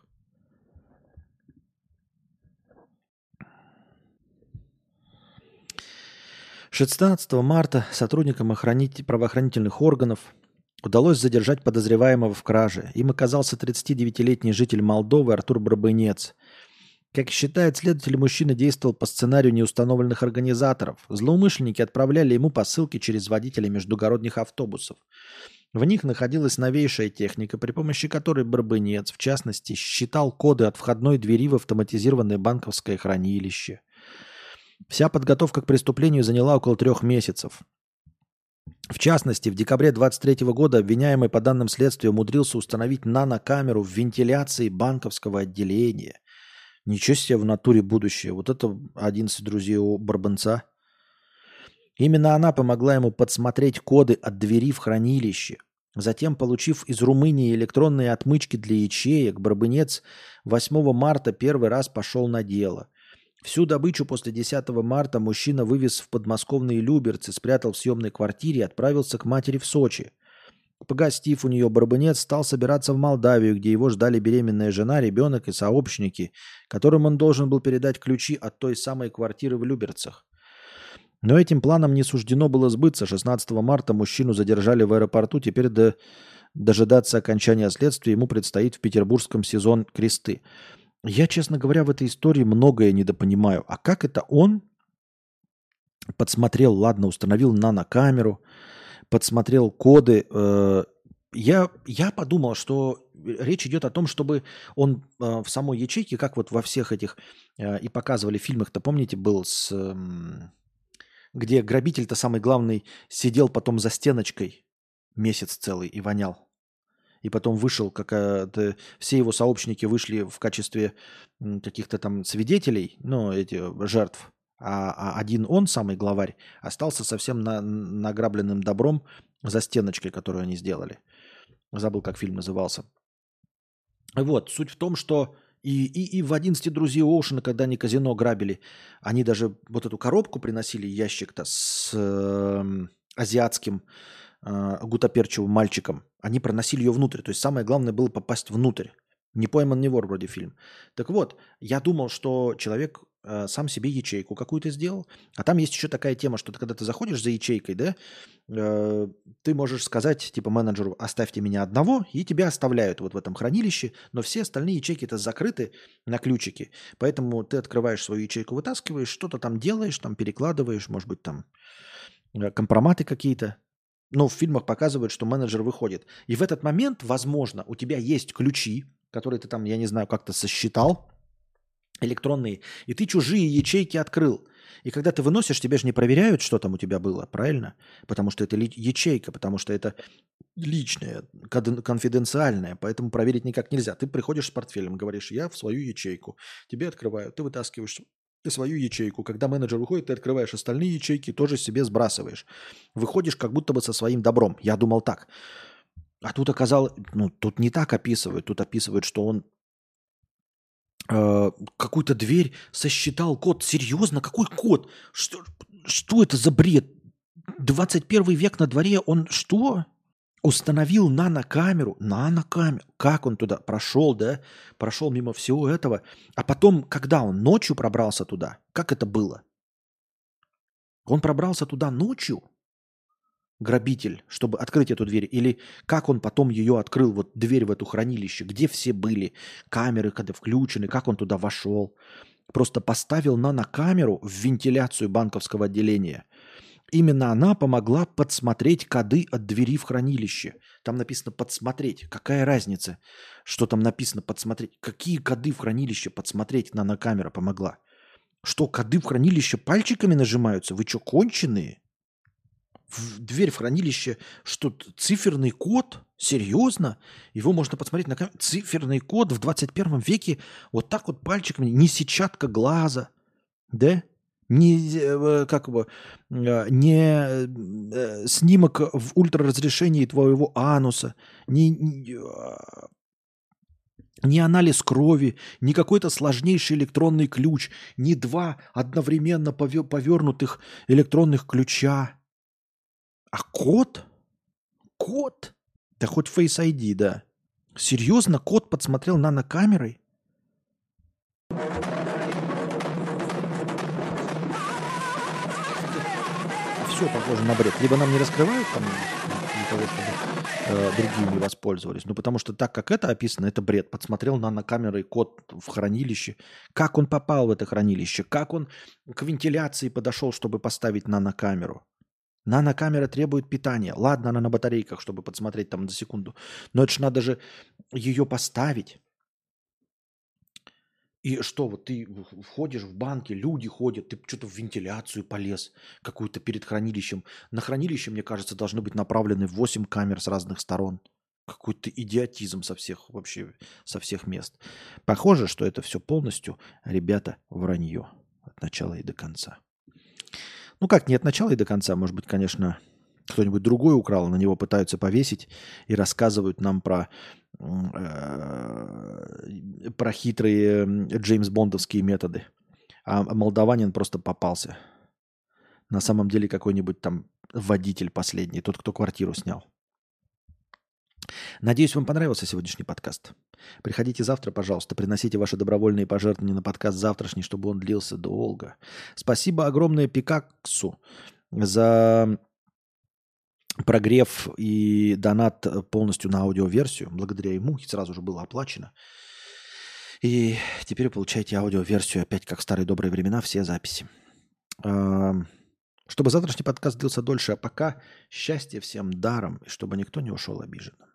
S1: 16 марта сотрудникам правоохранительных органов удалось задержать подозреваемого в краже. Им оказался 39-летний житель Молдовы Артур Барбынец. Как считает следователь, мужчина действовал по сценарию неустановленных организаторов. Злоумышленники отправляли ему посылки через водителей междугородних автобусов. В них находилась новейшая техника, при помощи которой Барбынец, в частности, считал коды от входной двери в автоматизированное банковское хранилище. Вся подготовка к преступлению заняла около 3 месяцев. В частности, в декабре 2023 года обвиняемый по данным следствия умудрился установить нанокамеру в вентиляции банковского отделения. Ничего себе в натуре будущее. Вот это 11 друзей у Барбынца. Именно она помогла ему подсмотреть коды от двери в хранилище. Затем, получив из Румынии электронные отмычки для ячеек, Барбынец 8 марта первый раз пошел на дело. Всю добычу после 10 марта мужчина вывез в подмосковные Люберцы, спрятал в съемной квартире и отправился к матери в Сочи. Погостив у нее, Барбынец стал собираться в Молдавию, где его ждали беременная жена, ребенок и сообщники, которым он должен был передать ключи от той самой квартиры в Люберцах. Но этим планам не суждено было сбыться. 16 марта мужчину задержали в аэропорту. Теперь дожидаться окончания следствия ему предстоит в петербургском сезон кресты. Я, честно говоря, в этой истории многое недопонимаю. А как это он подсмотрел, ладно, установил нанокамеру, подсмотрел коды. Я подумал, что речь идет о том, чтобы он в самой ячейке, как вот во всех этих и показывали фильмах-то, помните, был где грабитель-то самый главный сидел потом за стеночкой месяц целый и вонял. И потом вышел, все его сообщники вышли в качестве каких-то там свидетелей, ну, эти жертв. А один он, самый главарь, остался совсем награбленным добром за стеночкой, которую они сделали. Забыл, как фильм назывался. Вот, суть в том, что и в 11 друзей Оушена, когда они казино грабили, они даже вот эту коробку приносили, ящик-то с азиатским гутоперчивым мальчиком. Они проносили ее внутрь. То есть самое главное было попасть внутрь. Не пойман, не вор вроде фильм. Так вот, я думал, что человек сам себе ячейку какую-то сделал. А там есть еще такая тема, что когда ты заходишь за ячейкой, да, ты можешь сказать типа менеджеру: оставьте меня одного, и тебя оставляют вот в этом хранилище, но все остальные ячейки-то закрыты на ключики. Поэтому ты открываешь свою ячейку, вытаскиваешь, что-то там делаешь, там перекладываешь, может быть, там компроматы какие-то. Но в фильмах показывают, что менеджер выходит. И в этот момент, возможно, у тебя есть ключи, которые ты там, я не знаю, как-то сосчитал, электронные, и ты чужие ячейки открыл. И когда ты выносишь, тебе же не проверяют, что там у тебя было, правильно? Потому что это ячейка, потому что это личное, конфиденциальное, поэтому проверить никак нельзя. Ты приходишь с портфелем, говоришь: я в свою ячейку. Тебе открывают, ты вытаскиваешь свою ячейку. Когда менеджер выходит, ты открываешь остальные ячейки, тоже себе сбрасываешь. Выходишь как будто бы со своим добром. Я думал так. А тут оказалось, ну, тут не так описывают. Тут описывают, что он какую-то дверь сосчитал код. Серьезно? Какой код? Что это за бред? 21 век на дворе. Он что? Установил нанокамеру. Нанокамеру. Как он туда прошел, да? Прошел мимо всего этого. А потом, когда он ночью пробрался туда, как это было? Он пробрался туда ночью, грабитель, чтобы открыть эту дверь? Или как он потом ее открыл, вот дверь в эту хранилище? Где все были? Камеры когда включены? Как он туда вошел? Просто поставил нанокамеру в вентиляцию банковского отделения. Именно она помогла подсмотреть коды от двери в хранилище. Там написано «подсмотреть». Какая разница, что там написано «подсмотреть»? Какие коды в хранилище подсмотреть нанокамера помогла? Что, коды в хранилище пальчиками нажимаются? Вы что, конченые? В дверь в хранилище, что, циферный код? Серьезно? Его можно посмотреть на камеру. Циферный код в 21 веке вот так вот пальчиками, не сетчатка глаза, да? Не, как его, не снимок в ультраразрешении твоего ануса, не анализ крови, не какой-то сложнейший электронный ключ, не два одновременно повернутых электронных ключа. А код? Код? Да хоть Face ID, да. Серьезно, код подсмотрел нанокамерой? Все похоже на бред. Либо нам не раскрывают там для того, чтобы другие не воспользовались. Ну, потому что так, как это описано, это бред. Подсмотрел нанокамерой код в хранилище. Как он попал в это хранилище? Как он к вентиляции подошел, чтобы поставить нанокамеру? Нанокамера требует питания. Ладно, она на батарейках, чтобы подсмотреть там за секунду. Но это же надо же ее поставить. И что, вот ты входишь в банки, люди ходят, ты что-то в вентиляцию полез, какую-то перед хранилищем. На хранилище, мне кажется, должны быть направлены 8 камер с разных сторон. Какой-то идиотизм со всех, вообще, со всех мест. Похоже, что это все полностью, ребята, вранье от начала и до конца. Ну как, не от начала и до конца, может быть, конечно, кто-нибудь другой украл, на него пытаются повесить и рассказывают нам про хитрые джеймс-бондовские методы. А молдаванин просто попался. На самом деле какой-нибудь там водитель последний, тот, кто квартиру снял. Надеюсь, вам понравился сегодняшний подкаст. Приходите завтра, пожалуйста, приносите ваши добровольные пожертвования на подкаст завтрашний, чтобы он длился долго. Спасибо огромное Пикаксу за прогрев и донат полностью на аудиоверсию. Благодаря ему сразу же было оплачено. И теперь вы получаете аудиоверсию опять, как в старые добрые времена, все записи. Чтобы завтрашний подкаст длился дольше, а пока счастья всем даром, и чтобы никто не ушел обиженным.